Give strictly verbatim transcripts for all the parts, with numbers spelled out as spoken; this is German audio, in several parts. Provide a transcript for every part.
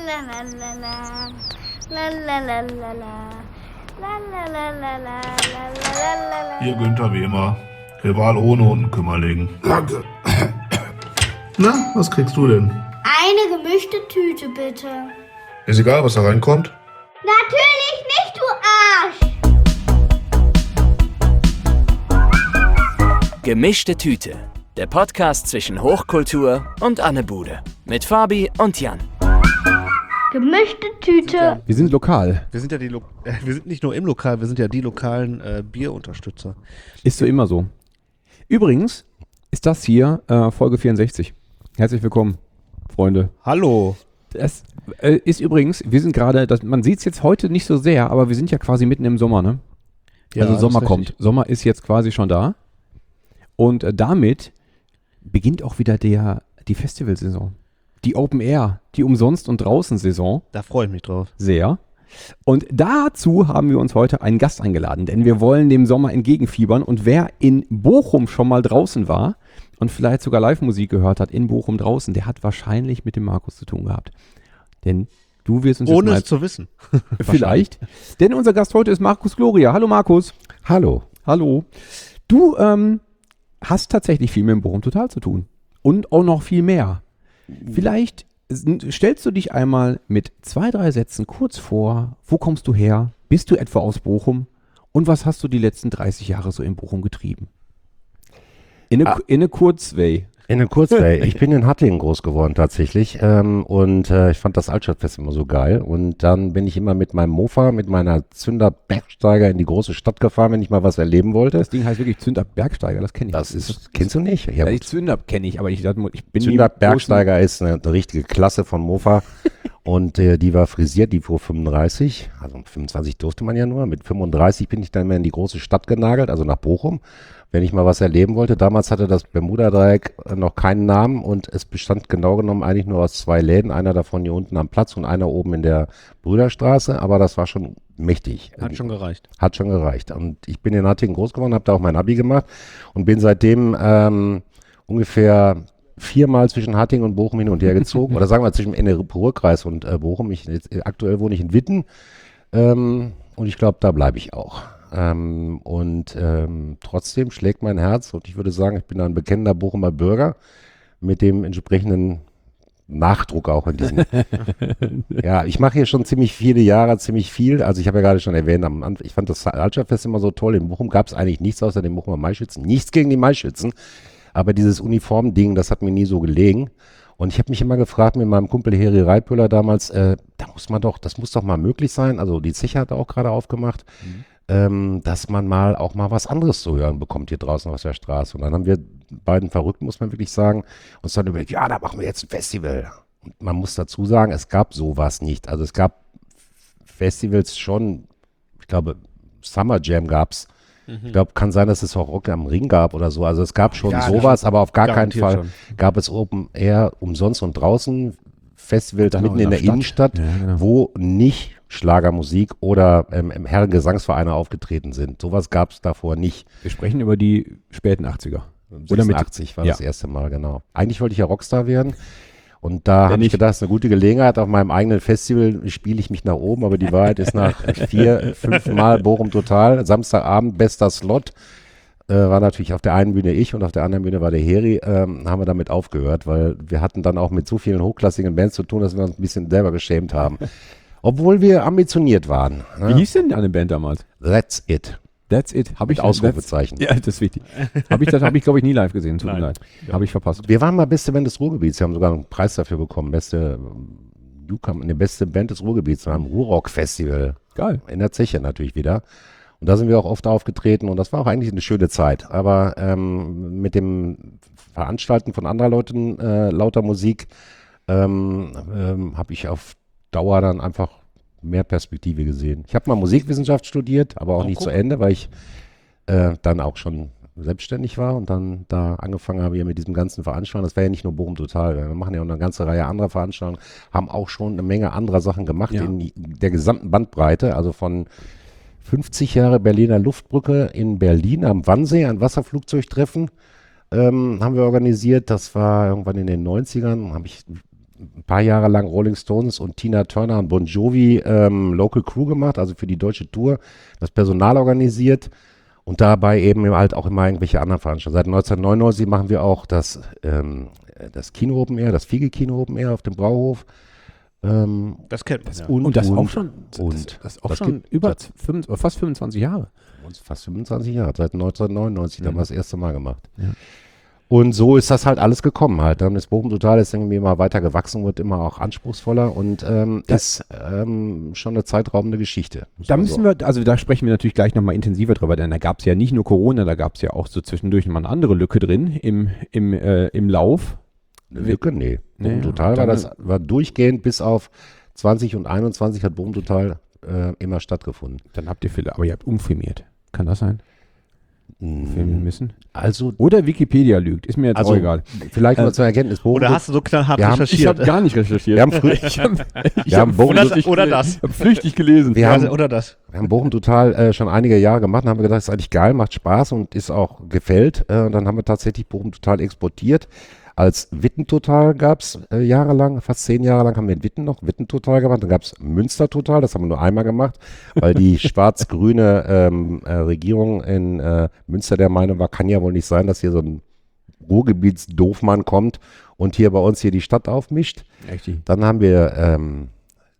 Hier Günther Wehmer, Rival ohne Unkümmerling. Danke. Na, was kriegst du denn? Eine gemischte Tüte, bitte. Ist egal, was da reinkommt. Natürlich nicht, du Arsch! Gemischte Tüte, der Podcast zwischen Hochkultur und Anne Bude. Mit Fabi und Jan. Gemischte Tüte. Wir sind lokal. Wir sind ja die Lo- äh, wir sind nicht nur im Lokal, wir sind ja die lokalen äh, Bierunterstützer. Ist so immer so. Übrigens ist das hier äh, Folge vierundsechzig. Herzlich willkommen, Freunde. Hallo. Das äh, ist übrigens, wir sind gerade, das- man sieht es jetzt heute nicht so sehr, aber wir sind ja quasi mitten im Sommer, ne? Ja, also das Sommer ist kommt. richtig. Sommer ist jetzt quasi schon da. Und äh, damit beginnt auch wieder der, die Festivalsaison. Die Open Air, die Umsonst- und Draußen-Saison. Da freue ich mich drauf. Sehr. Und dazu haben wir uns heute einen Gast eingeladen, denn wir wollen dem Sommer entgegenfiebern. Und wer in Bochum schon mal draußen war und vielleicht sogar Live-Musik gehört hat in Bochum draußen, der hat wahrscheinlich mit dem Markus zu tun gehabt. Denn du wirst uns Ohne jetzt es zu wissen. mal vielleicht. Denn unser Gast heute ist Markus Gloria. Hallo Markus. Hallo. Hallo. Du ähm, hast tatsächlich viel mit dem Bochum Total zu tun. Und auch noch viel mehr. Vielleicht s- stellst du dich einmal mit zwei, drei Sätzen kurz vor. Wo kommst du her? Bist du etwa aus Bochum? Und was hast du die letzten dreißig Jahre so in Bochum getrieben? In eine, Ah. in eine Kurzway. In der Kurzway. Ich bin in Hattingen groß geworden tatsächlich ähm, und äh, ich fand das Altstadtfest immer so geil und dann bin ich immer mit meinem Mofa, mit meiner Zünder Bergsteiger in die große Stadt gefahren, wenn ich mal was erleben wollte. Das Ding heißt wirklich Zünder Bergsteiger, das kenne ich. Das ist, kennst du nicht? Ja, Ja, die gut. Zünder kenne ich, aber ich, dachte, ich bin Zünder nie- Bergsteiger ist eine, eine richtige Klasse von Mofa und äh, die war frisiert, die fuhr fünfunddreißig, also fünfundzwanzig durfte man ja nur, mit fünfunddreißig bin ich dann mehr in die große Stadt genagelt, also nach Bochum. Wenn ich mal was erleben wollte, damals hatte das Bermuda-Dreieck äh, noch keinen Namen und es bestand genau genommen eigentlich nur aus zwei Läden, einer davon hier unten am Platz und einer oben in der Brüderstraße, aber das war schon mächtig. Hat schon gereicht. Hat schon gereicht. Und ich bin in Hattingen groß geworden, habe da auch mein Abi gemacht und bin seitdem ähm, ungefähr viermal zwischen Hattingen und Bochum hin und her gezogen. Oder sagen wir zwischen N R W-Ruhrkreis und äh, Bochum. Ich, jetzt, aktuell wohne ich in Witten ähm, und ich glaube, da bleibe ich auch. Ähm, und ähm, trotzdem schlägt mein Herz und ich würde sagen, ich bin ein bekennender Bochumer Bürger mit dem entsprechenden Nachdruck auch in diesem. Ja, ich mache hier schon ziemlich viele Jahre, ziemlich viel. Also ich habe ja gerade schon erwähnt, am Anfang, ich fand das Altstadtfest immer so toll. In Bochum gab es eigentlich nichts außer den Bochumer Maischützen. Nichts gegen die Maischützen, aber dieses Uniformding, das hat mir nie so gelegen. Und ich habe mich immer gefragt mit meinem Kumpel Heri Reipöller damals, äh, da muss man doch, das muss doch mal möglich sein. Also die Zeche hat auch gerade aufgemacht. Mhm. Ähm, dass man mal auch mal was anderes zu hören bekommt hier draußen auf der Straße. Und dann haben wir beiden Verrückten, muss man wirklich sagen, uns dann überlegt, ja, da machen wir jetzt ein Festival. Und man muss dazu sagen, es gab sowas nicht. Also es gab Festivals schon, ich glaube, Summer Jam gab's. Ich glaube, kann sein, dass es auch Rock am Ring gab oder so. Also es gab schon Ja, sowas, aber auf gar keinen garantiert Fall schon. gab es Open Air umsonst und draußen Festivals Dann auch mitten in in der der Stadt. Innenstadt, Ja, genau. wo nicht Schlagermusik oder ähm, im Herrengesangsvereine aufgetreten sind. Sowas gab es davor nicht. Wir sprechen über die späten achtziger. Oder mit- sechsundachtzig war ja. das erste Mal, genau. Eigentlich wollte ich ja Rockstar werden. Und da habe ich nicht. gedacht, es ist eine gute Gelegenheit. Auf meinem eigenen Festival spiele ich mich nach oben, aber die Wahrheit ist nach vier, fünf Mal Bochum Total. Samstagabend, bester Slot. Äh, war natürlich auf der einen Bühne ich und auf der anderen Bühne war der Heri. Ähm, haben wir damit aufgehört, weil wir hatten dann auch mit so vielen hochklassigen Bands zu tun, dass wir uns ein bisschen selber geschämt haben. Obwohl wir ambitioniert waren. Wie Ne? hieß denn eine Band damals? That's it. That's it. Habe ich Mit Ausrufezeichen. Ja, das ist wichtig. Habe ich, das habe ich, glaube ich, nie live gesehen. Tut mir Nein. leid. Habe ich verpasst. Wir waren mal beste Band des Ruhrgebiets. Wir haben sogar einen Preis dafür bekommen. Beste, ähm, Newcomer, eine beste Band des Ruhrgebiets beim Ruhrrock-Festival. Geil. In der Zeche natürlich wieder. Und da sind wir auch oft aufgetreten und das war auch eigentlich eine schöne Zeit. Aber ähm, mit dem Veranstalten von anderer Leuten äh, lauter Musik ähm, ähm, habe ich auf Dauer dann einfach mehr Perspektive gesehen. Ich habe mal Musikwissenschaft studiert, aber auch Oh, nicht guck. zu Ende, weil ich äh, dann auch schon selbstständig war und dann da angefangen habe hier mit diesem ganzen Veranstalten. Das war ja nicht nur Bochum Total. Wir machen ja auch eine ganze Reihe anderer Veranstaltungen, haben auch schon eine Menge anderer Sachen gemacht Ja. in der gesamten Bandbreite, also von fünfzig Jahre Berliner Luftbrücke in Berlin am Wannsee, ein Wasserflugzeugtreffen ähm, haben wir organisiert. Das war irgendwann in den neunzigern. Habe ich ein paar Jahre lang Rolling Stones und Tina Turner und Bon Jovi ähm, Local Crew gemacht, also für die deutsche Tour, das Personal organisiert und dabei eben halt auch immer irgendwelche anderen Veranstaltungen. Seit neunzehnhundertneunundneunzig machen wir auch das, ähm, das Kino Open Air, das Fiege-Kino Open Air auf dem Brauhof. Ähm, Das kennt man, ja. und, Und das und, auch schon, das, und das auch das schon gibt- über das- fünf, fast fünfundzwanzig Jahre. uns fast fünfundzwanzig Jahre, seit neunzehnhundertneunundneunzig, da haben wir das erste Mal gemacht. Ja. Und so ist das halt alles gekommen halt. Dann ist Bochum Total ist irgendwie immer weiter gewachsen, wird immer auch anspruchsvoller und ähm, ist ähm, schon eine zeitraubende Geschichte. muss Da man müssen so. wir, also da sprechen wir natürlich gleich nochmal intensiver drüber, denn da gab es ja nicht nur Corona, da gab es ja auch so zwischendurch mal eine andere Lücke drin im, im, äh, im Lauf. Eine Lücke? Nee. Nee, Bochum Total und war dann- das war durchgehend bis auf zwanzig und einundzwanzig hat Bochum Total äh, immer stattgefunden. Dann habt ihr viele, aber ihr habt umfirmiert. Kann das sein? Filmen müssen? Also, Oder Wikipedia lügt, ist mir jetzt also auch egal. vielleicht Äh, mal zur Erkenntnis. Bochum Oder hast du so knallhart Wir haben- Ich recherchiert? habe gar nicht recherchiert. wir haben, früh, ich habe wir haben Bochum, oder, Tot- oder das. hab flüchtig gelesen. wir haben, oder das. wir haben Bochum Total äh, schon einige Jahre gemacht und haben gedacht, das ist eigentlich geil, macht Spaß und ist auch gefällt. Äh, und dann haben wir tatsächlich Bochum Total exportiert. Als Witten Total gab es äh, jahrelang, fast zehn Jahre lang haben wir in Witten noch Witten Total gemacht. Dann gab es Münster Total, das haben wir nur einmal gemacht, weil die schwarz-grüne ähm, äh, Regierung in äh, Münster der Meinung war, kann ja wohl nicht sein, dass hier so ein Ruhrgebietsdoofmann kommt und hier bei uns hier die Stadt aufmischt. Richtig. Dann haben wir ähm,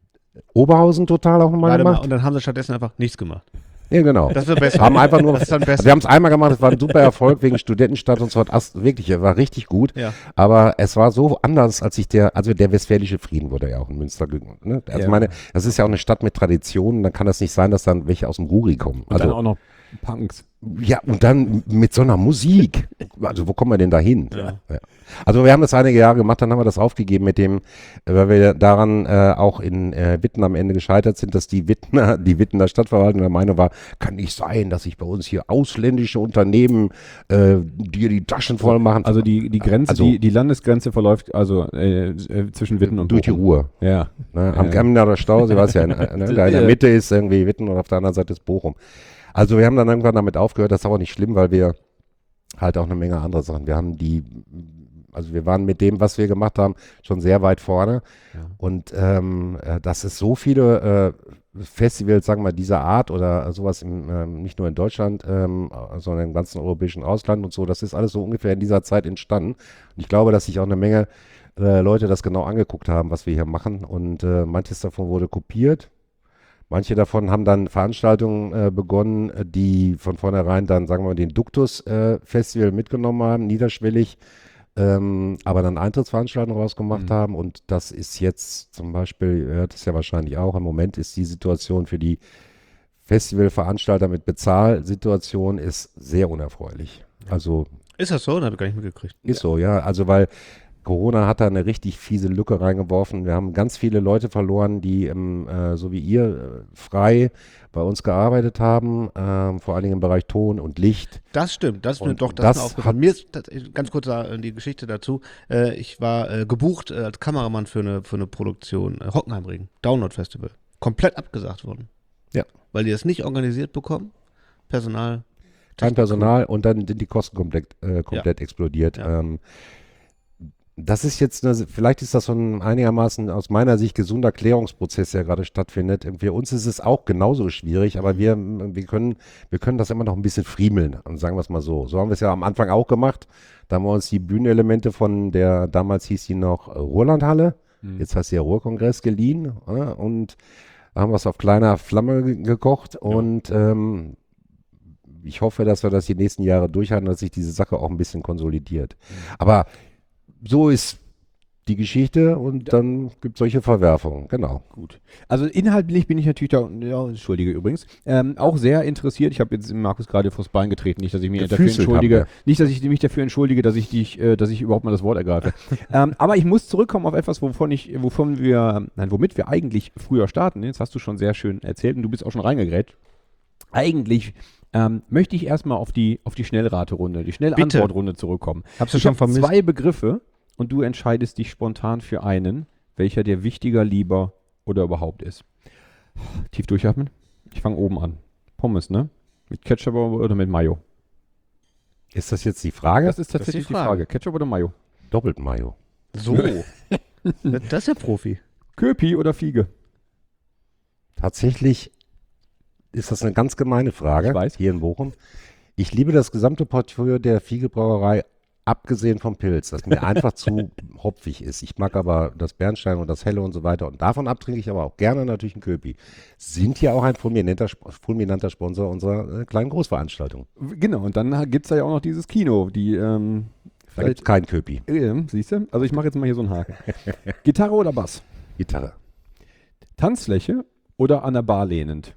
Oberhausen Total auch nochmal Warte mal, gemacht. und dann haben sie stattdessen einfach nichts gemacht. Ja, genau. Das wird besser. Haben einfach nur, Das ist dann besser. wir haben es einmal gemacht, es war ein super Erfolg wegen Studentenstadt und so, hat Ast- wirklich, er war richtig gut, Ja. aber es war so anders, als sich der, also der Westfälische Frieden wurde ja auch in Münster gegründet, ne? Also Ja. meine, das ist ja auch eine Stadt mit Traditionen, dann kann das nicht sein, dass dann welche aus dem Ruri kommen. Und dann Also, auch noch Punks. ja, und dann mit so einer Musik, also wo kommen wir denn da hin? Ja. Ja. Also wir haben das einige Jahre gemacht, dann haben wir das aufgegeben mit dem, äh, weil wir daran äh, auch in äh, Witten am Ende gescheitert sind, dass die Wittener, die Wittener Stadtverwaltung der Meinung war, kann nicht sein, dass sich bei uns hier ausländische Unternehmen äh, dir die Taschen voll machen. Also die, die Grenze, Also- die, die Landesgrenze verläuft also äh, äh, zwischen Witten und durch die Bochum. Ruhr. Ja. Ne? Am Ja. Gemmener Stausee, weiß ja, in, ne? da in der Mitte ist irgendwie Witten und auf der anderen Seite ist Bochum. Also wir haben dann irgendwann damit aufgehört, das ist aber nicht schlimm, weil wir halt auch eine Menge andere Sachen, wir haben die, also wir waren mit dem, was wir gemacht haben, schon sehr weit vorne Ja. und ähm, äh, dass es so viele äh, Festivals, sagen wir mal, dieser Art oder sowas im, ähm, nicht nur in Deutschland, ähm, sondern im ganzen europäischen Ausland und so, das ist alles so ungefähr in dieser Zeit entstanden und ich glaube, dass sich auch eine Menge äh, Leute das genau angeguckt haben, was wir hier machen und äh, manches davon wurde kopiert. Manche davon haben dann Veranstaltungen äh, begonnen, äh, die von vornherein dann, sagen wir mal, den Duktus-Festival mitgenommen haben, niederschwellig, ähm, aber dann Eintrittsveranstaltungen rausgemacht Mhm. haben. Und das ist jetzt zum Beispiel, ihr hört es ja wahrscheinlich auch, im Moment ist die Situation für die Festivalveranstalter mit Bezahlsituation ist sehr unerfreulich. Also Ist das so? Das habe ich gar nicht mitgekriegt. ist so, ja. Also weil Corona hat da eine richtig fiese Lücke reingeworfen. Wir haben ganz viele Leute verloren, die im, äh, so wie ihr äh, frei bei uns gearbeitet haben, ähm, vor allen Dingen im Bereich Ton und Licht. Das stimmt, das Und stimmt doch, das, das ist mir aufgefallen. Mir ist das, ganz kurz äh, die Geschichte dazu. Äh, ich war äh, gebucht äh, als Kameramann für eine, für eine Produktion, äh, Hockenheimring, Download Festival. Komplett abgesagt worden. Ja. Weil die das nicht organisiert bekommen. Personal. Kein Technik- Personal und dann sind die Kosten komplett, äh, komplett explodiert. Ja. Ähm, das ist jetzt, eine, vielleicht ist das so ein einigermaßen aus meiner Sicht gesunder Klärungsprozess, der gerade stattfindet. Für uns ist es auch genauso schwierig, aber wir, wir, können, wir können das immer noch ein bisschen friemeln, sagen wir es mal so. So haben wir es ja am Anfang auch gemacht. Da haben wir uns die Bühnenelemente von der, damals hieß die noch Ruhrlandhalle, Mhm. jetzt heißt sie ja Ruhrkongress geliehen ja, und da haben wir es auf kleiner Flamme ge- gekocht und ähm, ich hoffe, dass wir das die nächsten Jahre durchhalten, dass sich diese Sache auch ein bisschen konsolidiert. Aber so ist die Geschichte und dann gibt es solche Verwerfungen, genau. Gut. Also inhaltlich bin ich natürlich da, ja, entschuldige übrigens, ähm, auch sehr interessiert. Ich habe jetzt Markus gerade vors Bein getreten, nicht, dass ich mich dafür Gefüßelt haben entschuldige, wir. nicht, dass ich mich dafür entschuldige, dass ich dich, äh, dass ich überhaupt mal das Wort ergreife. ähm, aber ich muss zurückkommen auf etwas, wovon ich, wovon wir, nein, womit wir eigentlich früher starten. Jetzt hast du schon sehr schön erzählt und du bist auch schon reingegrätscht. Eigentlich ähm, möchte ich erstmal auf die, auf die Schnellraterunde, die Schnellantwortrunde zurückkommen. Habst du Ich schon habe vermisst? zwei Begriffe und du entscheidest dich spontan für einen, welcher dir wichtiger, lieber oder überhaupt ist. Tief durchatmen. Ich fange oben an. Pommes, ne? Mit Ketchup oder mit Mayo? Ist das jetzt die Frage? Das ist tatsächlich die die, Frage. Frage. Ketchup oder Mayo? Doppelt Mayo. So. Das das ist ja Profi. Köpi oder Fiege? Tatsächlich ist das eine ganz gemeine Frage Ich weiß. hier in Bochum. Ich liebe das gesamte Portfolio der Fiege-Brauerei, abgesehen vom Pilz, das mir einfach zu hopfig ist. Ich mag aber das Bernstein und das Helle und so weiter. Und davon ab trinke ich aber auch gerne natürlich einen Köpi. Sind ja auch ein fulminanter, Sp- fulminanter Sponsor unserer äh, kleinen Großveranstaltung. Genau, und dann gibt es ja auch noch dieses Kino, die, ähm, Da gibt es keinen Köpi. äh, siehst du? Also ich mache jetzt mal hier so einen Haken. Gitarre oder Bass? Gitarre. Tanzfläche oder an der Bar lehnend?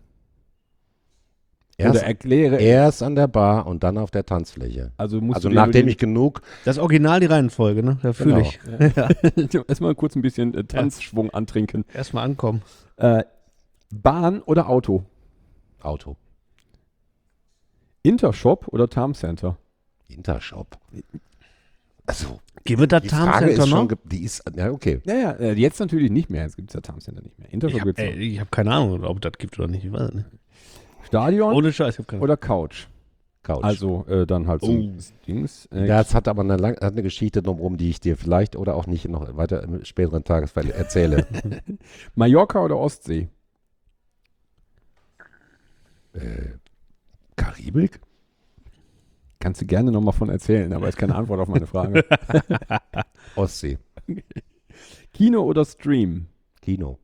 Erst, oder erkläre, erst an der Bar und dann auf der Tanzfläche. also musst Also du dir nur nachdem den- ich genug, Das Original, die Reihenfolge, ne? Da fühle Genau. ich. erstmal kurz ein bisschen äh, Tanzschwung antrinken. Erstmal ankommen. Äh, Bahn oder Auto? Auto, Intershop oder Tarm Center? Intershop. Also, Gib mir das die Tarm Frage Center ist schon, noch? ge- die ist, ja okay. Naja, äh, jetzt natürlich nicht mehr. Jetzt gibt es ja Tarm Center nicht mehr. Ich Intershop habe gibt's noch. ich hab keine Ahnung, ob das gibt oder nicht. Ich weiß es nicht. Stadion Ohne Scheiß, ich habe keine Ahnung. oder Couch? Couch. Also äh, dann halt so Oh. Dings. Äh, Das hat aber eine, lang, hat eine Geschichte drumherum, die ich dir vielleicht oder auch nicht noch weiter im späteren Tagesfall erzähle. Mallorca oder Ostsee? äh, Karibik? Kannst du gerne nochmal von erzählen, aber ist keine Antwort auf meine Frage. Ostsee. Kino oder Stream? Kino.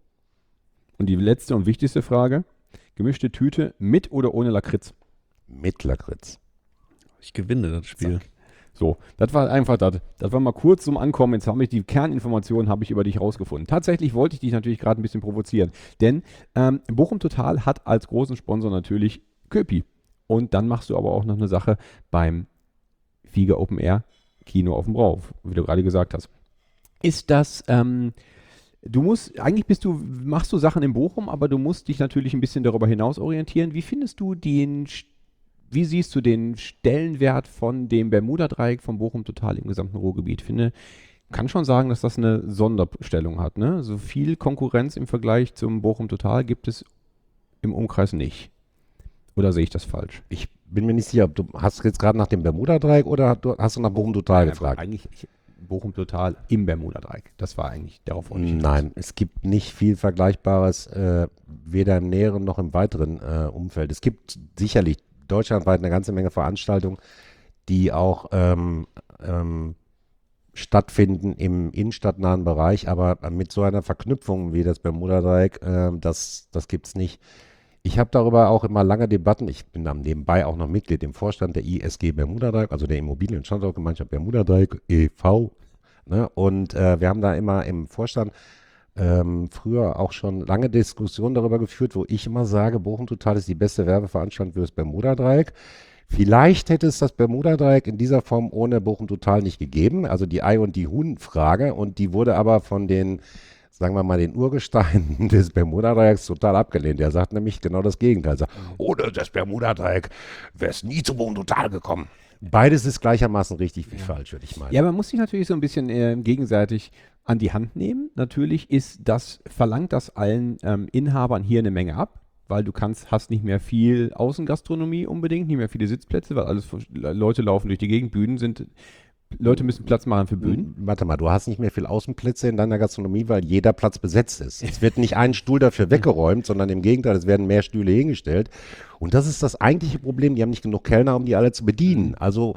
Und die letzte und wichtigste Frage. Gemischte Tüte mit oder ohne Lakritz? Mit Lakritz. Ich gewinne das Spiel. So, das war einfach das. Das war mal kurz zum Ankommen. Jetzt habe ich die Kerninformationen habe ich über dich rausgefunden. Tatsächlich wollte ich dich natürlich gerade ein bisschen provozieren. Denn ähm, Bochum Total hat als großen Sponsor natürlich Köpi. Und dann machst du aber auch noch eine Sache beim Fiege Open Air Kino auf dem Brau, wie du gerade gesagt hast. Ist das, ähm, du musst, eigentlich bist du, machst du Sachen in Bochum, aber du musst dich natürlich ein bisschen darüber hinaus orientieren. Wie findest du den, wie siehst du den Stellenwert von dem Bermuda-Dreieck von Bochum Total im gesamten Ruhrgebiet? Ich finde, kann schon sagen, dass das eine Sonderstellung hat. Ne? So viel Konkurrenz im Vergleich zum Bochum Total gibt es im Umkreis nicht. Oder sehe ich das falsch? Ich bin mir nicht sicher, ob du hast jetzt gerade nach dem Bermuda-Dreieck oder du- hast du nach Bochum Total gefragt? Eigentlich ich, Bochum Total im Bermuda-Dreieck. Das war eigentlich darauf wollte ich hinaus. Nein, es gibt nicht viel Vergleichbares, äh, weder im näheren noch im weiteren äh, Umfeld. Es gibt sicherlich deutschlandweit eine ganze Menge Veranstaltungen, die auch ähm, ähm, stattfinden im innenstadtnahen Bereich, aber mit so einer Verknüpfung wie das Bermuda-Dreieck, äh, das, das gibt es nicht. Ich habe darüber auch immer lange Debatten, ich bin dann nebenbei auch noch Mitglied im Vorstand der I S G Bermuda-Dreieck, also der Immobilien-Standortgemeinschaft Bermuda-Dreieck e V Ne? Und äh, wir haben da immer im Vorstand ähm, früher auch schon lange Diskussionen darüber geführt, wo ich immer sage, Bochum Total ist die beste Werbeveranstaltung für das Bermuda-Dreieck. Vielleicht hätte es das Bermuda-Dreieck in dieser Form ohne Bochum Total nicht gegeben, also die Ei- und die Huhn-Frage, und die wurde aber von den, sagen wir mal, den Urgesteinen des Bermuda-Dreiecks total abgelehnt. Der sagt nämlich genau das Gegenteil. Er sagt, ohne das Bermuda-Dreieck wäre es nie zu Bochum Total gekommen. Beides ist gleichermaßen richtig wie falsch, würde ich meinen. Ja, man muss sich natürlich so ein bisschen äh, gegenseitig an die Hand nehmen. Natürlich ist das, verlangt das allen ähm, Inhabern hier eine Menge ab, weil du kannst, hast nicht mehr viel Außengastronomie unbedingt, nicht mehr viele Sitzplätze, weil alles Leute laufen durch die Gegend, Bühnen sind, Leute müssen Platz machen für Bühnen. Warte mal, du hast nicht mehr viel Außenplätze in deiner Gastronomie, weil jeder Platz besetzt ist. Es wird nicht ein Stuhl dafür weggeräumt, sondern im Gegenteil, es werden mehr Stühle hingestellt. Und das ist das eigentliche Problem. Die haben nicht genug Kellner, um die alle zu bedienen. Also,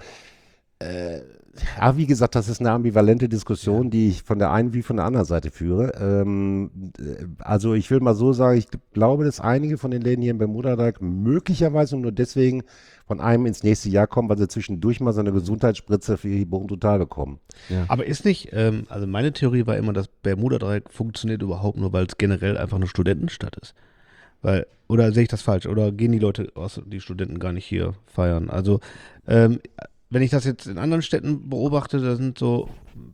äh, ja, wie gesagt, das ist eine ambivalente Diskussion, die ich von der einen wie von der anderen Seite führe. Ähm, äh, also ich will mal so sagen, ich glaube, dass einige von den Läden hier im Bermuda-Dreieck möglicherweise nur deswegen von einem ins nächste Jahr kommen, weil sie zwischendurch mal so eine Gesundheitsspritze für die Bochum Total bekommen. Aber ist nicht, ähm, also meine Theorie war immer, dass Bermuda-Dreieck funktioniert überhaupt nur, weil es generell einfach eine Studentenstadt ist. Weil, oder sehe ich das falsch? Oder gehen die Leute aus, die Studenten gar nicht hier feiern? Also, ähm, wenn ich das jetzt in anderen Städten beobachte, da sind so,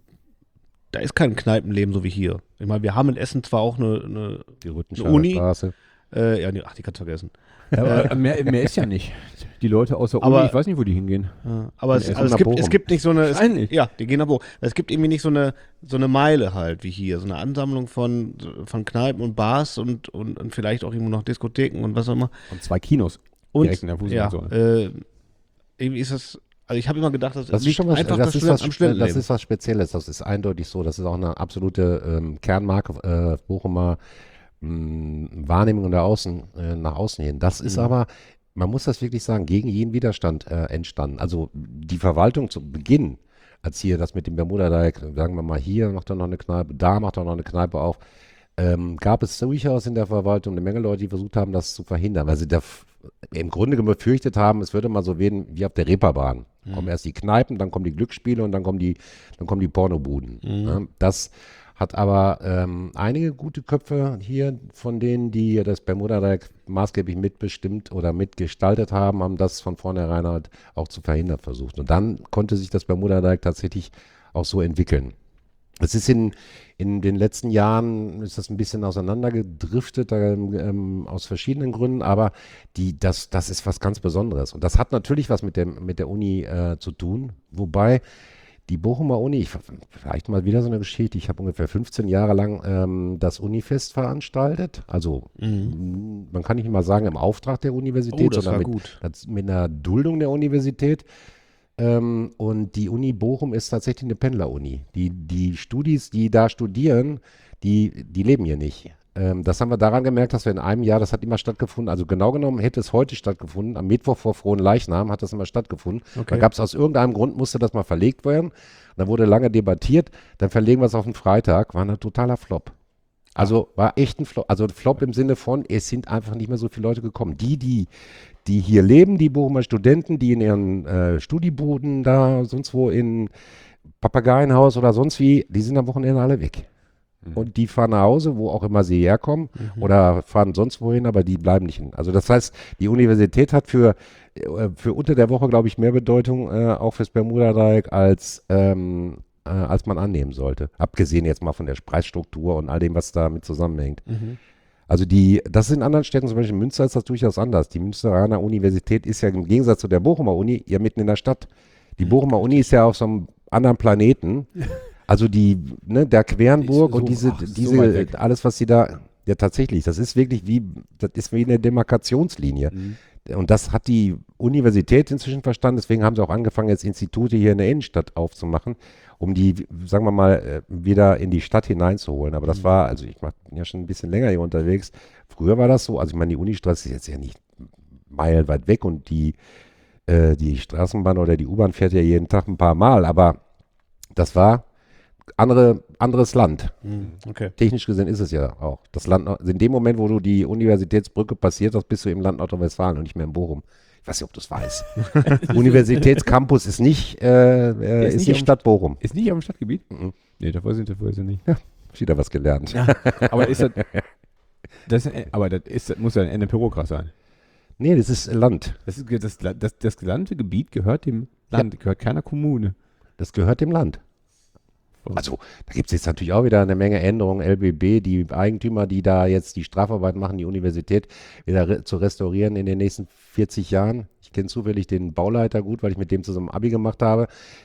da ist kein Kneipenleben so wie hier. Ich meine, wir haben in Essen zwar auch eine, eine, Die eine Rüttenscheider Uni, Straße. äh, ja, die, ach, die kannst du vergessen. Aber mehr, mehr ist ja nicht. Die Leute aus der Uni, Aber- ich weiß nicht, wo die hingehen. Ja, aber es, Essen also es, nach gibt, es Bochum. gibt nicht so eine. Es, Wahrscheinlich. ja, die gehen nach Bochum. Es gibt irgendwie nicht so eine, so eine Meile halt wie hier. So eine Ansammlung von, von Kneipen und Bars und, und, und vielleicht auch irgendwo noch Diskotheken und was auch immer. Und zwei Kinos Und direkt in der ja, Fußgängerzone. äh, irgendwie ist das. Also ich habe immer gedacht, das, Das ist liegt schon was, einfach das, das ist Studenten was, am das Studentenleben. ist was Spezielles, das ist eindeutig so. Das ist auch eine absolute ähm, Kernmarke äh, Bochumer mh, Wahrnehmung nach außen, äh, nach außen hin. Das ist Mhm. aber, man muss das wirklich sagen, gegen jeden Widerstand äh, entstanden. Also die Verwaltung zu Beginn, als hier das mit dem Bermuda-Dreieck, sagen wir mal, hier macht er noch eine Kneipe, da macht er noch eine Kneipe auf, ähm, gab es durchaus in der Verwaltung eine Menge Leute, die versucht haben, das zu verhindern, weil sie da f- im Grunde befürchtet haben, es würde mal so werden wie auf der Reeperbahn. Kommen erst die Kneipen, dann kommen die Glücksspiele und dann kommen die, dann kommen die Pornobuden. Ja, das hat aber ähm, einige gute Köpfe hier von denen, die das Bermuda-Dreieck maßgeblich mitbestimmt oder mitgestaltet haben, haben das von vornherein halt auch zu verhindern versucht. Und dann konnte sich das Bermuda-Dreieck tatsächlich auch so entwickeln. Es ist in, in den letzten Jahren ist das ein bisschen auseinandergedriftet, ähm, ähm, aus verschiedenen Gründen, aber die, das, das ist was ganz Besonderes. Und das hat natürlich was mit, dem, mit der Uni äh, zu tun, wobei die Bochumer Uni, ich, vielleicht mal wieder so eine Geschichte, ich habe ungefähr fünfzehn Jahre lang ähm, das Unifest veranstaltet, also m, man kann nicht mal sagen im Auftrag der Universität, Oh, das sondern war mit, gut. das, mit einer Duldung der Universität. Ähm, und die Uni Bochum ist tatsächlich eine Pendler-Uni. Die, die Studis, die da studieren, die, die leben hier nicht. Ähm, das haben wir daran gemerkt, dass wir in einem Jahr, das hat immer stattgefunden, also genau genommen hätte es heute stattgefunden, am Mittwoch vor Frohenleichnam hat das immer stattgefunden. Da gab es aus irgendeinem Grund, musste das mal verlegt werden. Und dann wurde lange debattiert, dann verlegen wir es auf den Freitag, war ein totaler Flop. Also war echt ein Flop, also Flop im Sinne von, es sind einfach nicht mehr so viele Leute gekommen. Die, die, die hier leben, die Bochumer Studenten, die in ihren äh, Studibuden da, sonst wo in Papageienhaus oder sonst wie, die sind am Wochenende alle weg. Und die fahren nach Hause, wo auch immer sie herkommen, oder fahren sonst wohin, aber die bleiben nicht hin. Also das heißt, die Universität hat für, äh, für unter der Woche, glaube ich, mehr Bedeutung, äh, auch fürs Bermuda-Dreieck, als, ähm, äh, als man annehmen sollte. Abgesehen jetzt mal von der Preisstruktur und all dem, was damit zusammenhängt. Also die, das ist in anderen Städten, zum Beispiel in Münster, ist das durchaus anders. Die Münsteraner Universität ist ja im Gegensatz zu der Bochumer Uni ja mitten in der Stadt. Die Bochumer Uni ist ja auf so einem anderen Planeten. Also die, ne, der Quernburg Ist so- und diese, ach, so diese, weit weg. alles, was sie da, ja tatsächlich, das ist wirklich wie, das ist wie eine Demarkationslinie. Und das hat die Universität inzwischen verstanden, deswegen haben sie auch angefangen, jetzt Institute hier in der Innenstadt aufzumachen, um die, sagen wir mal, äh, wieder in die Stadt hineinzuholen. Aber das war, also ich bin ja schon ein bisschen länger hier unterwegs. Früher war das so, also ich meine, die Unistraße ist jetzt ja nicht meilenweit weg und die, äh, die Straßenbahn oder die U-Bahn fährt ja jeden Tag ein paar Mal, aber das war andere, anderes Land. Okay. Technisch gesehen ist es ja auch. Das Land, in dem Moment, wo du die Universitätsbrücke passiert hast, bist du im Land Nordrhein-Westfalen und nicht mehr in Bochum. Ich weiß nicht, ob du es weißt. Universitätscampus ist nicht, äh, äh, ist ist nicht nicht am- Stadt Bochum. Ist nicht am Stadtgebiet? Mhm. Nee, da weiß ich, da weiß ich nicht. Wieder was gelernt. Aber ist das, das, aber das, ist, das muss ja ein Pyrokras sein. Nee, das ist Land. Das, ist, das, das, das gesamte Gebiet gehört dem Land, gehört keiner Kommune. Das gehört dem Land. Also, da gibt es jetzt natürlich auch wieder eine Menge Änderungen. L B B, die Eigentümer, die da jetzt die Strafarbeit machen, die Universität wieder re zu restaurieren in den nächsten vierzig Jahren. Ich kenne zufällig den Bauleiter gut, weil ich mit dem zusammen Abi gemacht habe.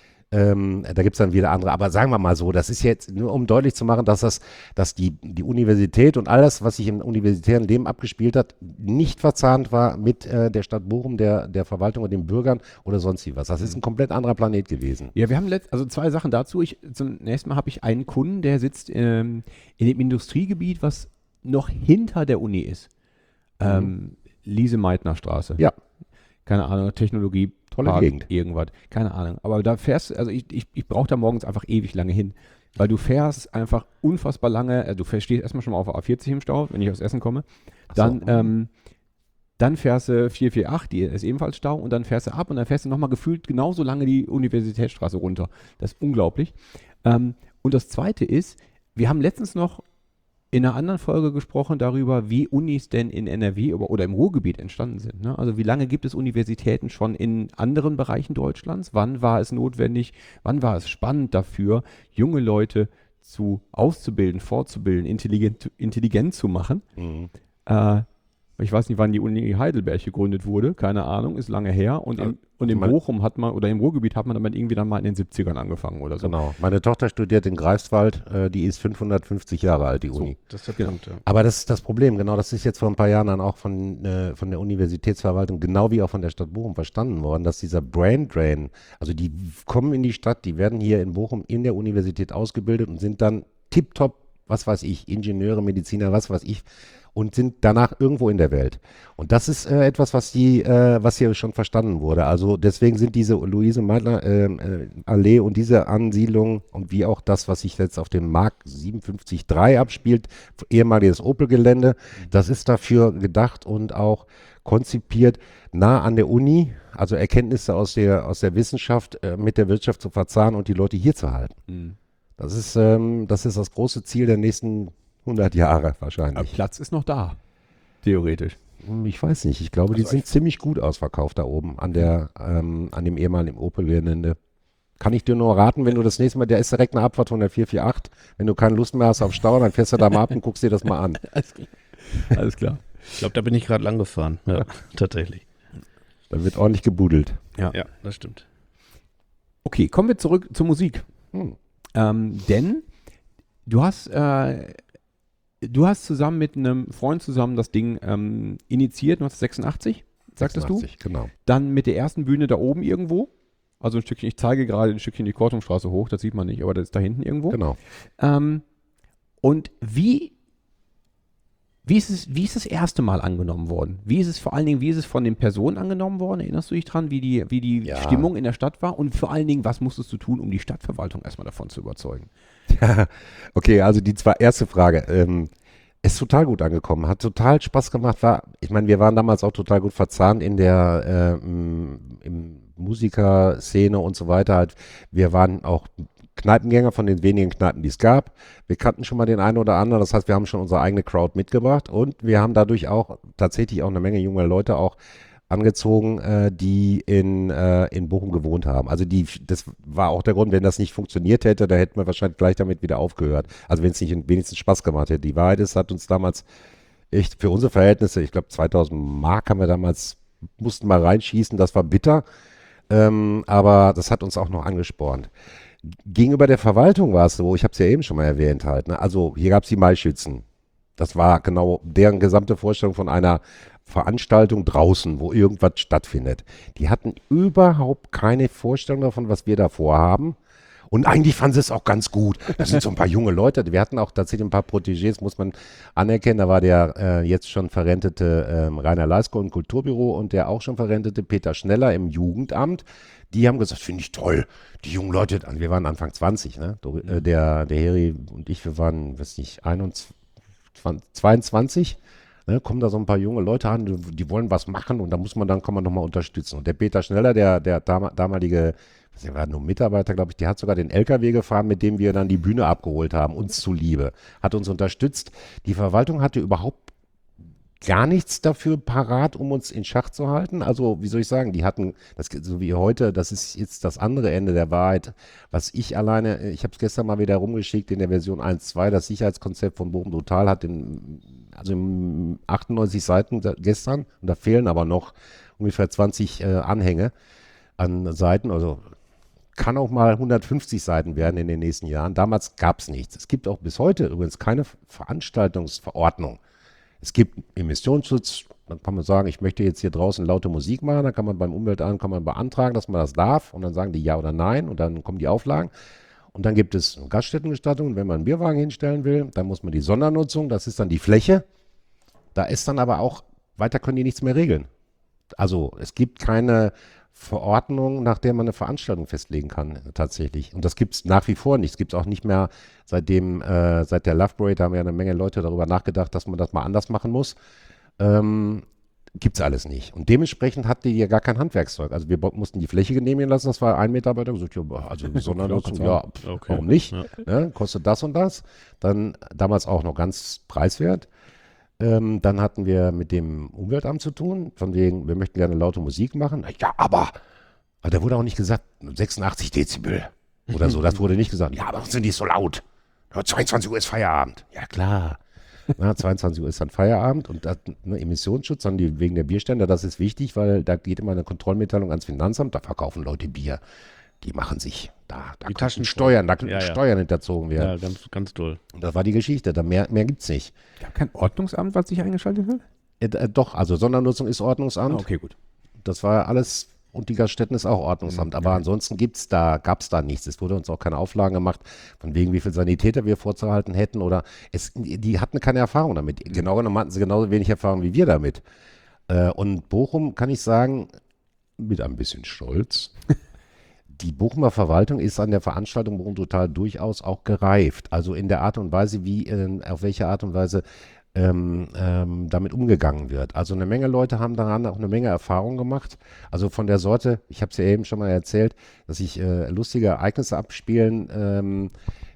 Ähm, da gibt es dann wieder andere. Aber sagen wir mal so, das ist jetzt nur, um deutlich zu machen, dass das, dass die, die Universität und alles, was sich im universitären Leben abgespielt hat, nicht verzahnt war mit äh, der Stadt Bochum, der, der Verwaltung und den Bürgern oder sonst wie was. Das ist ein komplett anderer Planet gewesen. Ja, wir haben letzt, also zwei Sachen dazu. Ich, zunächst mal habe ich einen Kunden, der sitzt ähm, in dem Industriegebiet, was noch hinter der Uni ist. Ähm, Lise-Meitner-Straße. Ja. Keine Ahnung, Technologie, Tolle Park, Gegend. irgendwas. Keine Ahnung. Aber da fährst, also ich, ich, ich brauche da morgens einfach ewig lange hin. Weil du fährst einfach unfassbar lange, also du fährst, stehst erstmal schon mal auf der A vierzig im Stau, wenn ich aus Essen komme. Ach so. Dann, ähm, dann fährst du vier vier acht, die ist ebenfalls Stau, und dann fährst du ab und dann fährst du nochmal gefühlt genauso lange die Universitätsstraße runter. Das ist unglaublich. Ähm, und das Zweite ist, wir haben letztens noch in einer anderen Folge gesprochen darüber, wie Unis denn in N R W oder, oder im Ruhrgebiet entstanden sind. Ne? Also wie lange gibt es Universitäten schon in anderen Bereichen Deutschlands? Wann war es notwendig, wann war es spannend dafür, junge Leute zu auszubilden, fortzubilden, intelligent, intelligent zu machen? Mhm. Äh, Ich weiß nicht, wann die Uni Heidelberg gegründet wurde, keine Ahnung, ist lange her. Und, in, und in meine- Bochum hat man, oder im Ruhrgebiet hat man damit irgendwie dann mal in den siebzigern angefangen oder so. Genau. Meine Tochter studiert in Greifswald, äh, die ist fünfhundertfünfzig Jahre alt, die Uni. Das ist der Punkt, ja. Aber das ist das Problem, genau, das ist jetzt vor ein paar Jahren dann auch von, äh, von der Universitätsverwaltung, genau wie auch von der Stadt Bochum verstanden worden, dass dieser Brain Drain, also die kommen in die Stadt, die werden hier in Bochum in der Universität ausgebildet und sind dann tipptopp, was weiß ich, Ingenieure, Mediziner, was weiß ich, und sind danach irgendwo in der Welt. Und das ist äh, etwas, was die, äh, was hier schon verstanden wurde. Also deswegen sind diese Luise Meitner äh, äh, Allee und diese Ansiedlung und wie auch das, was sich jetzt auf dem Mark siebenundfünfzig drei abspielt, ehemaliges Opel-Gelände, das ist dafür gedacht und auch konzipiert, nah an der Uni, also Erkenntnisse aus der, aus der Wissenschaft äh, mit der Wirtschaft zu verzahnen und die Leute hier zu halten. Mhm. Das ist, ähm, das ist das große Ziel der nächsten hundert Jahre Aber wahrscheinlich. Platz ist noch da, theoretisch. Hm, Ich weiß nicht. Ich glaube, die sind ziemlich gut ausverkauft da oben an der, ähm, an dem ehemaligen Opel-Gelände. Kann ich dir nur raten, wenn du das nächste Mal, der ist direkt eine Abfahrt von der vier vier acht. Wenn du keine Lust mehr hast auf Stau, dann fährst du da mal ab und guckst dir das mal an. Alles klar. Ich glaube, da bin ich gerade lang gefahren. Ja, tatsächlich. Da wird ordentlich gebudelt. Ja, das stimmt. Okay, kommen wir zurück zur Musik. Hm. Ähm, denn du hast, äh, du hast zusammen mit einem Freund zusammen das Ding ähm, initiiert, neunzehnhundertsechsundachtzig, sagtest du? sechsundachtzig, genau. Dann mit der ersten Bühne da oben irgendwo. Also ein Stückchen, ich zeige gerade ein Stückchen die Kortumstraße hoch, das sieht man nicht, aber das ist da hinten irgendwo. Genau. Ähm, und wie, wie, ist es, wie ist das erste Mal angenommen worden? Wie ist es vor allen Dingen, wie ist es von den Personen angenommen worden? Erinnerst du dich dran, wie die, wie die Ja. Stimmung in der Stadt war? Und vor allen Dingen, was musstest du tun, um die Stadtverwaltung erstmal davon zu überzeugen? Okay, also die zwei, erste Frage. Ähm, ist total gut angekommen, hat total Spaß gemacht. War, ich meine, wir waren damals auch total gut verzahnt in der äh, im, im Musikerszene und so weiter. Halt. Wir waren auch Kneipengänger von den wenigen Kneipen, die es gab. Wir kannten schon mal den einen oder anderen. Das heißt, wir haben schon unsere eigene Crowd mitgebracht und wir haben dadurch auch tatsächlich auch eine Menge junger Leute auch angezogen, äh, die in, äh, in Bochum gewohnt haben. Also die, das war auch der Grund, wenn das nicht funktioniert hätte, da hätten wir wahrscheinlich gleich damit wieder aufgehört. Also wenn es nicht wenigstens Spaß gemacht hätte. Die Wahrheit ist, hat uns damals echt für unsere Verhältnisse, ich glaube zweitausend Mark haben wir damals, mussten mal reinschießen, das war bitter. Ähm, aber das hat uns auch noch angespornt. Gegenüber der Verwaltung war es so, ich habe es ja eben schon mal erwähnt halt, ne? Also hier gab es die Maischützen. Das war genau deren gesamte Vorstellung von einer Veranstaltung draußen, wo irgendwas stattfindet. Die hatten überhaupt keine Vorstellung davon, was wir da vorhaben. Und eigentlich fanden sie es auch ganz gut. Das sind so ein paar junge Leute. Wir hatten auch tatsächlich ein paar Protégés, muss man anerkennen. Da war der äh, jetzt schon verrentete ähm, Rainer Leisko im Kulturbüro und der auch schon verrentete Peter Schneller im Jugendamt. Die haben gesagt, finde ich toll. Die jungen Leute, wir waren Anfang zwanzig, ne? Der, der Heri und ich, wir waren, weiß nicht, einundzwanzig, zweiundzwanzig. Ne, kommen da so ein paar junge Leute an, die, die wollen was machen und da muss man dann, kann man nochmal unterstützen. Und der Peter Schneller, der, der dam damalige, der war nur Mitarbeiter, glaube ich, der hat sogar den L K W gefahren, mit dem wir dann die Bühne abgeholt haben, uns zuliebe. Hat uns unterstützt. Die Verwaltung hatte überhaupt gar nichts dafür parat, um uns in Schach zu halten. Also, wie soll ich sagen, die hatten, das so wie heute, das ist jetzt das andere Ende der Wahrheit, was ich alleine, ich habe es gestern mal wieder rumgeschickt in der Version eins Punkt zwei, das Sicherheitskonzept von Bochum Total hat in, also in achtundneunzig Seiten da, gestern, und da fehlen aber noch ungefähr zwanzig äh, Anhänge an Seiten, also kann auch mal hundertfünfzig Seiten werden in den nächsten Jahren. Damals gab es nichts. Es gibt auch bis heute übrigens keine Veranstaltungsverordnung. Es gibt Emissionsschutz, dann kann man sagen, ich möchte jetzt hier draußen laute Musik machen, dann kann man beim Umweltamt kann man beantragen, dass man das darf und dann sagen die ja oder nein und dann kommen die Auflagen. Und dann gibt es Gaststättengestattung, wenn man einen Bierwagen hinstellen will, dann muss man die Sondernutzung, das ist dann die Fläche. Da ist dann aber auch, weiter können die nichts mehr regeln. Also es gibt keine Verordnung, nach der man eine Veranstaltung festlegen kann, tatsächlich. Und das gibt es nach wie vor nicht. Es gibt es auch nicht mehr, seitdem, äh, seit der Love Parade haben ja eine Menge Leute darüber nachgedacht, dass man das mal anders machen muss. Ähm, gibt es alles nicht. Und dementsprechend hatten die ja gar kein Handwerkszeug. Also wir mussten die Fläche genehmigen lassen, das war ein Mitarbeiter, gesagt, ja, also Sondernutzung, ja, pff, Okay. warum nicht? Ja. Ne? Kostet das und das. Dann damals auch noch ganz preiswert. Ähm, dann hatten wir mit dem Umweltamt zu tun, von wegen, wir möchten gerne laute Musik machen. Ja, aber, aber da wurde auch nicht gesagt, sechsundachtzig Dezibel oder so, das wurde nicht gesagt. Ja, aber sind die so laut? Ja, zweiundzwanzig Uhr ist Feierabend. Ja, klar. Na, zweiundzwanzig Uhr ist dann Feierabend und das, ne, Emissionsschutz, dann die, wegen der Bierstände, das ist wichtig, weil da geht immer eine Kontrollmitteilung ans Finanzamt, da verkaufen Leute Bier. Die machen sich, da, da Die könnten Taschen Steuern, da könnten Ja, ja. Steuern hinterzogen werden. Ja, ganz, ganz toll. Und das war die Geschichte, da mehr, mehr gibt's nicht. Gab kein Ordnungsamt, was sich eingeschaltet hat? Äh, äh, doch, also Sondernutzung ist Ordnungsamt. Ah, okay, gut. Das war alles, und die Gaststätten ist auch Ordnungsamt. Aber ansonsten gibt's da, gab es da nichts. Es wurde uns auch keine Auflagen gemacht, von wegen wie viele Sanitäter wir vorzuhalten hätten. Oder es, die hatten keine Erfahrung damit. Genau genommen hatten sie genauso wenig Erfahrung wie wir damit. Äh, und Bochum, kann ich sagen, mit ein bisschen Stolz, die Bochumer Verwaltung ist an der Veranstaltung Bochum Total durchaus auch gereift. Also in der Art und Weise, wie, äh, auf welche Art und Weise ähm, ähm, damit umgegangen wird. Also eine Menge Leute haben daran auch eine Menge Erfahrung gemacht. Also von der Sorte, ich habe es ja eben schon mal erzählt, dass sich äh, lustige Ereignisse abspielen, ähm,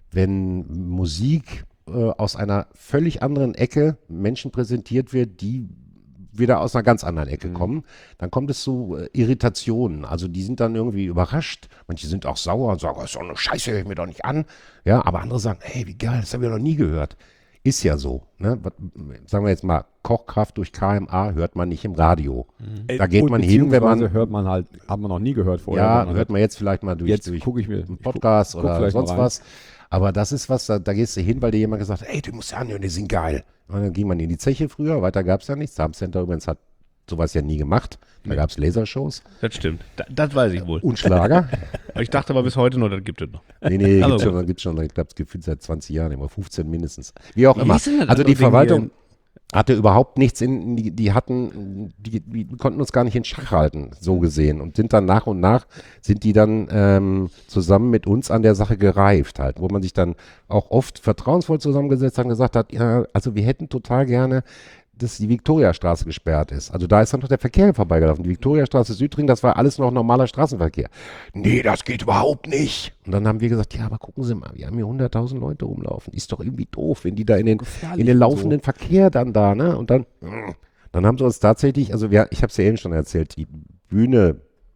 wenn Musik äh, aus einer völlig anderen Ecke Menschen präsentiert wird, die wieder aus einer ganz anderen Ecke Mhm. kommen, dann kommt es zu äh, Irritationen. Also die sind dann irgendwie überrascht. Manche sind auch sauer und sagen, oh, ist doch eine Scheiße, höre ich mir doch nicht an. Ja, aber andere sagen, hey, wie geil, das haben wir noch nie gehört. Ist ja so. Ne? Was, sagen wir jetzt mal, Kochkraft durch K M A hört man nicht im Radio. Da geht Und man hin, wenn man, beziehungsweise hört man halt, haben wir noch nie gehört vorher. ja, sondern hört man jetzt vielleicht mal durch, jetzt durch gucke ich mir einen Podcast guck oder vielleicht mal sonst rein. was. Aber das ist was, da, da gehst du hin, weil dir jemand gesagt hat, ey, du musst ja anhören, die sind geil. Und dann ging man in die Zeche früher, weiter gab es ja nichts. Sam Center übrigens hat sowas ja nie gemacht. Da gab es Lasershows Das stimmt. Da, das weiß ich wohl. und Schlager. Aber ich dachte aber bis heute noch, das gibt es noch. Nee, nee, Also gibt's schon, gibt's schon, ich glaube, es gibt seit zwanzig Jahren, immer fünfzehn mindestens. Wie auch Wie immer. hieß denn das Also die andere Ding Verwaltung hatte überhaupt nichts in, die, die hatten, die, die konnten uns gar nicht in Schach halten, so gesehen. Und sind dann nach und nach, sind die dann ähm, zusammen mit uns an der Sache gereift halt, wo man sich dann auch oft vertrauensvoll zusammengesetzt hat und gesagt hat, ja, also wir hätten total gerne, dass die Viktoriastraße gesperrt ist. Also da ist dann noch der Verkehr vorbeigelaufen. Die Viktoriastraße, Südring, das war alles noch normaler Straßenverkehr. Nee, das geht überhaupt nicht. Und dann haben wir gesagt, ja, aber gucken Sie mal, wir haben hier hunderttausend Leute rumlaufen. Ist doch irgendwie doof, wenn die da in den, in den laufenden Verkehr dann da, ne? Und dann, dann haben sie uns tatsächlich, also wir, ich habe es ja eben schon erzählt, die Bühne,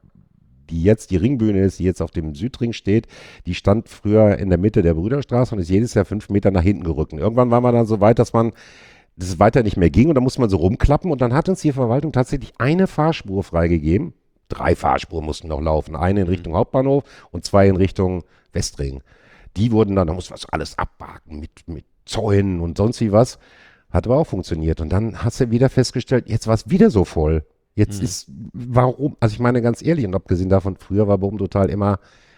die jetzt die Ringbühne ist, die jetzt auf dem Südring steht, die stand früher in der Mitte der Brüderstraße und ist jedes Jahr fünf Meter nach hinten gerückt. Und irgendwann war man dann so weit, dass man dass es weiter nicht mehr ging und da musste man so rumklappen und dann hat uns die Verwaltung tatsächlich eine Fahrspur freigegeben. Drei Fahrspuren mussten noch laufen. Eine in Richtung Hauptbahnhof und zwei in Richtung Westring. Die wurden dann, da musste man so alles abbaken mit, mit Zäunen und sonst wie was. Hat aber auch funktioniert. Und dann hast du wieder festgestellt, jetzt war es wieder so voll. Jetzt ist, warum, also ich meine ganz ehrlich und abgesehen davon, früher war Bochum Total immer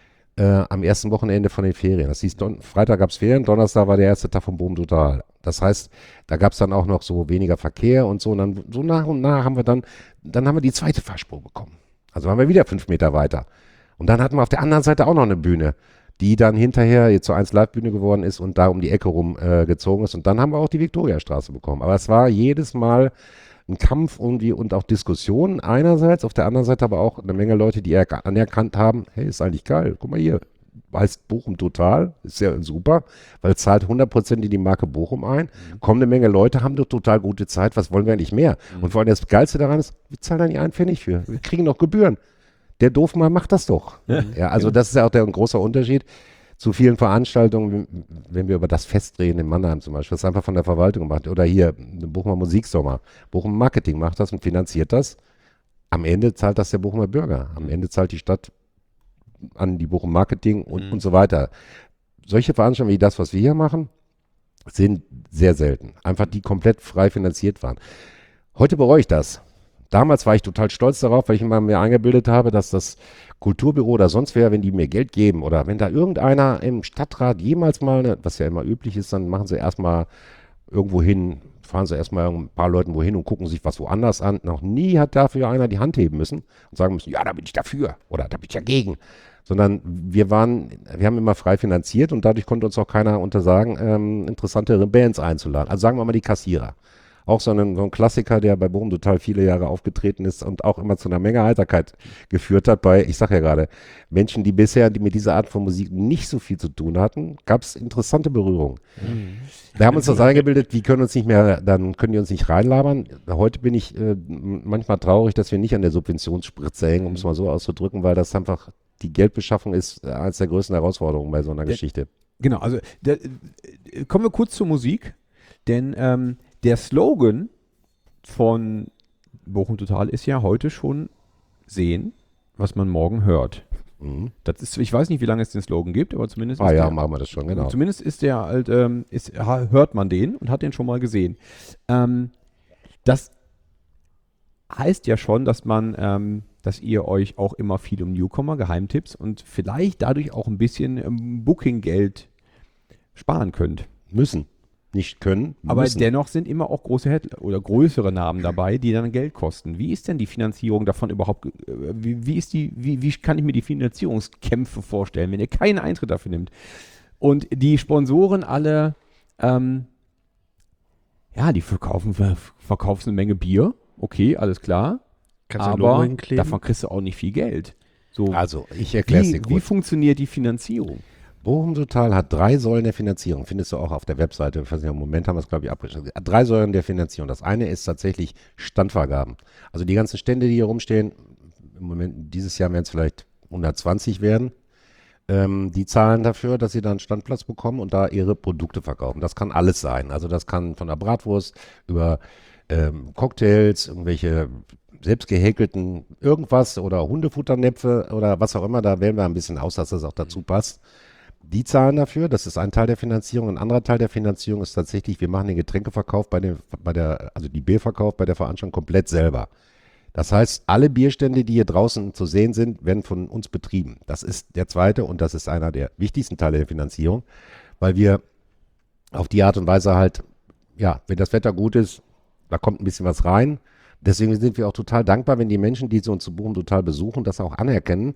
äh, am ersten Wochenende von den Ferien. Das hieß, Don Freitag gab es Ferien, Donnerstag war der erste Tag von Bochum Total. Das heißt, da gab es dann auch noch so weniger Verkehr und so. Und dann so nach und nach haben wir dann, dann haben wir die zweite Fahrspur bekommen. Also waren wir wieder fünf Meter weiter. Und dann hatten wir auf der anderen Seite auch noch eine Bühne, die dann hinterher jetzt zur eins Live-Bühne geworden ist und da um die Ecke rum äh, gezogen ist. Und dann haben wir auch die Viktoriastraße bekommen. Aber es war jedes Mal ein Kampf irgendwie und auch Diskussionen einerseits, auf der anderen Seite aber auch eine Menge Leute, die anerkannt haben, hey, ist eigentlich geil, guck mal hier, heißt Bochum Total, ist ja super, weil zahlt hundert Prozent in die Marke Bochum ein, kommen eine Menge Leute, haben doch total gute Zeit, was wollen wir eigentlich mehr? Und vor allem das Geilste daran ist, wir zahlen da nicht einen Pfennig für, wir kriegen noch Gebühren. Der Doofmann macht das doch. Ja, also das ist ja auch der, ein großer Unterschied zu vielen Veranstaltungen, wenn wir über das Fest reden in Mannheim zum Beispiel, das ist einfach von der Verwaltung gemacht. Oder hier, Bochumer Musiksommer. Bochum Marketing macht das und finanziert das. Am Ende zahlt das der Bochumer Bürger. Am Ende zahlt die Stadt an die Bochum Marketing und, Mhm. und so weiter. Solche Veranstaltungen wie das, was wir hier machen, sind sehr selten. Einfach die komplett frei finanziert waren. Heute bereue ich das. Damals war ich total stolz darauf, weil ich immer mir eingebildet habe, dass das Kulturbüro oder sonst wer, wenn die mir Geld geben oder wenn da irgendeiner im Stadtrat jemals mal, ne, was ja immer üblich ist, dann machen sie erstmal irgendwo hin, fahren sie erstmal ein paar Leuten wohin und gucken sich was woanders an. Noch nie hat dafür einer die Hand heben müssen und sagen müssen, ja, da bin ich dafür oder da bin ich dagegen. Sondern wir waren, wir haben immer frei finanziert und dadurch konnte uns auch keiner untersagen, ähm, interessantere Bands einzuladen. Also sagen wir mal die Kassierer. Auch so ein, so ein Klassiker, der bei Bochum Total viele Jahre aufgetreten ist und auch immer zu einer Menge Heiterkeit geführt hat bei, ich sage ja gerade, Menschen, die bisher die mit dieser Art von Musik nicht so viel zu tun hatten, gab es interessante Berührungen. Mhm. Wir haben uns das eingebildet, die können uns nicht mehr, dann können die uns nicht reinlabern. Heute bin ich äh, manchmal traurig, dass wir nicht an der Subventionsspritze hängen, um es mal so auszudrücken, weil das einfach, die Geldbeschaffung ist äh, eines der größten Herausforderungen bei so einer Der, Geschichte. Genau, also der, äh, kommen wir kurz zur Musik. Denn ähm, der Slogan von Bochum Total ist ja heute schon sehen, was man morgen hört. Mhm. Das ist, ich weiß nicht, wie lange es den Slogan gibt, aber zumindest Ah ist ja, der, machen wir das schon, genau. zumindest ist der halt, ähm, ist, hört man den und hat den schon mal gesehen. Ähm, das heißt ja schon, dass man, ähm, dass ihr euch auch immer viel um Newcomer, Geheimtipps und vielleicht dadurch auch ein bisschen ähm, Booking-Geld sparen könnt. Müssen. Nicht können, Aber müssen. dennoch sind immer auch große Head- oder größere Namen dabei, die dann Geld kosten. Wie ist denn die Finanzierung davon überhaupt? äh, Wie, wie, ist die, wie, wie kann ich mir die Finanzierungskämpfe vorstellen, wenn ihr keinen Eintritt dafür nimmt? Und die Sponsoren alle, ähm, ja, die verkaufen, verkaufen eine Menge Bier. Okay, alles klar. Kannst du ein Logo Aber hinkleben? davon kriegst du auch nicht viel Geld. So, Also, ich erkläre es dir wie, wie kurz. funktioniert die Finanzierung? Bochum Total hat drei Säulen der Finanzierung. Findest du auch auf der Webseite. Ich weiß nicht, im Moment haben wir es, glaube ich, abgeschlossen. Drei Säulen der Finanzierung. Das eine ist tatsächlich Standvergaben. Also die ganzen Stände, die hier rumstehen, im Moment, dieses Jahr werden es vielleicht hundertzwanzig werden. Ähm, die zahlen dafür, dass sie da einen Standplatz bekommen und da ihre Produkte verkaufen. Das kann alles sein. Also das kann von der Bratwurst über ähm, Cocktails, irgendwelche selbst gehäkelten irgendwas oder Hundefutternäpfe oder was auch immer. Da wählen wir ein bisschen aus, dass das auch dazu passt. Die zahlen dafür, das ist ein Teil der Finanzierung. Ein anderer Teil der Finanzierung ist tatsächlich, wir machen den Getränkeverkauf bei, den, bei der, also die Bierverkauf bei der Veranstaltung komplett selber. Das heißt, alle Bierstände, die hier draußen zu sehen sind, werden von uns betrieben. Das ist der zweite und das ist einer der wichtigsten Teile der Finanzierung, weil wir auf die Art und Weise halt, ja, wenn das Wetter gut ist, da kommt ein bisschen was rein. Deswegen sind wir auch total dankbar, wenn die Menschen, die uns zu Bochum Total besuchen, das auch anerkennen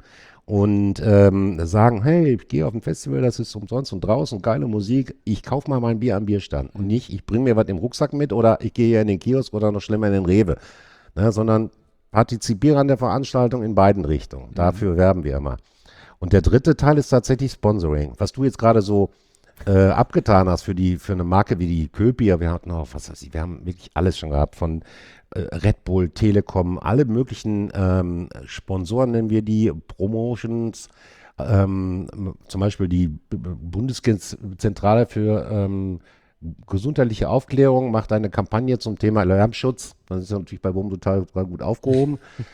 und ähm, sagen, hey, ich gehe auf ein Festival, das ist umsonst und draußen, geile Musik, ich kaufe mal mein Bier am Bierstand und nicht, ich bringe mir was im Rucksack mit oder ich gehe hier in den Kiosk oder noch schlimmer in den Rewe, ne, sondern partizipiere an der Veranstaltung in beiden Richtungen. Dafür werben wir immer. Und der dritte Teil ist tatsächlich Sponsoring. Was du jetzt gerade so äh, abgetan hast für die für eine Marke wie die Köpi, wir hatten auch, was weiß ich, wir haben wirklich alles schon gehabt, von äh, Red Bull, Telekom, alle möglichen ähm, Sponsoren nennen wir die, Promotions, ähm, zum Beispiel die B- B- Bundeszentrale für ähm, gesundheitliche Aufklärung macht eine Kampagne zum Thema Lärmschutz. Das ist natürlich bei Bochum total, total gut aufgehoben.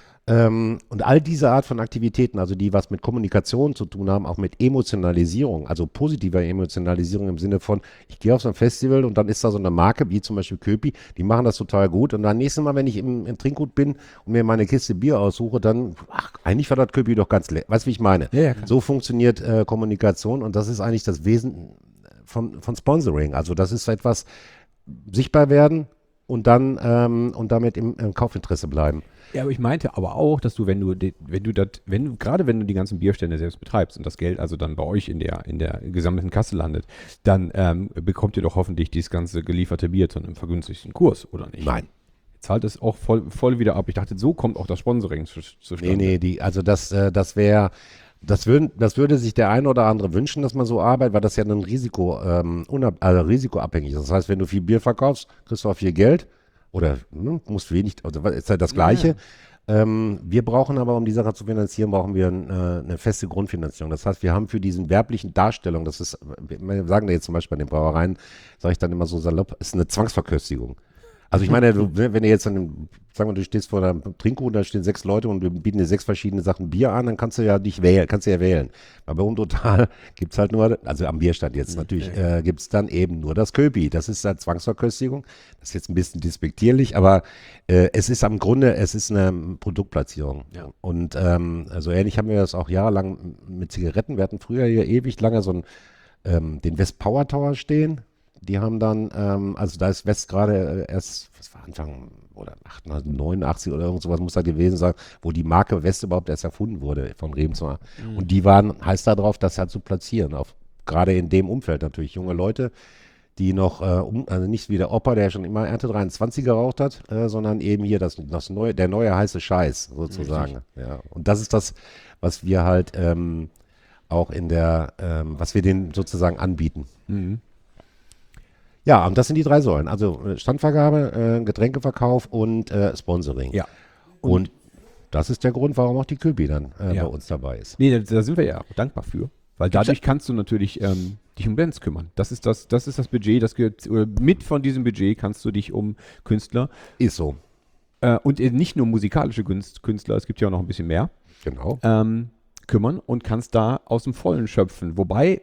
ähm, und all diese Art von Aktivitäten, also die was mit Kommunikation zu tun haben, auch mit Emotionalisierung, also positiver Emotionalisierung im Sinne von, ich gehe auf so ein Festival und dann ist da so eine Marke, wie zum Beispiel Köpi, die machen das total gut. Und dann nächstes Mal, wenn ich im, im Trinkgut bin und mir meine Kiste Bier aussuche, dann, ach, eigentlich war das Köpi doch ganz lecker. Weißt du, wie ich meine? Ja, ja, klar. So funktioniert äh, Kommunikation und das ist eigentlich das Wesen von, von Sponsoring. Also das ist etwas sichtbar werden und dann ähm, und damit im, im Kaufinteresse bleiben. Ja, aber ich meinte aber auch, dass du, wenn du, de- wenn du das, wenn du, gerade wenn du die ganzen Bierstände selbst betreibst und das Geld also dann bei euch in der, in der gesammelten Kasse landet, dann ähm, bekommt ihr doch hoffentlich dieses ganze gelieferte Bier zu einem vergünstigten Kurs, oder nicht? Nein. Zahlt es auch voll, voll wieder ab. Ich dachte, so kommt auch das Sponsoring zu, zustande. Nee, nee, die, also das, äh, das wäre, das, würden, das würde sich der eine oder andere wünschen, dass man so arbeitet, weil das ja ein Risiko, ähm, unab, also risikoabhängig ist. Das heißt, wenn du viel Bier verkaufst, kriegst du auch viel Geld oder ne, musst wenig, also ist halt das Gleiche. Ähm, wir brauchen aber, um die Sache zu finanzieren, brauchen wir ein, äh, eine feste Grundfinanzierung. Das heißt, wir haben für diesen werblichen Darstellung, das ist, wir sagen da jetzt zum Beispiel bei den Brauereien, sage ich dann immer so salopp, ist eine Zwangsverköstigung. Also ich meine, du, wenn du jetzt an dem, sagen wir, du stehst vor einem Trinkgut, da stehen sechs Leute und wir bieten dir sechs verschiedene Sachen Bier an, dann kannst du ja dich wählen, kannst du ja wählen. Aber bei Bochum Total gibt es halt nur, also am Bierstand jetzt natürlich, äh, gibt es dann eben nur das Köpi. Das ist halt Zwangsverköstigung. Das ist jetzt ein bisschen despektierlich, aber äh, es ist am Grunde, es ist eine Produktplatzierung. Ja. Und ähm, also ähnlich haben wir das auch jahrelang mit Zigaretten. Wir hatten früher hier ewig lange so einen, ähm, den West Power Tower stehen. Die haben dann, ähm, also da ist West gerade äh, erst, was war Anfang oder achtzehnhundertneunundachtzig oder irgend sowas muss da gewesen sein, wo die Marke West überhaupt erst erfunden wurde von Remsmar. Mhm. Und die waren heiß darauf, das halt zu platzieren, auf, gerade in dem Umfeld natürlich. Junge Leute, die noch, äh, um, also nicht wie der Opa, der schon immer Ernte dreiundzwanzig geraucht hat, äh, sondern eben hier das, das neue, der neue heiße Scheiß sozusagen. Ja. Und das ist das, was wir halt ähm, auch in der, ähm, was wir denen sozusagen anbieten. Mhm. Ja, und das sind die drei Säulen. Also äh, Standvergabe, äh, Getränkeverkauf und äh, Sponsoring. Ja. Und, und das ist der Grund, warum auch die Köpi dann äh, Ja. bei uns dabei ist. Nee, da, da sind wir ja auch dankbar für. Weil dadurch kannst du natürlich ähm, dich um Bands kümmern. Das ist das, das ist das Budget, das gehört, oder mit von diesem Budget kannst du dich um Künstler Ist so. äh, und eben nicht nur musikalische Künst- Künstler, es gibt ja auch noch ein bisschen mehr, Genau. ähm, kümmern und kannst da aus dem Vollen schöpfen. Wobei,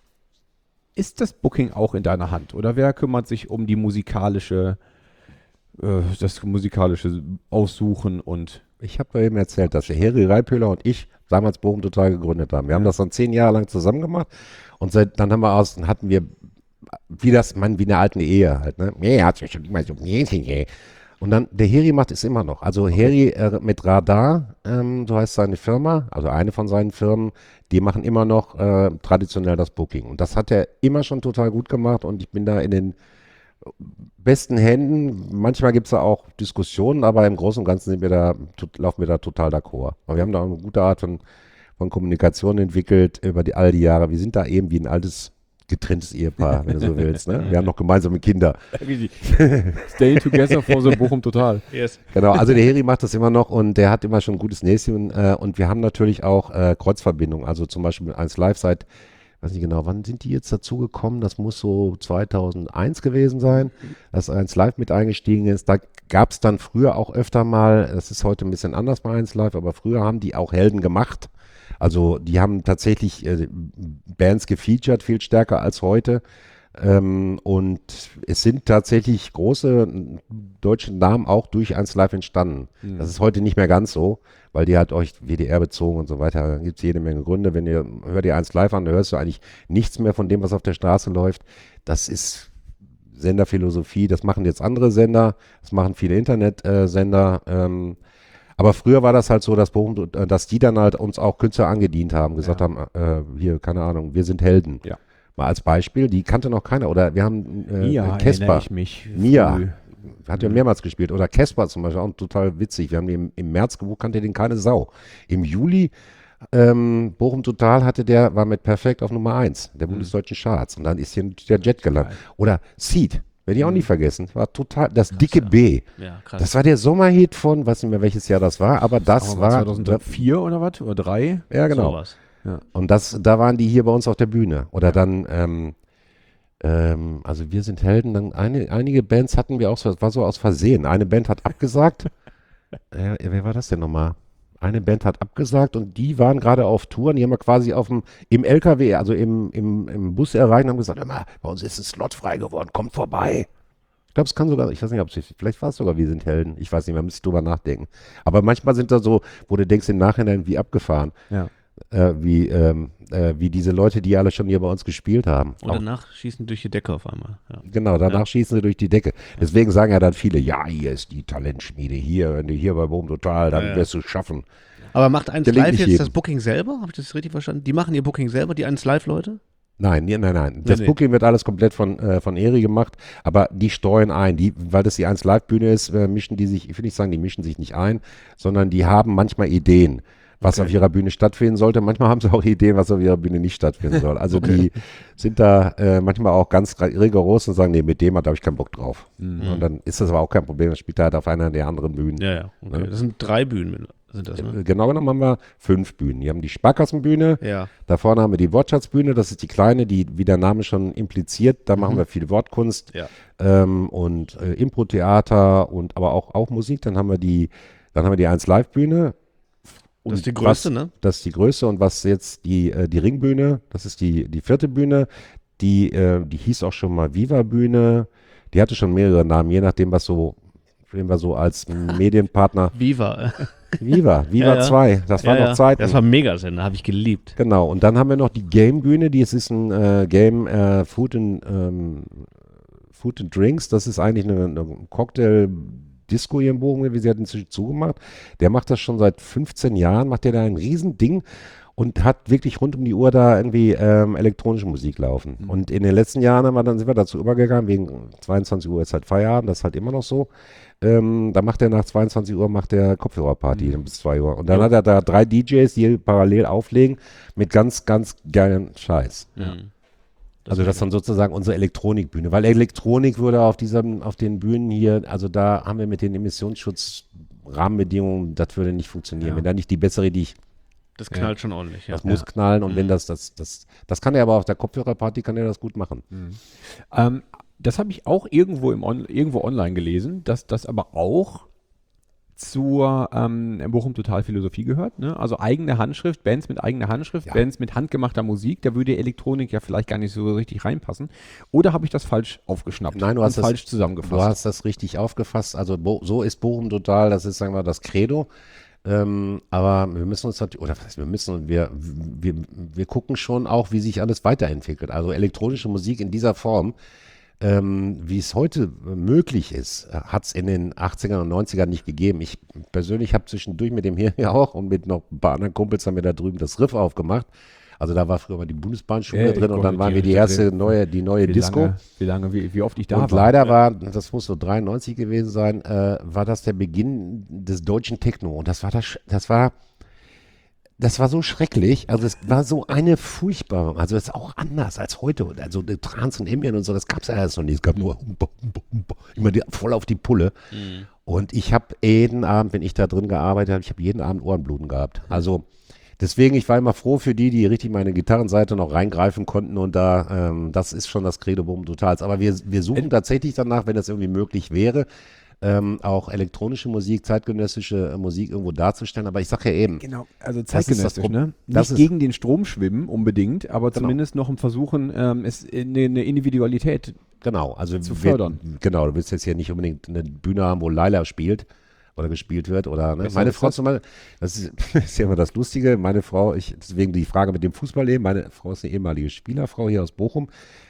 ist das Booking auch in deiner Hand? Oder wer kümmert sich um die musikalische, äh, das musikalische Aussuchen und Ich habe ja eben erzählt, dass der Heri Reipöhler und ich damals Bochum Total gegründet haben. Wir haben das dann zehn Jahre lang zusammen gemacht und seit, dann haben wir aus, dann hatten wir, wie das, man, wie eine alte Ehe halt, ne? Nee, hat sich schon immer so, nee, nee. Und dann, der Heri macht es immer noch. Also Heri äh, mit Radar, ähm, so heißt seine Firma, also eine von seinen Firmen, die machen immer noch äh, traditionell das Booking. Und das hat er immer schon total gut gemacht und ich bin da in den besten Händen. Manchmal gibt es da auch Diskussionen, aber im Großen und Ganzen sind wir da, tut, laufen wir da total d'accord. Aber wir haben da auch eine gute Art von, von Kommunikation entwickelt über die, all die Jahre. Wir sind da eben wie ein altes, getrenntes Ehepaar, wenn du so willst. Ne? Wir haben noch gemeinsame Kinder. Staying together for the Bochum Total. Yes. Genau, also der Heri macht das immer noch und der hat immer schon ein gutes Näschen. Äh, und wir haben natürlich auch äh, Kreuzverbindungen. Also zum Beispiel mit eins Live seit, weiß nicht genau, wann sind die jetzt dazu gekommen? Das muss so zweitausendeins gewesen sein, dass eins Live mit eingestiegen ist. Da gab es dann früher auch öfter mal, das ist heute ein bisschen anders bei eins Live, aber früher haben die auch Helden gemacht. Also die haben tatsächlich äh, Bands gefeatured, viel stärker als heute. Ähm, und es sind tatsächlich große deutsche Namen auch durch eins Live entstanden. Mhm. Das ist heute nicht mehr ganz so, weil die halt euch W D R bezogen und so weiter. Da gibt es jede Menge Gründe. Wenn ihr, hört ihr eins Live an, da hörst du eigentlich nichts mehr von dem, was auf der Straße läuft. Das ist Senderphilosophie. Das machen jetzt andere Sender. Das machen viele Internetsender. Ähm, aber früher war das halt so, dass, Bochum, dass die dann halt uns auch Künstler angedient haben, gesagt Ja. haben, äh, hier, keine Ahnung, wir sind Helden. Ja. Mal als Beispiel, die kannte noch keiner. Oder wir haben äh, Mia, erinnere Casper, ich mich. Mia. früh. hat ja mehrmals gespielt. Oder Casper zum Beispiel, auch total witzig. Wir haben den im, im März gebucht, kannte den keine Sau. Im Juli, ähm, Bochum Total hatte der, war mit Perfekt auf Nummer eins der bundesdeutschen Charts. Und dann ist hier der Jet gelandet. Oder Seed, werde ich auch nie vergessen. War total, das dicke B. Ja, krass. Das war der Sommerhit von, weiß nicht mehr welches Jahr das war, aber das Aber war, zweitausendvier oder was? Oder drei? ja genau. Sowas. Und das, da waren die hier bei uns auf der Bühne. Oder dann, ähm, ähm, also wir sind Helden, dann eine, einige Bands hatten wir auch, so, das war so aus Versehen. Eine Band hat abgesagt. äh, wer war das denn nochmal? Eine Band hat abgesagt und die waren gerade auf Tour und die haben wir quasi auf dem, im L K W, also im, im, im Bus erreicht und haben gesagt, hör mal, bei uns ist ein Slot frei geworden, kommt vorbei. Ich glaube, es kann sogar, ich weiß nicht, ob es, vielleicht war es sogar, wir sind Helden. Ich weiß nicht, man müsste drüber nachdenken. Aber manchmal sind da so, wo du denkst im Nachhinein, wie abgefahren. Ja. Äh, wie, ähm, äh, wie diese Leute, die alle schon hier bei uns gespielt haben. Und Auch, danach schießen durch die Decke auf einmal. Ja. genau, danach Ja. schießen sie durch die Decke. Deswegen sagen ja dann viele, ja, hier ist die Talentschmiede, hier, wenn du hier bei Bochum Total, dann Ja, ja. wirst du es schaffen. Aber macht eins Gelingt Live nicht jetzt jedem. das Booking selber? Habe ich das richtig verstanden? Die machen ihr Booking selber, die eins Live-Leute? Nein, nee, nein, nein. Das nee. Booking wird alles komplett von, äh, von Eri gemacht, aber die steuern ein. Die, weil das die eins Live-Bühne ist, äh, mischen die sich, ich will nicht sagen, die mischen sich nicht ein, sondern die haben manchmal Ideen, was Okay. auf ihrer Bühne stattfinden sollte. Manchmal haben sie auch Ideen, was auf ihrer Bühne nicht stattfinden soll. Also die sind da äh, manchmal auch ganz rigoros und sagen, nee, mit dem hat habe ich keinen Bock drauf. Und dann ist das aber auch kein Problem, dann spielt er halt auf einer der anderen Bühnen. Ja, ja. Okay. Ja. Das sind drei Bühnen, sind das, ne? Äh, Genau genommen haben wir fünf Bühnen. Wir haben die Sparkassenbühne, Ja. da vorne haben wir die Wortschatzbühne, das ist die kleine, die, wie der Name schon impliziert, da machen wir viel Wortkunst Ja. ähm, und äh, Impro-Theater und aber auch, auch Musik. Dann haben wir die, dann haben wir die eins Live-Bühne. Das ist die Und größte, was, ne? Das ist die größte und was jetzt die, äh, die Ringbühne, das ist die, die vierte Bühne, die, äh, die hieß auch schon mal Viva-Bühne, die hatte schon mehrere Namen, je nachdem, was so, wen wir so als Medienpartner, Viva. Viva, Viva Ja, ja. zwei, das waren Ja, noch ja. Zeiten. Das war ein Megasender, habe ich geliebt. Genau, und dann haben wir noch die Game-Bühne, die es ist ein äh, Game äh, Food, and, ähm, Food and Drinks, das ist eigentlich eine, eine Cocktail-Disco hier in Bochum, wie sie hat inzwischen zugemacht. Der macht das schon seit fünfzehn Jahren, macht der da ein Riesending und hat wirklich rund um die Uhr da irgendwie ähm, elektronische Musik laufen. Mhm. Und in den letzten Jahren haben wir, dann sind wir dazu übergegangen, wegen zweiundzwanzig Uhr ist halt Feierabend, das ist halt immer noch so. Ähm, da macht er nach zweiundzwanzig Uhr macht der Kopfhörerparty Mhm. bis zwei Uhr. Und dann hat er da drei D Js, die parallel auflegen mit ganz, ganz geilen Scheiß. Ja. Also das ist dann sozusagen unsere Elektronikbühne, weil Elektronik würde auf diesem, auf den Bühnen hier, also da haben wir mit den Emissionsschutz Rahmenbedingungen, das würde nicht funktionieren. Ja. Wenn da nicht die bessere, die ich Das knallt schon ordentlich, ja. Das muss knallen und Mhm. wenn das, das, das, das kann er aber auf der Kopfhörerparty, kann er das gut machen. Ähm, das habe ich auch irgendwo, im On irgendwo online gelesen, dass das aber auch zur ähm, Bochum Total Philosophie gehört. Ne? Also eigene Handschrift, Bands mit eigener Handschrift, Ja. Bands mit handgemachter Musik. Da würde Elektronik ja vielleicht gar nicht so richtig reinpassen. Oder habe ich das falsch aufgeschnappt? Nein, du und hast das- falsch Du zusammengefasst. hast das richtig aufgefasst. Also Bo so ist Bochum Total, das ist, sagen wir, das Credo. Ähm, aber wir müssen uns natürlich, oder was heißt, wir müssen, wir, wir, wir gucken schon auch, wie sich alles weiterentwickelt. Also elektronische Musik in dieser Form, ähm, wie es heute möglich ist, hat es in den achtzigern und neunzigern nicht gegeben. Ich persönlich habe zwischendurch mit dem hier ja auch und mit noch ein paar anderen Kumpels haben wir da drüben das Riff aufgemacht. Also da war früher mal die Bundesbahnschule Ja, drin und ich dann waren wir die kommentiere erste drin. neue, die neue wie Disco. Lange, wie lange, wie, wie oft ich da Und war. leider war, das muss so dreiundneunzig gewesen sein, äh, war das der Beginn des deutschen Techno. Und das war das, das war, das war so schrecklich. Also es war so eine furchtbare, also es ist auch anders als heute. Also die Trance und Ambient und so, das gab es ja erst noch nicht. Es gab nur humpa, humpa, humpa, immer die, voll auf die Pulle. Und ich habe jeden Abend, wenn ich da drin gearbeitet habe, ich habe jeden Abend Ohrenbluten gehabt. Also deswegen, ich war immer froh für die, die richtig meine Gitarrenseite noch reingreifen konnten und da, ähm, das ist schon das Credo Bochum Totals. Aber wir, wir suchen tatsächlich danach, wenn das irgendwie möglich wäre, ähm, auch elektronische Musik, zeitgenössische äh, Musik irgendwo darzustellen. Aber ich sage ja eben, Genau, also Das ist das zeitgenössisch, Pro- ne? das Nicht ist- gegen den Strom schwimmen unbedingt, aber Genau. zumindest noch im Versuchen, ähm, es eine, eine Individualität. genau, also Zu wir- fördern. Genau, du willst jetzt hier nicht unbedingt eine Bühne haben, wo Laila spielt oder gespielt wird oder ne? Weshalb Meine ist Frau das? zum Beispiel, das ist, ist ja immer das Lustige, meine Frau, ich, deswegen die Frage mit dem Fußball eben, meine Frau ist eine ehemalige Spielerfrau hier aus Bochum,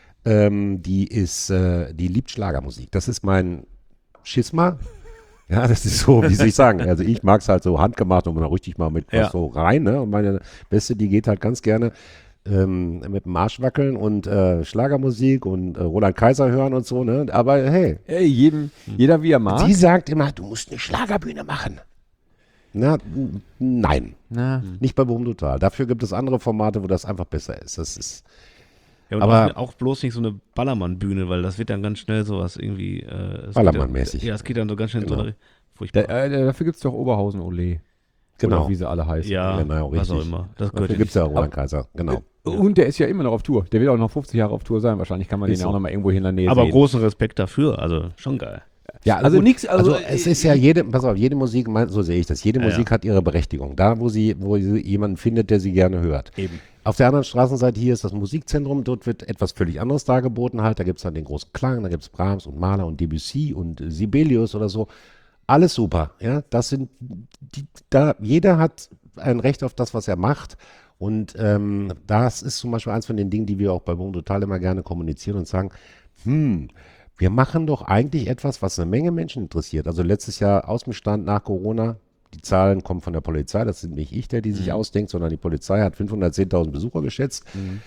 ähm, die ist, äh, die liebt Schlagermusik. Das ist mein Schisma. Ja, das ist so, wie soll ich sagen, also ich mag es halt so handgemacht und dann richtig mal mit Ja. was so rein, ne? Und meine Beste, die geht halt ganz gerne ähm, mit dem Arsch wackeln und äh, Schlagermusik und äh, Roland Kaiser hören und so, ne? Aber hey, Ey, jedem, jeder wie er mag. sie sagt immer, du musst eine Schlagerbühne machen. Na, n- nein, Na, nicht bei Bochum Total. Dafür gibt es andere Formate, wo das einfach besser ist. Das ist, Ja, und Aber- auch, auch bloß nicht so eine Ballermann-Bühne, weil das wird dann ganz schnell sowas irgendwie. Äh, es geht Ballermann-mäßig. dann- Ja, es geht dann so ganz schnell Genau. in so eine. Furchtbar. da, äh, dafür gibt es doch Oberhausen Ole. genau. Oder wie sie alle heißen. ja, genau, was auch richtig. immer. Das gehört Dafür gibt es ja nicht. Roland Kaiser, genau. Und der ist ja immer noch auf Tour. Der wird auch noch fünfzig Jahre auf Tour sein. Wahrscheinlich kann man Ist den so. auch noch mal irgendwo in der Nähe Aber sehen. großen Respekt dafür, also schon geil. Ja, also gut. nichts. Also, Also, es ist ja jede, pass auf, jede Musik, mein- so sehe ich das, jede Ja, Musik ja. hat ihre Berechtigung. Da, wo sie, wo sie jemanden findet, der sie gerne hört. Eben. Auf der anderen Straßenseite hier ist das Musikzentrum, dort wird etwas völlig anderes dargeboten halt. Da gibt es dann den großen Klang, da gibt es Brahms und Mahler und Debussy und äh, Sibelius oder so. Alles super, ja. Das sind, die, da, jeder hat ein Recht auf das, was er macht. Und ähm, das ist zum Beispiel eins von den Dingen, die wir auch bei Bochum Total immer gerne kommunizieren und sagen, hm, wir machen doch eigentlich etwas, was eine Menge Menschen interessiert. Also letztes Jahr Außenbestand nach Corona, die Zahlen kommen von der Polizei, das sind nicht ich, der die sich ausdenkt, sondern die Polizei hat fünfhundertzehntausend Besucher geschätzt.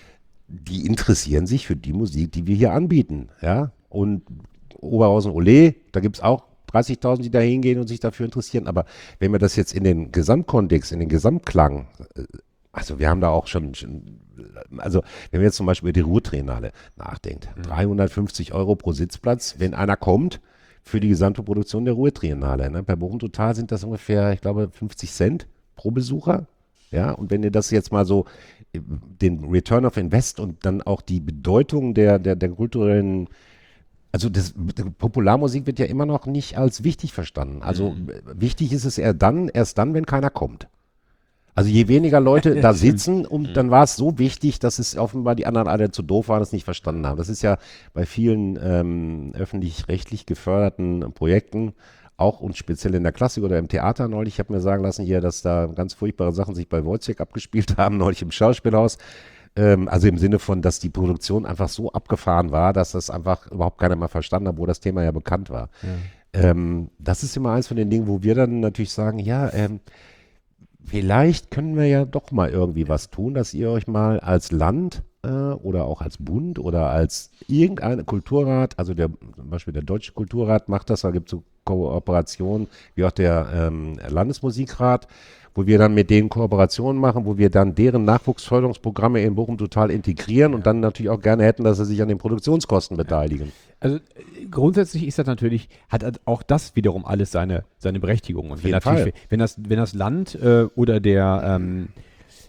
Die interessieren sich für die Musik, die wir hier anbieten. Ja? Und Oberhausen Ole, da gibt es auch dreißigtausend, die da hingehen und sich dafür interessieren. Aber wenn wir das jetzt in den Gesamtkontext, in den Gesamtklang, äh, also wir haben da auch schon, schon also wenn wir jetzt zum Beispiel über die Ruhrtriennale nachdenkt, dreihundertfünfzig Euro pro Sitzplatz, wenn einer kommt, für die gesamte Produktion der Ruhrtriennale. Ne? Bei Bochum Total sind das ungefähr, ich glaube, fünfzig Cent pro Besucher. Ja, und wenn ihr das jetzt mal so, äh, den Return of Invest und dann auch die Bedeutung der, der, der kulturellen, also das, Popularmusik wird ja immer noch nicht als wichtig verstanden. Also äh, wichtig ist es eher dann, erst dann, wenn keiner kommt. Also je weniger Leute da sitzen, und dann war es so wichtig, dass es offenbar die anderen alle zu doof waren, es nicht verstanden haben. Das ist ja bei vielen ähm, öffentlich-rechtlich geförderten Projekten auch und speziell in der Klassik oder im Theater neulich. Ich habe mir sagen lassen hier, dass da ganz furchtbare Sachen sich bei Wojciech abgespielt haben, neulich im Schauspielhaus. Ähm, also im Sinne von, dass die Produktion einfach so abgefahren war, dass das einfach überhaupt keiner mehr verstanden hat, wo das Thema ja bekannt war. Ähm, das ist immer eins von den Dingen, wo wir dann natürlich sagen, ja, ähm, vielleicht können wir ja doch mal irgendwie was tun, dass ihr euch mal als Land äh, oder auch als Bund oder als irgendein Kulturrat, also der, zum Beispiel der Deutsche Kulturrat macht das, da gibt es so Kooperationen, wie auch der ähm, Landesmusikrat, wo wir dann mit denen Kooperationen machen, wo wir dann deren Nachwuchsförderungsprogramme in Bochum Total integrieren und dann natürlich auch gerne hätten, dass sie sich an den Produktionskosten beteiligen. Also äh, grundsätzlich ist das natürlich, hat halt auch das wiederum alles seine, seine Berechtigung. Und wenn, jeden natürlich, Fall. wenn, das, wenn das Land äh, oder der, ähm,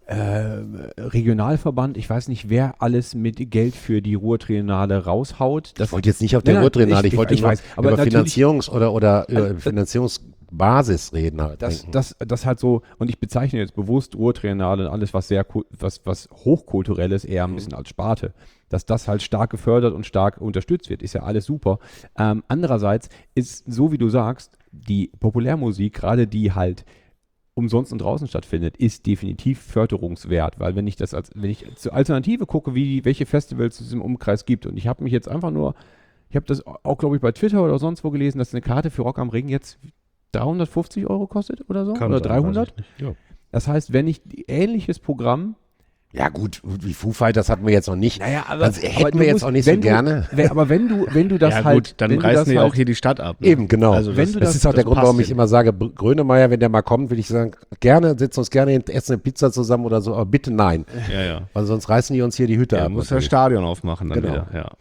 äh, Regionalverband, ich weiß nicht, wer alles mit Geld für die Ruhrtriennale raushaut. Das Ich wollte jetzt nicht auf der Nein, nein, Ruhrtriennale, ich, ich- wollte ich nur weiß, aber über natürlich- Finanzierungs- oder, oder äh, Also, Finanzierungsbasis reden halt. Das, denken. das, das halt so, und ich bezeichne jetzt bewusst Ruhrtriennale und alles, was sehr, ku- was, was hochkulturelles eher ein bisschen als Sparte, dass das halt stark gefördert und stark unterstützt wird, ist ja alles super. Ähm, andererseits ist, so wie du sagst, die Populärmusik, gerade die halt umsonst und draußen stattfindet, ist definitiv förderungswert, weil wenn ich das als, wenn ich zur Alternative gucke, wie, welche Festivals es im Umkreis gibt, und ich habe mich jetzt einfach nur, ich habe das auch, glaube ich, bei Twitter oder sonst wo gelesen, dass eine Karte für Rock am Ring jetzt dreihundertfünfzig Euro kostet oder so, Kann oder sein, dreihundert. weiß ich nicht. Ja. Das heißt, wenn ich ähnliches Programm, Ja gut, wie Foo Fighters hatten wir jetzt noch nicht. naja, aber, Das hätten aber du wir jetzt musst- auch nicht so wenn du, gerne. Wenn, aber wenn du, wenn du das ja, halt, gut, dann wenn du reißen das die halt, auch hier die Stadt ab. Ne? Eben, genau. Also Wenn das, du das, das- ist auch der das Grund, passt warum ich hin. immer sage, Br- Grönemeyer, wenn der mal kommt, würde ich sagen, gerne, setzen uns gerne hin, essen eine Pizza zusammen oder so, aber bitte nein. Ja, ja. Weil sonst reißen die uns hier die Hütte Ja, ab. muss das natürlich. Stadion aufmachen dann Genau. wieder. Ja.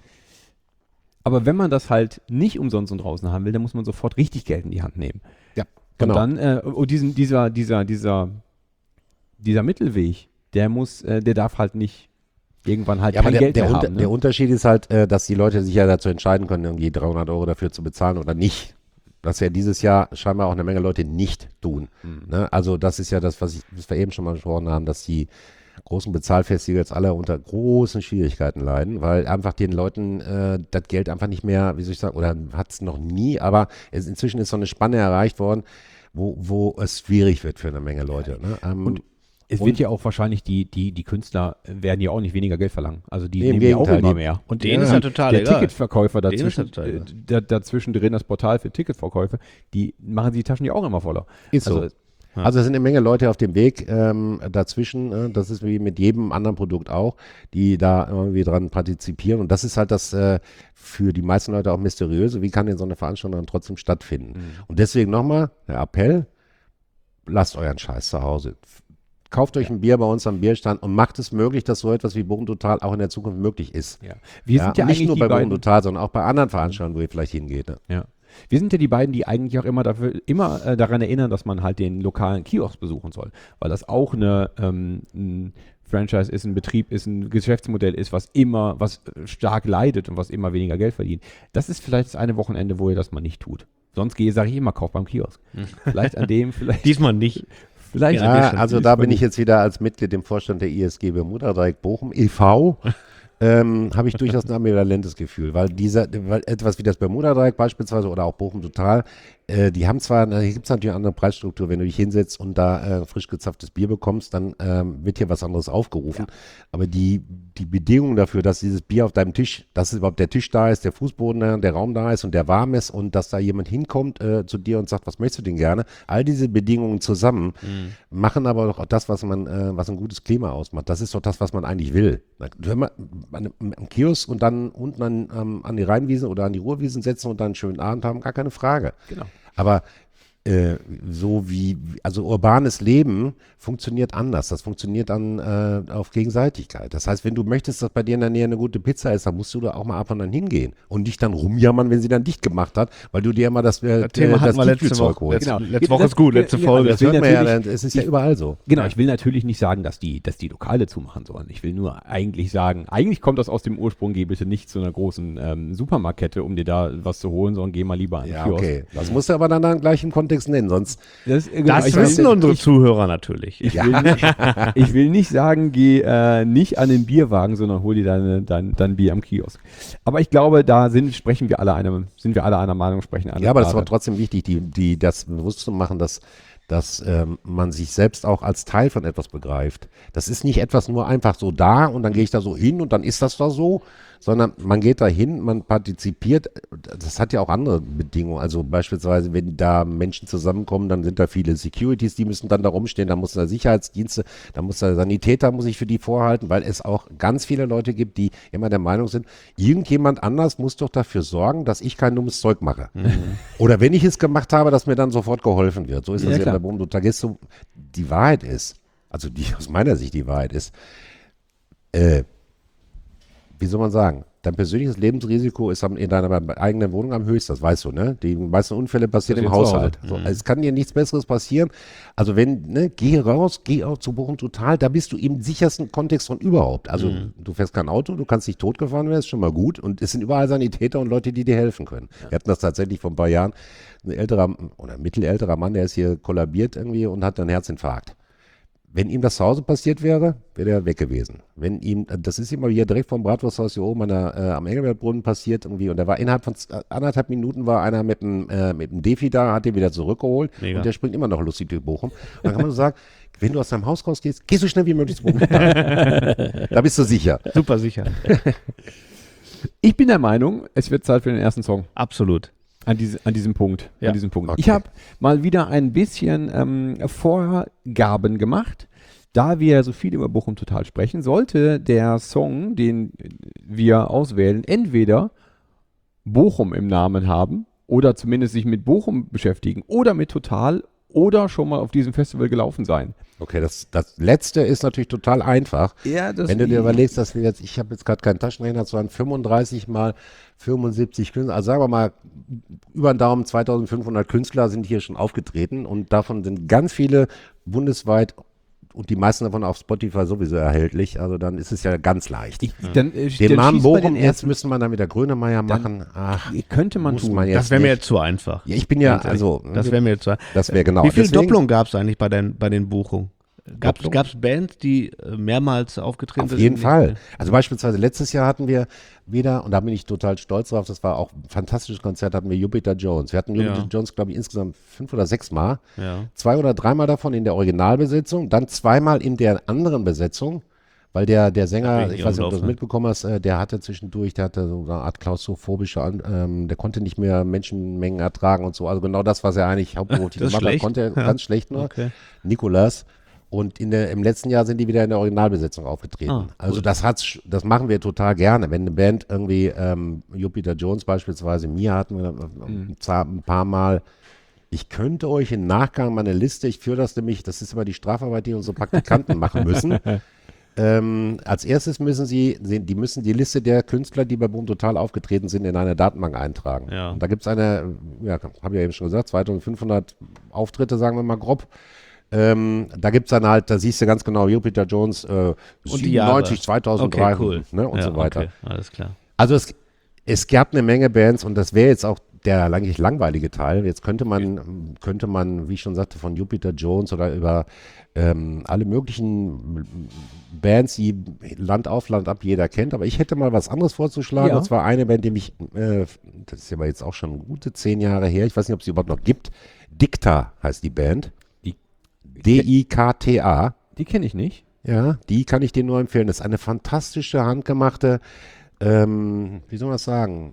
aber wenn man das halt nicht umsonst und draußen haben will, dann muss man sofort richtig Geld in die Hand nehmen. Ja, genau. Und dann, äh, und diesen, dieser, dieser, dieser, dieser Mittelweg, der muss, äh, der darf halt nicht irgendwann halt Ja, aber kein der, Geld der, mehr Unter, haben. der Ne? Unterschied ist halt, äh, dass die Leute sich ja dazu entscheiden können, irgendwie dreihundert Euro dafür zu bezahlen oder nicht. Was ja dieses Jahr scheinbar auch eine Menge Leute nicht tun. Mhm. Ne? Also das ist ja das, was, ich, was wir eben schon mal besprochen haben, dass die großen Bezahlfestivals alle unter großen Schwierigkeiten leiden, weil einfach den Leuten äh, das Geld einfach nicht mehr, wie soll ich sagen, oder hat es noch nie, aber es, inzwischen ist so eine Spanne erreicht worden, wo, wo es schwierig wird für eine Menge Leute. Ne? Ähm, Und Es Und- wird ja auch wahrscheinlich, die, die, die Künstler werden ja auch nicht weniger Geld verlangen. Also die Nee, im nehmen ja auch Gegenteil, immer die- mehr. Und denen ist die- ja total der egal. Ticketverkäufer Denen ist dazwischen, ja total egal. äh, da, dazwischen drin, das Portal für Ticketverkäufe, die machen die Taschen ja auch immer voller. Ist so. Also, Also es sind eine Menge Leute auf dem Weg ähm, dazwischen, äh, das ist wie mit jedem anderen Produkt auch, die da irgendwie dran partizipieren und das ist halt das äh, für die meisten Leute auch mysteriöse, wie kann denn so eine Veranstaltung dann trotzdem stattfinden? Und deswegen nochmal der Appell, lasst euren Scheiß zu Hause. F- Kauft euch ein Bier bei uns am Bierstand und macht es möglich, dass so etwas wie Bochum Total auch in der Zukunft möglich ist. ja. Wir sind ja nicht eigentlich nur die bei Bochum beiden, Total, sondern auch bei anderen Veranstaltungen, wo ihr vielleicht hingeht. Ne? ja. Wir sind ja die beiden, die eigentlich auch immer dafür, immer äh, daran erinnern, dass man halt den lokalen Kiosk besuchen soll, weil das auch eine, ähm, ein Franchise ist, ein Betrieb ist, ein Geschäftsmodell ist, was immer, was äh, stark leidet und was immer weniger Geld verdient. Das ist vielleicht das eine Wochenende, wo ihr das mal nicht tut. Sonst gehe, sage ich immer, kauf beim Kiosk. Vielleicht an dem, vielleicht, Diesmal nicht. vielleicht an Ja, dem also da bin ich jetzt wieder als Mitglied im Vorstand der I S G Bermuda-Dreieck Bochum e.V. ähm, habe ich durchaus ein ambivalentes Gefühl, weil dieser, weil etwas wie das Bermuda-Dreieck beispielsweise oder auch Bochum Total, äh, die haben zwar, na, hier gibt es natürlich eine andere Preisstruktur, wenn du dich hinsetzt und da äh, frisch gezapftes Bier bekommst, dann ähm, wird hier was anderes aufgerufen, aber die, die Bedingungen dafür, dass dieses Bier auf deinem Tisch, dass überhaupt der Tisch da ist, der Fußboden da, der Raum da ist und der warm ist und dass da jemand hinkommt äh, zu dir und sagt, was möchtest du denn gerne, all diese Bedingungen zusammen machen aber doch auch das, was man, äh, was ein gutes Klima ausmacht. Das ist doch das, was man eigentlich will. Wenn man an, am Kiosk und dann unten an, ähm, an die Rheinwiesen oder an die Ruhrwiesen setzen und dann einen schönen Abend haben, gar keine Frage. Genau. Aber äh, so wie, also urbanes Leben funktioniert anders. Das funktioniert dann äh, auf Gegenseitigkeit. Das heißt, wenn du möchtest, dass bei dir in der Nähe eine gute Pizza ist, dann musst du da auch mal ab und an hingehen und nicht dann rumjammern, wenn sie dann dicht gemacht hat, weil du dir immer das, äh, Das Thema das hatten wir letzte Tiefkühlzeug Woche. holst. Letzte, Genau. letzte Woche Das- ist gut, letzte ja, Folge. Das will hört man ja, natürlich- es ist ja überall so. Genau, ich will natürlich nicht sagen, dass die, dass die Lokale zumachen sollen. Ich will nur eigentlich sagen, eigentlich kommt das aus dem Ursprung, geh bitte nicht zu einer großen ähm, Supermarktkette, um dir da was zu holen, sondern geh mal lieber an den Ja, Kiosk. okay. Das musst du aber dann, dann gleich im Kontext nennen, sonst. Das, genau, Das ich will- wissen unsere ich, Zuhörer natürlich. ich, will nicht, ich will nicht sagen, geh äh, nicht an den Bierwagen, sondern hol dir deine, dein, dein Bier am Kiosk. Aber ich glaube, da sind, sprechen wir alle eine, sind wir alle einer Meinung, sprechen alle Ja, aber das war Sprache. trotzdem wichtig, die, die, das bewusst zu machen, dass, dass ähm, man sich selbst auch als Teil von etwas begreift. Das ist nicht etwas nur einfach so da und dann gehe ich da so hin und dann ist das da so, sondern man geht da hin, man partizipiert. Das hat ja auch andere Bedingungen. Also beispielsweise, wenn da Menschen zusammenkommen, dann sind da viele Securities, die müssen dann da rumstehen, da muss da Sicherheitsdienste, da muss der Sanitäter, muss ich für die vorhalten, weil es auch ganz viele Leute gibt, die immer der Meinung sind, irgendjemand anders muss doch dafür sorgen, dass ich kein dummes Zeug mache. Oder wenn ich es gemacht habe, dass mir dann sofort geholfen wird. So ist Ja, das ja klar. bei Bochum Total. So, die Wahrheit ist, also die aus meiner Sicht die Wahrheit ist, äh, wie soll man sagen, dein persönliches Lebensrisiko ist am, in deiner eigenen Wohnung am höchsten, das weißt du, ne? Die meisten Unfälle passieren im Passiert zu Haushalt. So, also es kann dir nichts Besseres passieren. Also wenn, ne, geh raus, geh auch zu Bochum Total, da bist du im sichersten Kontext von überhaupt. Also Mhm. du fährst kein Auto, du kannst nicht totgefahren werden, ist schon mal gut. Und es sind überall Sanitäter und Leute, die dir helfen können. Wir hatten das tatsächlich vor ein paar Jahren. Ein älterer oder ein mittelälterer Mann, der ist hier kollabiert irgendwie und hat einen Herzinfarkt. Wenn ihm das zu Hause passiert wäre, wäre er weg gewesen. Wenn ihm, das ist immer hier direkt vom Bratwursthaus hier oben an der, äh, am Engelbertbrunnen passiert irgendwie und da war innerhalb von z- äh, anderthalb Minuten war einer mit dem, äh, mit dem Defi da, hat den wieder zurückgeholt Mega. und der springt immer noch lustig durch Bochum. Und dann kann man so sagen, wenn du aus deinem Haus rausgehst, geh so schnell wie möglich zu Bochum. Da bist du sicher. Super sicher. Ich bin der Meinung, es wird Zeit für den ersten Song. Absolut. An, diese, an diesem Punkt. Ja. An diesem Punkt. Okay. Ich habe mal wieder ein bisschen ähm, Vorgaben gemacht. Da wir so viel über Bochum Total sprechen, sollte der Song, den wir auswählen, entweder Bochum im Namen haben oder zumindest sich mit Bochum beschäftigen oder mit Total oder schon mal auf diesem Festival gelaufen sein. Okay, das, das letzte ist natürlich total einfach. Ja, das Wenn du dir überlegst, dass wir jetzt, ich habe jetzt gerade keinen Taschenrechner, es waren fünfunddreißig mal fünfundsiebzig Künstler, also sagen wir mal, über den Daumen zweitausendfünfhundert Künstler sind hier schon aufgetreten und davon sind ganz viele bundesweit und die meisten davon auf Spotify sowieso erhältlich, also dann ist es ja ganz leicht. Ich, dann, äh, Den dann Namen schießt bei Bochum, den jetzt ersten, müssen wir dann mit der Grönemeyer machen. Ach, könnte man muss tun. man jetzt Das wäre mir nicht. jetzt zu einfach. Ja, ich bin ja, Ganz ehrlich. also, Das wäre mir jetzt zu einfach. das wäre genau. Wie viele Deswegen- Doppelungen gab es eigentlich bei den, bei den Buchungen? Gab Doppelung? es Bands, die äh, mehrmals aufgetreten Auf sind? jeden Fall. Also beispielsweise letztes Jahr hatten wir wieder, und da bin ich total stolz drauf, das war auch ein fantastisches Konzert, hatten wir Jupiter Jones. Wir hatten Jupiter Ja. Jones, glaube ich, insgesamt fünf oder sechs Mal. Ja. Zwei oder dreimal davon in der Originalbesetzung, dann zweimal in der anderen Besetzung, weil der, der Sänger, bin ich ich weiß nicht, ob du das am Laufen. mitbekommen hast, äh, der hatte zwischendurch, der hatte so eine Art klaustrophobische, An- ähm, der konnte nicht mehr Menschenmengen ertragen und so. Also genau das, was er eigentlich hauptberuflich Das ist gemacht hat, schlecht. konnte er Ja. ganz schlecht nur. Okay. Nikolas. Und in der, im letzten Jahr sind die wieder in der Originalbesetzung aufgetreten. Ah, also cool. das hat's, das machen wir total gerne. Wenn eine Band irgendwie, ähm, Jupiter Jones beispielsweise, Mia hatten wir Mhm. ein, ein paar Mal. Ich könnte euch im Nachgang mal eine Liste, ich führe das nämlich, das ist immer die Strafarbeit, die unsere Praktikanten machen müssen. Ähm, als erstes müssen sie, sie, die müssen die Liste der Künstler, die bei Boom Total aufgetreten sind, in eine Datenbank eintragen. Ja. Und da gibt es eine, ja, habe ich ja eben schon gesagt, zweitausendfünfhundert Auftritte, sagen wir mal grob. Ähm, da gibt es dann halt, da siehst du ganz genau, Jupiter Jones, äh, Und die Jahre. siebenundneunzig, zweitausenddreihundert, Okay, cool. ne, und Ja, so weiter. Okay, alles klar. Also es, es gab eine Menge Bands und das wäre jetzt auch der eigentlich langweilige Teil. Jetzt könnte man, könnte man, wie ich schon sagte, von Jupiter Jones oder über ähm, alle möglichen Bands, die Land auf, Land ab jeder kennt. Aber ich hätte mal was anderes vorzuschlagen. Ja. Und zwar eine Band, die mich, äh, das ist aber jetzt auch schon gute zehn Jahre her, ich weiß nicht, ob es sie überhaupt noch gibt. Dicta heißt die Band. Die- D I K T A. Die kenne ich nicht. Ja, die kann ich dir nur empfehlen. Das ist eine fantastische, handgemachte, ähm, wie soll man das sagen?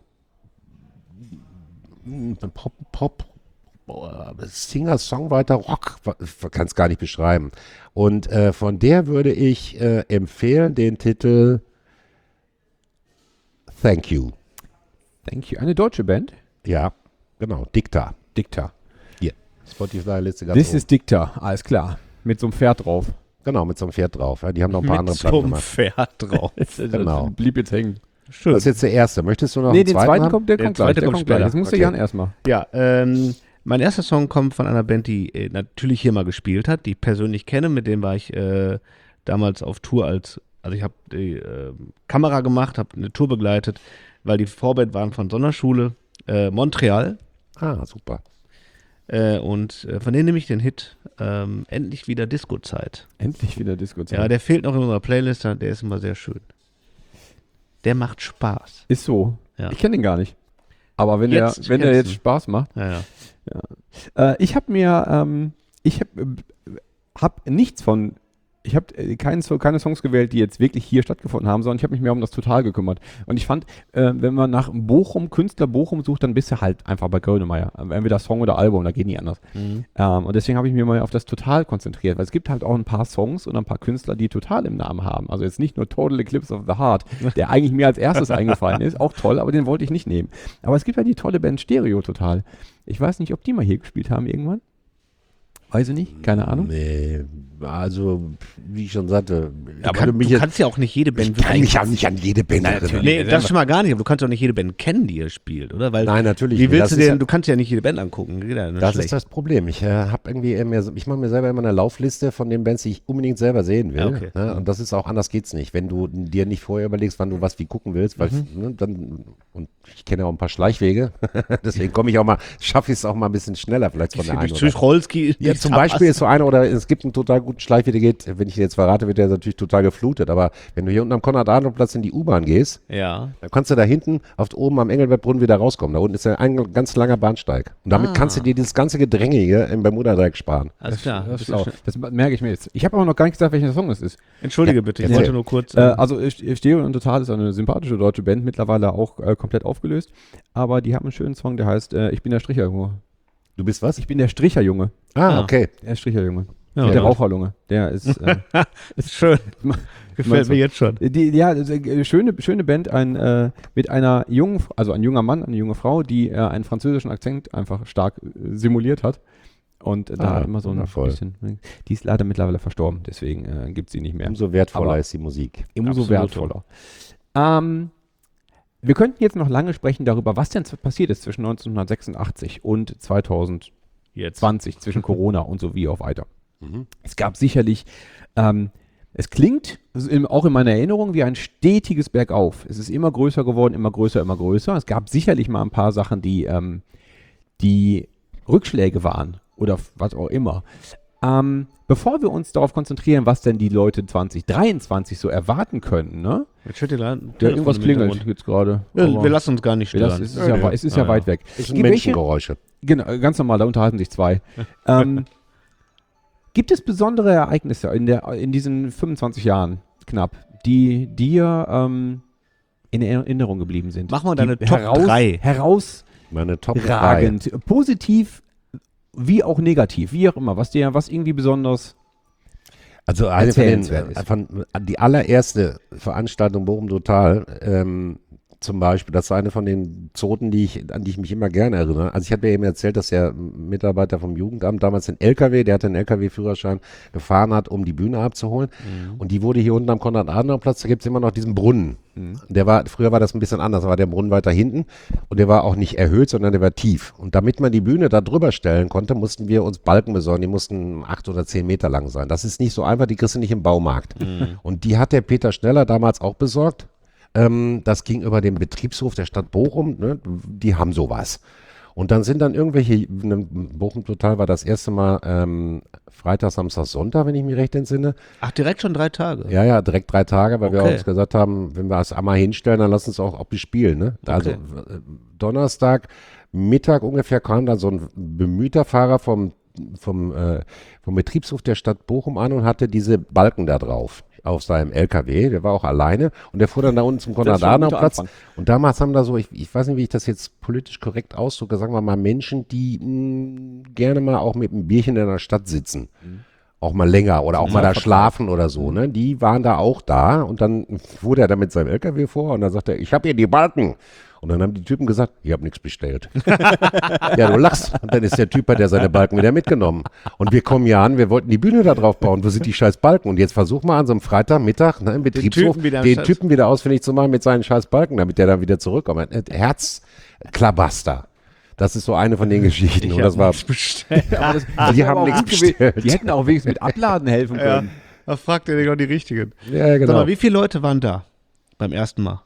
Pop, Pop, Singer, Songwriter, Rock, kann es gar nicht beschreiben. Und äh, von der würde ich äh, empfehlen den Titel Thank You. Thank you. Eine deutsche Band? Ja, genau, Dicta. Dicta. Hier, Spotify-Liste ganz This oben. is Dicta, alles klar. Mit so einem Pferd drauf. Genau, mit so einem Pferd drauf. Ja, die haben noch ein paar andere Mit Platten so einem gemacht. Pferd drauf. Genau. Blieb jetzt hängen. Schön. Das ist jetzt der erste. Möchtest du noch Nee, einen den zweiten zweiten haben? kommt, der, Der kommt gleich. zweite Der kommt kommt gleich. später. Jetzt musst du Okay. Jan erstmal. Ja, ähm, mein erster Song kommt von einer Band, die äh, natürlich hier mal gespielt hat, die ich persönlich kenne, mit dem war ich äh, damals auf Tour als, also ich habe die äh, Kamera gemacht, habe eine Tour begleitet, weil die Vorband waren von Sonderschule, äh, Montreal, Ah, super. äh, und äh, von denen nehme ich den Hit ähm, Endlich wieder Disco-Zeit. Endlich wieder Disco-Zeit. Ja, der fehlt noch in unserer Playlist, der ist immer sehr schön. Der macht Spaß. Ist so. Ja. Ich kenne den gar nicht. Aber wenn Jetzt der, wenn der kennst jetzt du. Spaß macht. Ja, ja. Äh, ich habe mir, ähm, ich habe äh, hab nichts von, ich habe äh, keinen So- keine Songs gewählt, die jetzt wirklich hier stattgefunden haben, sondern ich habe mich mehr um das Total gekümmert. Und ich fand, äh, wenn man nach Bochum, Künstler Bochum sucht, dann bist du halt einfach bei Grönemeyer. Ähm, Entweder Song oder Album, da geht nie anders. Mhm. Ähm, und deswegen habe ich mich mal auf das Total konzentriert, weil es gibt halt auch ein paar Songs und ein paar Künstler, die Total im Namen haben. Also jetzt nicht nur Total Eclipse of the Heart, der eigentlich mir als erstes eingefallen ist, auch toll, aber den wollte ich nicht nehmen. Aber es gibt ja die tolle Band Stereo Total. Ich weiß nicht, ob die mal hier gespielt haben irgendwann. Weiß ich nicht, keine Ahnung. Nee, also, wie ich schon sagte, Du, aber kann, mich du jetzt, kannst ja auch nicht jede Band ich kann mich auch nicht an jede Band erinnern. Nee, das schon mal gar nicht, aber du kannst auch nicht jede Band kennen, die ihr spielt, oder? Weil, Nein, natürlich Wie nicht. willst Das du ist denn, ja- du kannst ja nicht jede Band angucken. Geht ja nur Das schlecht. ist das Problem. Ich äh, habe irgendwie immer, so- ich mache mir selber immer eine Laufliste von den Bands, die ich unbedingt selber sehen will. Ja, okay. Ne? Und das ist auch anders geht's nicht. Wenn du dir nicht vorher überlegst, wann du was wie gucken willst, weil Mhm. ne, dann und ich kenne auch ein paar Schleichwege, deswegen komme ich auch mal, schaffe ich es auch mal ein bisschen schneller vielleicht von der einen Durch oder Tucholsky. ja, zum Beispiel ist so einer, oder es gibt einen total guten Schleich, wie der geht, wenn ich ihn jetzt verrate, wird der natürlich total geflutet, aber wenn du hier unten am Konrad-Adenauer-Platz in die U-Bahn gehst, Ja. dann kannst du da hinten auf oben am Engelbertbrunnen wieder rauskommen. Da unten ist ja ein ganz langer Bahnsteig. Und damit Ah. kannst du dir dieses ganze Gedränge hier im Bermuda-Dreieck sparen. Alles klar. Das, Bist ist du auch, schnell. das merke ich mir jetzt. Ich habe aber noch gar nicht gesagt, welcher Song es ist. Entschuldige bitte, ich erzähl. wollte nur kurz. Äh, ähm, also äh, Stereo und Total ist eine sympathische deutsche Band, mittlerweile auch äh, komplett aufgelöst. Aber die haben einen schönen Song, der heißt äh, Ich bin der Stricherjunge. Du bist was? Ich bin der Stricherjunge. Ah, Ah. okay. Der Stricherjunge. Ja, der gut. Raucherlunge. Der ist äh, ist schön. Gefällt mir jetzt schon. Die, ja, das ist eine schöne, schöne Band, ein, äh, mit einer jungen, also ein junger Mann, eine junge Frau, die äh, einen französischen Akzent einfach stark äh, simuliert hat. Und äh, da Ah, immer so ein wundervoll. bisschen. Die ist leider mittlerweile verstorben, deswegen äh, gibt es sie nicht mehr. Umso wertvoller Aber- ist die Musik. Umso Absolut. wertvoller. Ähm, wir könnten jetzt noch lange sprechen darüber, was denn z- passiert ist zwischen neunzehnhundertsechsundachtzig und zweitausendzwanzig, Jetzt. zwischen Corona und so wie auch weiter. Mhm. Es gab sicherlich, ähm, es klingt also im, auch in meiner Erinnerung wie ein stetiges Bergauf. Es ist immer größer geworden, immer größer, immer größer. Es gab sicherlich mal ein paar Sachen, die, ähm, die Rückschläge waren oder f- was auch immer. Ähm, bevor wir uns darauf konzentrieren, was denn die Leute zwanzig dreiundzwanzig so erwarten können, ne? Jetzt steht hier da ein Ja, Telefon irgendwas im klingelt Hintergrund. jetzt gerade. Ja, aber wir lassen uns gar nicht wir stören. lassen- es ist ja, wei- es ist ja, Ja, weit weg. Das sind Welche- Menschengeräusche. Genau, ganz normal, da unterhalten sich zwei. ähm, gibt es besondere Ereignisse in, der, in diesen fünfundzwanzig Jahren knapp, die dir ähm, in Erinnerung geblieben sind? Mach mal Die deine Top drei. Meine Top drei. Herausragend, positiv wie auch negativ, wie auch immer, was dir, was irgendwie besonders Also eine von den, Erzählenswert ist. äh, von, die allererste Veranstaltung Bochum Total, ähm, zum Beispiel, das war eine von den Zoten, die ich, an die ich mich immer gerne erinnere. Also ich hatte ja eben erzählt, dass der Mitarbeiter vom Jugendamt damals den L K W, der hatte einen L K W-Führerschein, gefahren hat, um die Bühne abzuholen. Und die wurde hier unten am Konrad-Adenauer-Platz, da gibt es immer noch diesen Brunnen. Der war, früher war das ein bisschen anders, da war der Brunnen weiter hinten und der war auch nicht erhöht, sondern der war tief. Und damit man die Bühne da drüber stellen konnte, mussten wir uns Balken besorgen, die mussten acht oder zehn Meter lang sein. Das ist nicht so einfach, die kriegst du nicht im Baumarkt. Und die hat der Peter Schneller damals auch besorgt. Ähm, das ging über den Betriebshof der Stadt Bochum, ne? Die haben sowas. Und dann sind dann irgendwelche, ne, Bochum Total war das erste Mal ähm, Freitag, Samstag, Sonntag, wenn ich mich recht entsinne. Ach, direkt schon drei Tage. Ja, ja, direkt drei Tage, weil wir Okay. uns gesagt haben, wenn wir es einmal hinstellen, dann lass uns auch, auch bespielen. Ne? Also Okay. w- Donnerstag, Mittag ungefähr kam dann so ein bemühter Fahrer vom, vom, äh, vom Betriebshof der Stadt Bochum an und hatte diese Balken da drauf auf seinem L K W, der war auch alleine und der fuhr dann da unten zum ist schon ein guter Konrad-Adenauer-Platz Anfang. und damals haben da so, ich, ich weiß nicht, wie ich das jetzt politisch korrekt ausdrücke, sagen wir mal Menschen, die mh, gerne mal auch mit einem Bierchen in der Stadt sitzen. Auch mal länger oder auch mal da schlafen oder so, ne? Die waren da auch da und dann fuhr der da mit seinem L K W vor und dann sagt er, ich habe hier die Balken. Und dann haben die Typen gesagt, ich habe nichts bestellt. Ja, du lachst. Und dann ist der Typ, hat der seine Balken wieder mitgenommen. Und wir kommen ja an, wir wollten die Bühne da drauf bauen. Wo sind die scheiß Balken? Und jetzt versuch mal an so einem Freitagmittag ne, im Betriebshof Typen wieder am den Scheiß- Typen wieder ausfindig zu machen mit seinen scheiß Balken, damit der dann wieder zurückkommt. Ein Herzklabaster. Das ist so eine von den Geschichten. Ich Und das hab war, nichts bestellt. Aber das, Die wäre haben aber auch nichts gut gewesen. bestellt. Die hätten auch wenigstens mit Abladen helfen Ja, können. da fragt ihr doch die Richtigen. ja, Sag genau. mal, wie viele Leute waren da beim ersten Mal?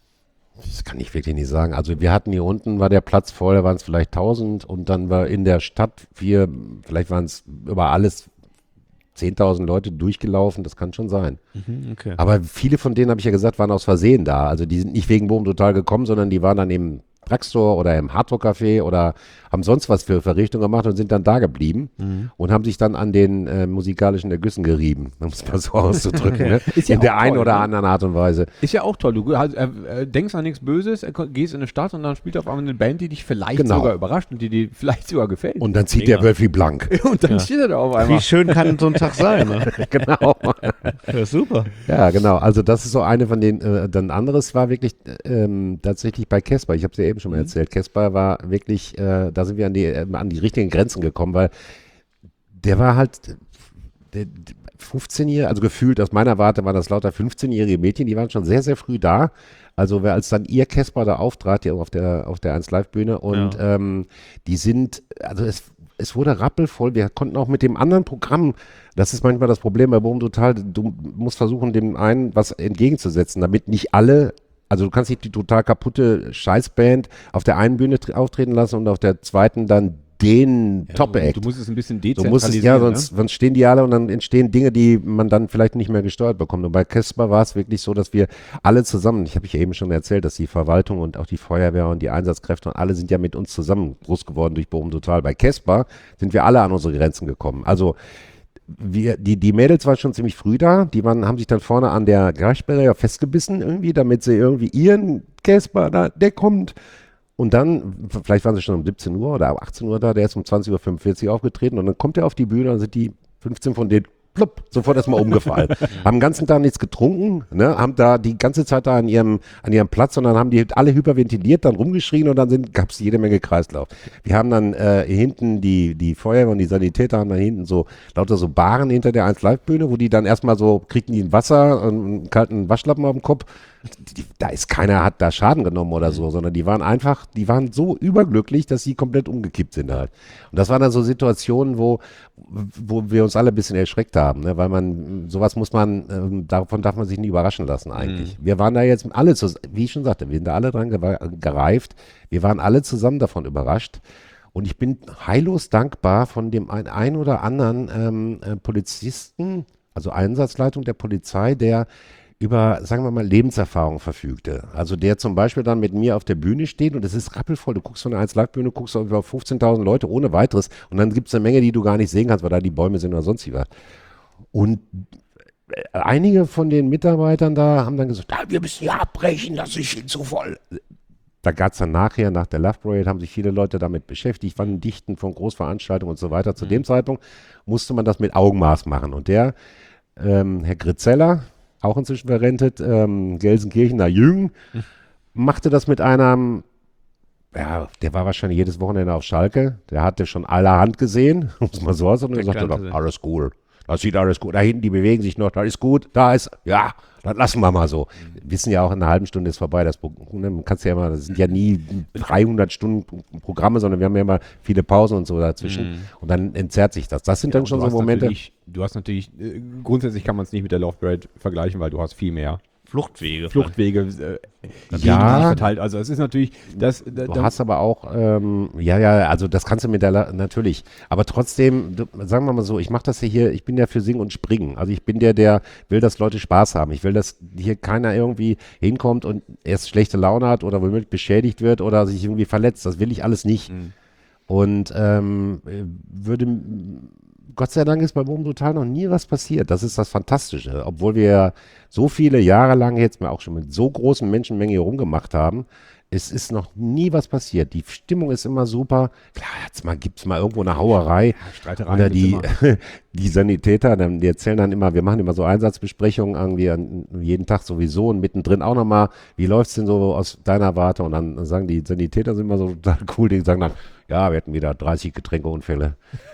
Das kann ich wirklich nicht sagen. Also wir hatten hier unten, war der Platz voll, da waren es vielleicht tausend und dann war in der Stadt, wir, vielleicht waren es über alles zehntausend Leute durchgelaufen, das kann schon sein. Okay. Aber viele von denen, habe ich ja gesagt, waren aus Versehen da. Also die sind nicht wegen Bochum Total gekommen, sondern die waren dann im Drugstore oder im Hardrock-Café oder haben sonst was für Verrichtungen gemacht und sind dann da geblieben und haben sich dann an den äh, musikalischen Ergüssen gerieben, um es mal so auszudrücken. Ne? Ist ja in der auch einen toll, oder ne? anderen Art und Weise. Ist ja auch toll. Du äh, äh, denkst an nichts Böses, äh, gehst in eine Stadt und dann spielt auf einmal eine Band, die dich vielleicht Genau. sogar überrascht und die dir vielleicht sogar gefällt. Und dann zieht Mega. der Wölfi blank. Und dann steht er da auf Wie einmal. schön kann so ein Tag sein, ne? Genau. Ja, super. Ja, genau. Also das ist so eine von den, äh, dann anderes war wirklich ähm, tatsächlich bei Casper. Ich habe es ja eben schon mal erzählt. Casper war wirklich, äh, da sind wir an die, äh, an die richtigen Grenzen gekommen, weil der war halt der, der fünfzehn-Jährige, also gefühlt aus meiner Warte waren das lauter fünfzehn-jährige Mädchen, die waren schon sehr, sehr früh da. Also wer als dann ihr Casper da auftrat, hier auf der auf der eins Live Bühne und Ja. ähm, die sind, also es es wurde rappelvoll. Wir konnten auch mit dem anderen Programm, das ist manchmal das Problem bei Bochum Total, du musst versuchen, dem einen was entgegenzusetzen, damit nicht alle, also du kannst nicht die total kaputte Scheißband auf der einen Bühne tr- auftreten lassen und auf der zweiten dann den Ja, Top-Act. Du musst es ein bisschen Du dezentralisieren. musst es, ja, sonst, ne? sonst stehen die alle und dann entstehen Dinge, die man dann vielleicht nicht mehr gesteuert bekommt. Und bei Casper war es wirklich so, dass wir alle zusammen, ich habe ich ja eben schon erzählt, dass die Verwaltung und auch die Feuerwehr und die Einsatzkräfte und alle sind ja mit uns zusammen groß geworden durch Bochum Total. Bei Casper sind wir alle an unsere Grenzen gekommen. Also wir, die, die Mädels waren schon ziemlich früh da, die waren, haben sich dann vorne an der Garagensperre ja festgebissen irgendwie, damit sie irgendwie ihren Casper, da, der kommt. Und dann, vielleicht waren sie schon um siebzehn Uhr oder achtzehn Uhr da, der ist um zwanzig Uhr fünfundvierzig aufgetreten und dann kommt er auf die Bühne und sind die fünfzehn von denen plupp, sofort erstmal umgefallen. Haben den ganzen Tag nichts getrunken, ne, haben da die ganze Zeit da an ihrem, an ihrem Platz und dann haben die alle hyperventiliert, dann rumgeschrien und dann gab es jede Menge Kreislauf. Wir haben dann äh, hinten die, die Feuerwehr und die Sanitäter haben dann hinten so lauter so Baren hinter der eins Live Bühne, wo die dann erstmal so, kriegten die ein Wasser und einen kalten Waschlappen auf dem Kopf. Die, da ist keiner, hat da Schaden genommen oder so, sondern die waren einfach, die waren so überglücklich, dass sie komplett umgekippt sind halt. Und das waren dann so Situationen, wo, wo wir uns alle ein bisschen erschreckt haben, ne? Weil man, sowas muss man, ähm, davon darf man sich nicht überraschen lassen eigentlich. Mhm. Wir waren da jetzt alle, zusammen, wie ich schon sagte, wir sind da alle dran gereift, wir waren alle zusammen davon überrascht. Und ich bin heillos dankbar von dem ein, ein oder anderen ähm, äh, Polizisten, also Einsatzleitung der Polizei, der über, sagen wir mal, Lebenserfahrung verfügte. Also der zum Beispiel dann mit mir auf der Bühne steht und es ist rappelvoll. Du guckst von der eins Live Bühne, guckst auf über fünfzehntausend Leute ohne weiteres und dann gibt es eine Menge, die du gar nicht sehen kannst, weil da die Bäume sind oder sonst wie was. Und einige von den Mitarbeitern da haben dann gesagt, ah, wir müssen hier abbrechen, das ist viel zu voll. Da gab es dann nachher, nach der Love Parade, haben sich viele Leute damit beschäftigt, wann Dichten von Großveranstaltungen und so weiter. Zu mhm. dem Zeitpunkt musste man das mit Augenmaß machen. Und der, ähm, Herr Gritzeller, auch inzwischen verrentet, ähm, Gelsenkirchener Jüng, hm. machte das mit einem, ja, der war wahrscheinlich jedes Wochenende auf Schalke, der hatte schon allerhand gesehen, muss man so aus, und er sagte, doch, alles cool, das sieht alles gut, da hinten, die bewegen sich noch, das ist gut, da ist, ja, das lassen wir mal so. Mhm. Wissen ja auch, in einer halben Stunde ist vorbei, das man kann's ja immer, das sind ja nie dreihundert Stunden Programme, sondern wir haben ja immer viele Pausen und so dazwischen mhm. und dann entzerrt sich das. Das sind ja, dann schon so Momente. Du hast natürlich, äh, grundsätzlich kann man es nicht mit der Love Parade vergleichen, weil du hast viel mehr Fluchtwege. Fluchtwege äh, ja. verteilt. Also es ist natürlich, das, du da, hast aber auch, ähm, ja, ja, also das kannst du mit der, natürlich, aber trotzdem, du, sagen wir mal so, ich mache das ja hier, ich bin ja für Singen und Springen. Also ich bin der, der will, dass Leute Spaß haben. Ich will, dass hier keiner irgendwie hinkommt und erst schlechte Laune hat oder womöglich beschädigt wird oder sich irgendwie verletzt. Das will ich alles nicht. Mhm. Und ähm, würde... Gott sei Dank ist bei Bochum Total noch nie was passiert. Das ist das Fantastische. Obwohl wir so viele Jahre lang jetzt mal auch schon mit so großen Menschenmengen hier rumgemacht haben, es ist noch nie was passiert. Die Stimmung ist immer super. Klar, jetzt mal gibt es mal irgendwo eine Hauerei. Ja, Streiterei oder die, die Sanitäter, die erzählen dann immer, wir machen immer so Einsatzbesprechungen irgendwie an, jeden Tag sowieso und mittendrin auch nochmal, wie läuft es denn so aus deiner Warte? Und dann sagen die Sanitäter, sind immer so total cool, die sagen dann, ja, wir hatten wieder dreißig Getränkeunfälle.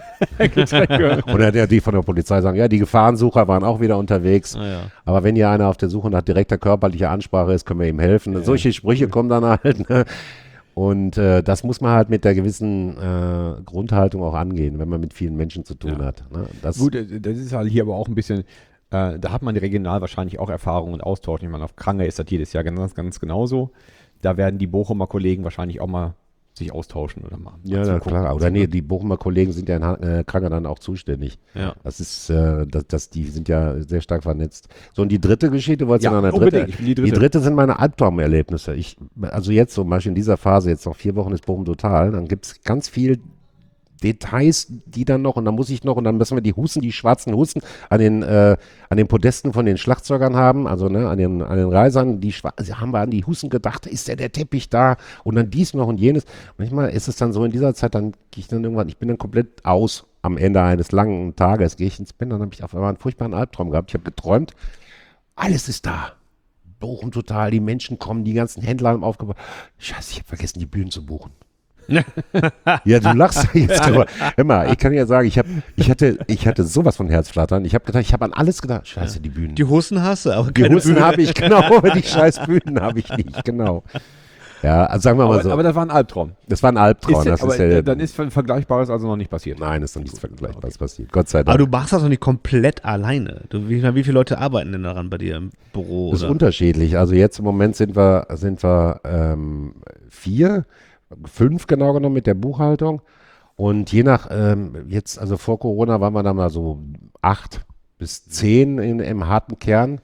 Oder der, die von der Polizei sagen, ja, die Gefahrensucher waren auch wieder unterwegs. Ah, ja. Aber wenn hier einer auf der Suche nach direkter körperlicher Ansprache ist, können wir ihm helfen. Ja. Solche Sprüche kommen dann halt. Ne? Und äh, das muss man halt mit der gewissen äh, Grundhaltung auch angehen, wenn man mit vielen Menschen zu tun ja. hat. Ne? Das Gut, das ist halt hier aber auch ein bisschen, äh, da hat man regional wahrscheinlich auch Erfahrung und Austausch. Ich meine, auf Krange ist das jedes Jahr ganz, ganz genauso. Da werden die Bochumer Kollegen wahrscheinlich auch mal sich austauschen oder mal. Ja, na, klar. Oder nee, die Bochumer Kollegen sind ja in äh, Kranke dann auch zuständig. Ja. Das ist, äh, das, das, die sind ja sehr stark vernetzt. So, und die dritte Geschichte, wolltest du ja, noch eine dritte? Ich die, dritte. die dritte sind meine Albtraumerlebnisse. Ich, also jetzt zum Beispiel in dieser Phase, jetzt noch vier Wochen ist Bochum Total, dann gibt es ganz viel Details, die dann noch, und dann muss ich noch, und dann müssen wir die Husten, die schwarzen Husten an den, äh, an den Podesten von den Schlagzeugern haben, also ne, an den, an den Reisern, die also haben wir an die Husten gedacht, ist der, der Teppich da und dann dies noch und jenes. Manchmal ist es dann so in dieser Zeit, dann gehe ich dann irgendwann, ich bin dann komplett aus am Ende eines langen Tages, gehe ich ins Bett, dann habe ich auf einmal einen furchtbaren Albtraum gehabt. Ich habe geträumt, alles ist da. Bochum Total, die Menschen kommen, die ganzen Händler haben aufgebaut. Scheiße, ich habe vergessen, die Bühnen zu buchen. Ja, du lachst jetzt, aber hör mal, ich kann ja sagen, ich, hab, ich, hatte, ich hatte sowas von Herzflattern. Ich habe gedacht, ich habe an alles gedacht. Scheiße, die Bühnen. Die Hosen hast du, aber Die keine Husten Bühne. habe ich, genau, aber die scheiß Bühnen habe ich nicht, genau. Ja, also sagen wir mal Aber, so, aber das war ein Albtraum. das war ein Albtraum. Ist, das aber ist ja, äh, dann ist ein Vergleichbares also noch nicht passiert. nein, ist noch nichts Vergleichbares passiert, Gott sei Aber Dank. du machst das doch nicht komplett alleine. Du, wie, wie viele Leute arbeiten denn daran bei dir im Büro? Das ist oder? unterschiedlich. Also jetzt im Moment sind wir, sind wir ähm, vier, fünf genau genommen mit der Buchhaltung. Und je nach, ähm, jetzt, also vor Corona waren wir da mal so acht bis zehn in, im harten Kern.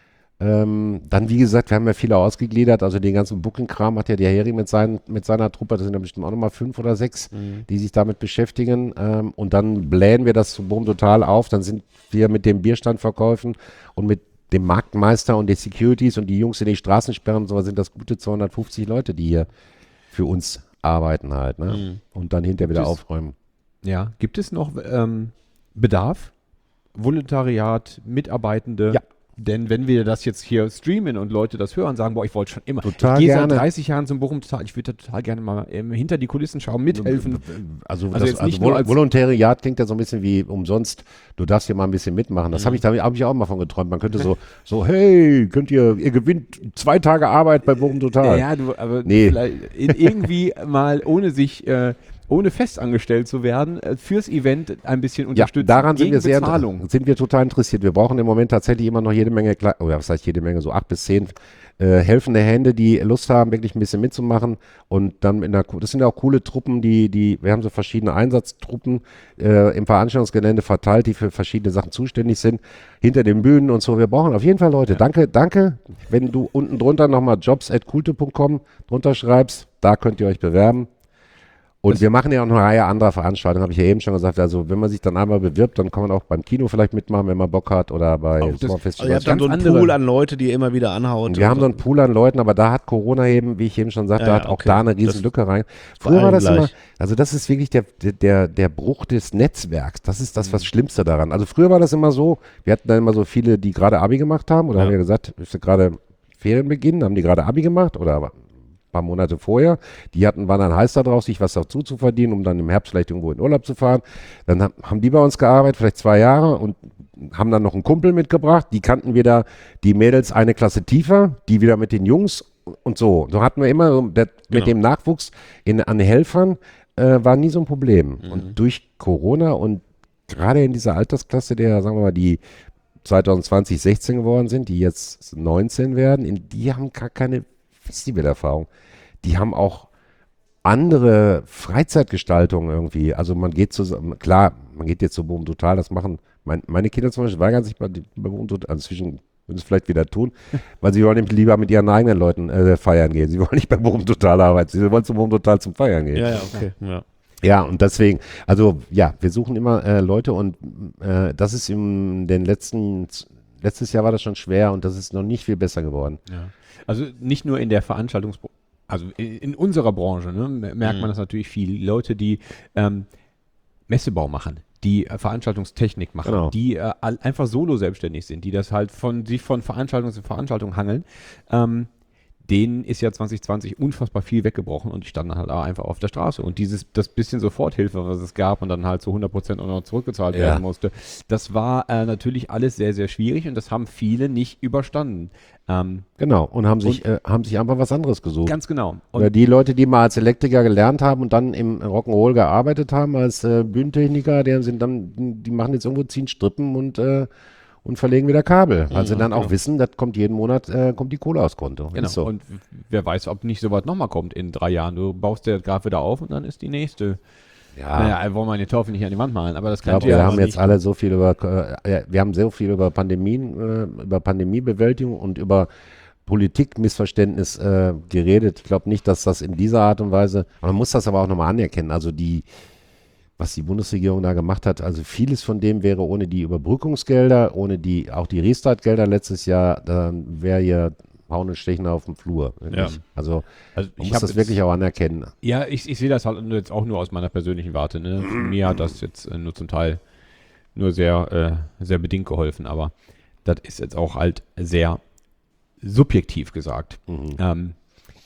Ähm, dann, wie gesagt, wir haben ja viele ausgegliedert, also den ganzen Booking-Kram hat ja der Heri mit, seinen, mit seiner Truppe, das sind ja bestimmt auch nochmal fünf oder sechs, Mhm. die sich damit beschäftigen. Ähm, und dann blähen wir das zu Boom total auf, dann sind wir mit den Bierstandverkäufen und mit dem Marktmeister und den Securities und die Jungs in die Straßensperren und so sind das gute zweihundertfünfzig Leute, die hier für uns arbeiten halt, ne? Mhm. Und dann hinterher wieder Das- aufräumen. Ja. Gibt es noch ähm, Bedarf? Volontariat, Mitarbeitende? Ja. Denn wenn wir das jetzt hier streamen und Leute das hören, sagen, boah, ich wollte schon immer. Total ich gehe gerne. seit dreißig Jahren zum Bochum total, ich würde total gerne mal ähm, hinter die Kulissen schauen, mithelfen. Also, Also das, jetzt also nicht nur Vol als- Volontariat klingt ja so ein bisschen wie umsonst, du darfst hier mal ein bisschen mitmachen. Das habe ich, da habe ich auch mal von geträumt. Man könnte so, so, hey, könnt ihr, ihr gewinnt zwei Tage Arbeit bei Bochum Total. Ja, du, aber Nee. vielleicht in, irgendwie mal ohne sich, äh, ohne festangestellt zu werden, äh, fürs Event ein bisschen Ja, unterstützen. daran sind gegen wir sehr Bezahlung. sind wir total interessiert. Wir brauchen im Moment tatsächlich immer noch jede Menge, Kle- oder was heißt jede Menge, so acht bis zehn äh, helfende Hände, die Lust haben, wirklich ein bisschen mitzumachen. Und dann in der, das sind ja auch coole Truppen, die, die, wir haben so verschiedene Einsatztruppen äh, im Veranstaltungsgelände verteilt, die für verschiedene Sachen zuständig sind, hinter den Bühnen und so. Wir brauchen auf jeden Fall Leute. Danke, danke. Wenn du unten drunter nochmal jobs at kulte punkt com drunter schreibst, da könnt ihr euch bewerben. Und wir machen ja auch eine Reihe anderer Veranstaltungen, habe ich ja eben schon gesagt. Also wenn man sich dann einmal bewirbt, dann kann man auch beim Kino vielleicht mitmachen, wenn man Bock hat oder bei Auch das- Sommerfestivals. Also ihr habt dann ganz so einen andere- Pool an Leute, die ihr immer wieder anhaut. Und wir haben so einen Pool an Leuten, aber da hat Corona eben, wie ich eben schon sagte, Ja, hat ja, auch okay. da eine riesen Das Lücke rein. vor Früher war allem das immer, gleich. also das ist wirklich der, der, der Bruch des Netzwerks. Das ist das, was Mhm. Schlimmste daran. Also früher war das immer so, wir hatten dann immer so viele, die gerade Abi gemacht haben oder Ja. haben wir gesagt, ist ja gerade Ferienbeginn, haben die gerade Abi gemacht oder aber ein paar Monate vorher. Die hatten, waren dann heiß da drauf, sich was dazu zu verdienen, um dann im Herbst vielleicht irgendwo in Urlaub zu fahren. Dann ha- haben die bei uns gearbeitet, vielleicht zwei Jahre und haben dann noch einen Kumpel mitgebracht. Die kannten wieder die Mädels eine Klasse tiefer, die wieder mit den Jungs und so. So hatten wir immer so der, Genau. mit dem Nachwuchs in, an Helfern äh, war nie so ein Problem. Mhm. Und durch Corona und gerade in dieser Altersklasse, der, sagen wir mal, die zwanzig zwanzig sechzehn geworden sind, die jetzt neunzehn werden, in, die haben gar keine Festivalerfahrung. Die haben auch andere Freizeitgestaltungen irgendwie. Also man geht zusammen, klar, man geht jetzt zu Boom Total, das machen mein, meine Kinder zum Beispiel weigern sich bei, bei Boom Total, also zwischen würden es vielleicht wieder tun, weil sie wollen nämlich lieber mit ihren eigenen Leuten äh, feiern gehen. Sie wollen nicht bei Boom Total arbeiten, sie wollen zum Boom Total zum Feiern gehen. Ja, ja, okay. Ja. Ja, und deswegen, also ja, wir suchen immer äh, Leute und äh, das ist in den letzten, letztes Jahr war das schon schwer und das ist noch nicht viel besser geworden. Also nicht nur in der Veranstaltungsbranche, also in, in unserer Branche ne, merkt Mhm. man das natürlich viel. Leute, die ähm, Messebau machen, die äh, Veranstaltungstechnik machen, Genau. die äh, all, einfach solo selbstständig sind, die das halt von sich von Veranstaltung zu Veranstaltung hangeln. Ähm, denen ist ja zwanzig zwanzig unfassbar viel weggebrochen und die standen halt auch einfach auf der Straße. Und dieses, das bisschen Soforthilfe, was es gab und dann halt zu hundert Prozent auch noch zurückgezahlt Ja. werden musste, das war äh, natürlich alles sehr, sehr schwierig und das haben viele nicht überstanden. Ähm, Genau, und haben sich, äh, haben sich einfach was anderes gesucht. ganz genau. Oder Und die Leute, die mal als Elektriker gelernt haben und dann im Rock'n'Roll gearbeitet haben als äh, Bühnentechniker, die sind dann, die machen jetzt irgendwo, ziehen Strippen und, äh, und verlegen wieder Kabel, weil sie dann auch wissen, das kommt jeden Monat, äh, kommt die Kohle aufs Konto. Genau. Ist so. Und w- wer weiß, ob nicht sowas nochmal kommt in drei Jahren. Du baust der Graf wieder auf und dann ist die nächste. ja. Naja, wollen wir den Teufel nicht an die Wand malen, aber das Ich kann glaube, wir ja haben aber jetzt alle so viel über, äh, ja, wir haben so viel über Pandemien, äh, über Pandemiebewältigung und über Politikmissverständnis äh, geredet. Ich glaube nicht, dass das in dieser Art und Weise, man muss das aber auch nochmal anerkennen, also die, was die Bundesregierung da gemacht hat, also vieles von dem wäre ohne die Überbrückungsgelder, ohne die, auch die Restart-Gelder letztes Jahr, dann wäre hier Hauen und Stechen auf dem Flur. wirklich. Ja. Also Also man ich muss hab das jetzt- wirklich auch anerkennen. Ja, ich, ich sehe das halt jetzt auch nur aus meiner persönlichen Warte. Ne? Mir hat das jetzt äh, nur zum Teil nur sehr, äh, sehr bedingt geholfen, aber das ist jetzt auch halt sehr subjektiv gesagt. Mhm. Ähm,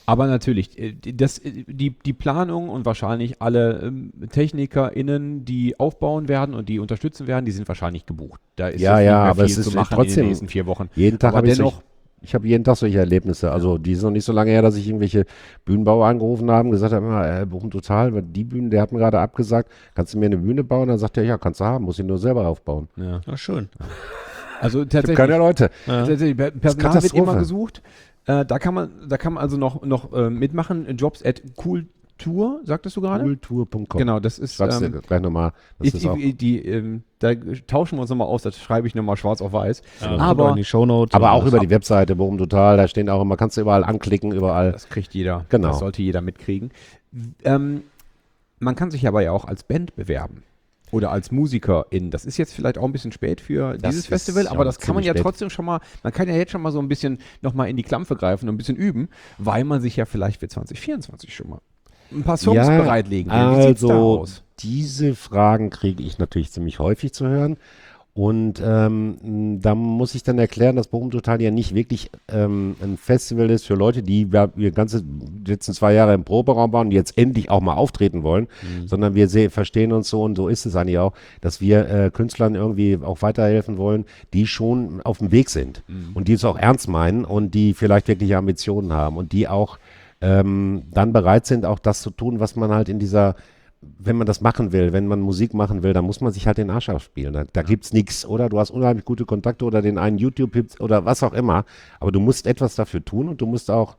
Aber natürlich, äh, die- das, äh, die, die Planung und wahrscheinlich alle ähm, TechnikerInnen, die aufbauen werden und die unterstützen werden, die sind wahrscheinlich gebucht. Da ist Ja, jetzt ja, nicht mehr aber viel es ist zu machen in trotzdem den nächsten vier Wochen. Jeden Tag Aber habe ich dennoch, solch, ich habe jeden Tag solche Erlebnisse. Also die ist noch nicht so lange her, dass ich irgendwelche Bühnenbauer angerufen habe und gesagt habe, immer, äh, Bochum Total, weil die Bühne, der hat mir gerade abgesagt, kannst du mir eine Bühne bauen? Dann sagt er, ja, kannst du haben, muss ich nur selber aufbauen. ja. Ja, schön. Also Ich habe tatsächlich, keine Leute. tatsächlich Per- Personal wird Katastrophe. immer gesucht. Äh, da kann man, da kann man also noch, noch äh, mitmachen. Jobs at Cooltour, sagtest du gerade? Cooltour Punkt com. Genau, das ist, Schreib's dir ähm, gleich nochmal. Das ich, ist auch. ich, die, ähm, da tauschen wir uns nochmal aus, das schreibe ich nochmal schwarz auf weiß. Ja, aber in die Shownotes. Aber oder auch was. über die Webseite, Bochum Total, da stehen auch immer, kannst du überall anklicken, überall. das kriegt jeder. Genau. Das sollte jeder mitkriegen. Ähm, man kann sich aber ja auch als Band bewerben. Oder als Musikerin. Das ist jetzt vielleicht auch ein bisschen spät für Das dieses ist Festival, aber schon das kann man ziemlich ja spät. trotzdem schon mal, man kann ja jetzt schon mal so ein bisschen nochmal in die Klampfe greifen und ein bisschen üben, weil man sich ja vielleicht für zwanzig vierundzwanzig schon mal ein paar Songs Ja, bereitlegen will. Wie sieht's da Also, aus? diese Fragen kriege ich natürlich ziemlich häufig zu hören. Und ähm, da muss ich dann erklären, dass Bochum Total ja nicht wirklich ähm, ein Festival ist für Leute, die ja, wir ganze die letzten zwei Jahre im Proberaum waren und jetzt endlich auch mal auftreten wollen, sondern wir seh, verstehen uns so und so ist es eigentlich auch, dass wir äh, Künstlern irgendwie auch weiterhelfen wollen, die schon auf dem Weg sind und die es auch ernst meinen und die vielleicht wirkliche Ambitionen haben und die auch ähm, dann bereit sind, auch das zu tun, was man halt in dieser wenn man das machen will, wenn man Musik machen will, dann muss man sich halt den Arsch aufspielen. Da, da gibt's nichts, oder? Du hast unheimlich gute Kontakte oder den einen YouTube-Hit oder was auch immer. Aber du musst etwas dafür tun und du musst auch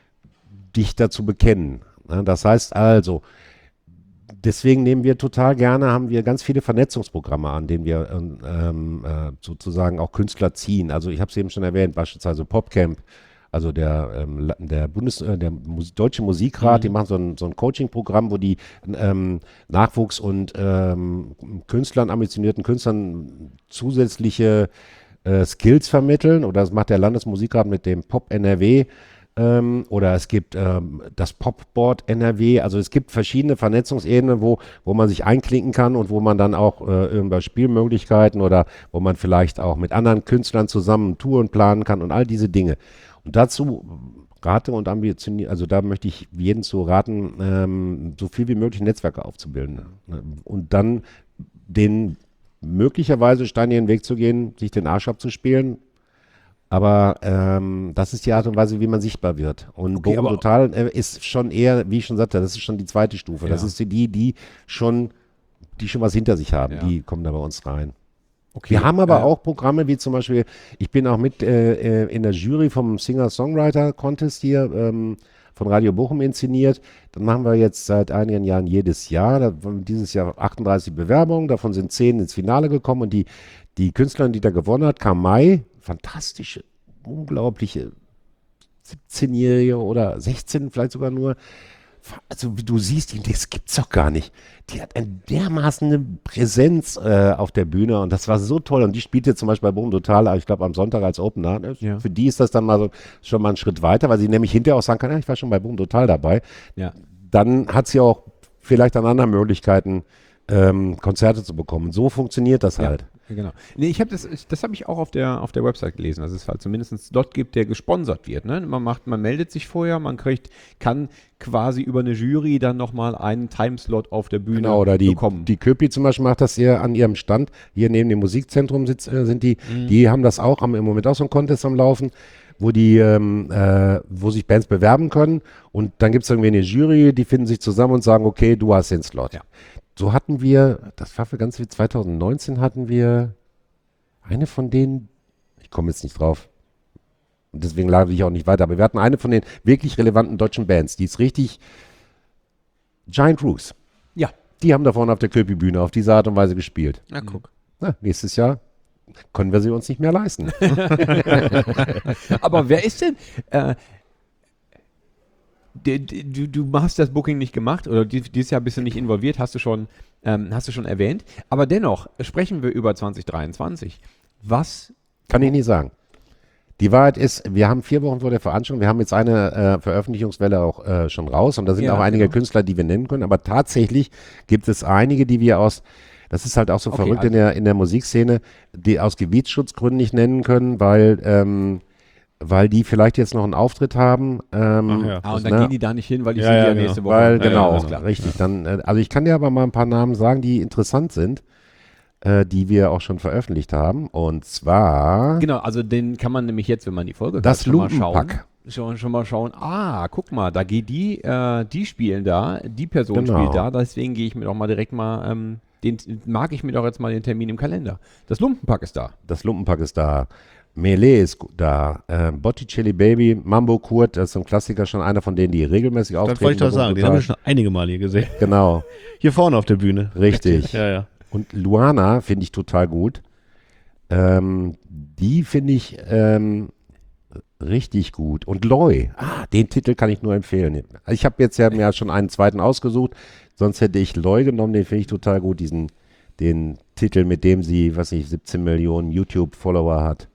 dich dazu bekennen. Ne? Das heißt also, deswegen nehmen wir total gerne, haben wir ganz viele Vernetzungsprogramme an, denen wir ähm, äh, sozusagen auch Künstler ziehen. Also ich habe es eben schon erwähnt, beispielsweise Popcamp. Also der, ähm, La- der Bundes, äh, der Mus Deutsche Musikrat, die machen so ein, so ein Coaching-Programm, wo die ähm, Nachwuchs- und ähm, Künstlern, ambitionierten Künstlern zusätzliche äh, Skills vermitteln. Oder das macht der Landesmusikrat mit dem Pop N R W. Ähm, oder es gibt ähm, das Popboard N R W. Also es gibt verschiedene Vernetzungsebenen, wo, wo man sich einklinken kann und wo man dann auch äh, über Spielmöglichkeiten oder wo man vielleicht auch mit anderen Künstlern zusammen Touren planen kann und all diese Dinge. Und dazu rate und ambitioniere, also da möchte ich jeden zu raten, ähm, so viel wie möglich Netzwerke aufzubilden. Und dann den möglicherweise steinigen Weg zu gehen, sich den Arsch abzuspielen. Aber ähm, das ist die Art und Weise, wie man sichtbar wird. Und Okay, Bochum aber- Total äh, ist schon eher, wie ich schon sagte, das ist schon die zweite Stufe. Das Ja. ist die, die schon, die schon was hinter sich haben. Ja. Die kommen da bei uns rein. Okay, Wir haben aber äh, auch Programme wie zum Beispiel, ich bin auch mit äh, äh, in der Jury vom Singer-Songwriter-Contest hier ähm, von Radio Bochum inszeniert. Dann machen wir jetzt seit einigen Jahren jedes Jahr. Da, waren dieses Jahr achtunddreißig Bewerbungen, davon sind zehn ins Finale gekommen und die, die Künstlerin, die da gewonnen hat, Kamai, fantastische, unglaubliche siebzehnjährige oder sechzehn vielleicht sogar nur. Also wie du siehst, das gibt's doch gar nicht. Die hat eine dermaßen eine Präsenz äh, auf der Bühne und das war so toll. Und die spielte zum Beispiel bei Bochum Total, ich glaube am Sonntag als Opener. Ja. Für die ist das dann mal so schon mal ein Schritt weiter, weil sie nämlich hinterher auch sagen kann, ja, ich war schon bei Bochum Total dabei. Ja. Dann hat sie auch vielleicht an anderen Möglichkeiten, ähm, Konzerte zu bekommen. So funktioniert das halt. Ja, genau. Nee, ich habe das, ich, das habe ich auch auf der, auf der Website gelesen, dass es halt zumindest einen Slot gibt, der gesponsert wird. Ne? Man macht, man meldet sich vorher, man kriegt, kann quasi über eine Jury dann nochmal einen Timeslot auf der Bühne Genau, oder die, bekommen. die Köpi zum Beispiel macht das hier an ihrem Stand, hier neben dem Musikzentrum sitz, äh, sind die, die haben das auch, haben im Moment auch so einen Contest am Laufen, wo die, ähm, äh, wo sich Bands bewerben können und dann gibt es irgendwie eine Jury, die finden sich zusammen und sagen, okay, du hast den Slot. Ja. So hatten wir, das war für ganz viel, zwanzig neunzehn hatten wir eine von denen, ich komme jetzt nicht drauf, und deswegen lade ich auch nicht weiter, aber wir hatten eine von den wirklich relevanten deutschen Bands, die ist richtig, Giant Rooks. Ja. Die haben da vorne auf der Köpi-Bühne auf diese Art und Weise gespielt. Na, guck. Na, nächstes Jahr können wir sie uns nicht mehr leisten. Aber wer ist denn, äh, d- d- du, du hast das Booking nicht gemacht oder die- dieses Jahr bist du nicht involviert, hast du schon, ähm, hast du schon erwähnt. Aber dennoch sprechen wir über zwanzig dreiundzwanzig. Was, Kann ich nicht sagen. Die Wahrheit ist, wir haben vier Wochen vor der Veranstaltung, wir haben jetzt eine äh, Veröffentlichungswelle auch äh, schon raus und da sind Ja, auch einige genau. Künstler, die wir nennen können, aber tatsächlich gibt es einige, die wir aus, das ist halt auch so Okay, verrückt in also- der, in der Musikszene, die aus Gebietsschutzgründen nicht nennen können, weil ähm, weil die vielleicht jetzt noch einen Auftritt haben. Ähm, Ach ja. Ah, und dann ne? gehen die da nicht hin, weil ich Ja, sehe ja, ja genau. nächste Woche. Weil, Ja, genau, ja, ist klar. richtig. Dann, äh, also ich kann dir aber mal ein paar Namen sagen, die interessant sind, äh, die wir auch schon veröffentlicht haben. Und zwar Genau, also den kann man nämlich jetzt, wenn man die Folge hört, das schon mal schauen. Lumpenpack. Schon, schon mal schauen, ah, guck mal, da geht die, äh, die spielen da, die Person Genau. spielt da, deswegen gehe ich mir doch mal direkt mal, ähm, den mag ich mir doch jetzt mal den Termin im Kalender. Das Lumpenpack ist da. Das Lumpenpack ist da. Melee ist gu- da. Äh, Botticelli Baby, Mambo Kurt, das ist so ein Klassiker, schon einer von denen, die regelmäßig auftreten. Das wollte ich doch bei sagen. Den Total. haben wir schon einige Mal hier gesehen. Genau, Hier vorne auf der Bühne. richtig. Ja, ja. Und Luana finde ich total gut. Ähm, die finde ich ähm, richtig gut. Und Loy, ah, den Titel kann ich nur empfehlen. Ich habe jetzt ja mir schon einen zweiten ausgesucht, sonst hätte ich Loy genommen, den finde ich total gut, diesen den Titel, mit dem sie, was ich, siebzehn Millionen YouTube-Follower hat.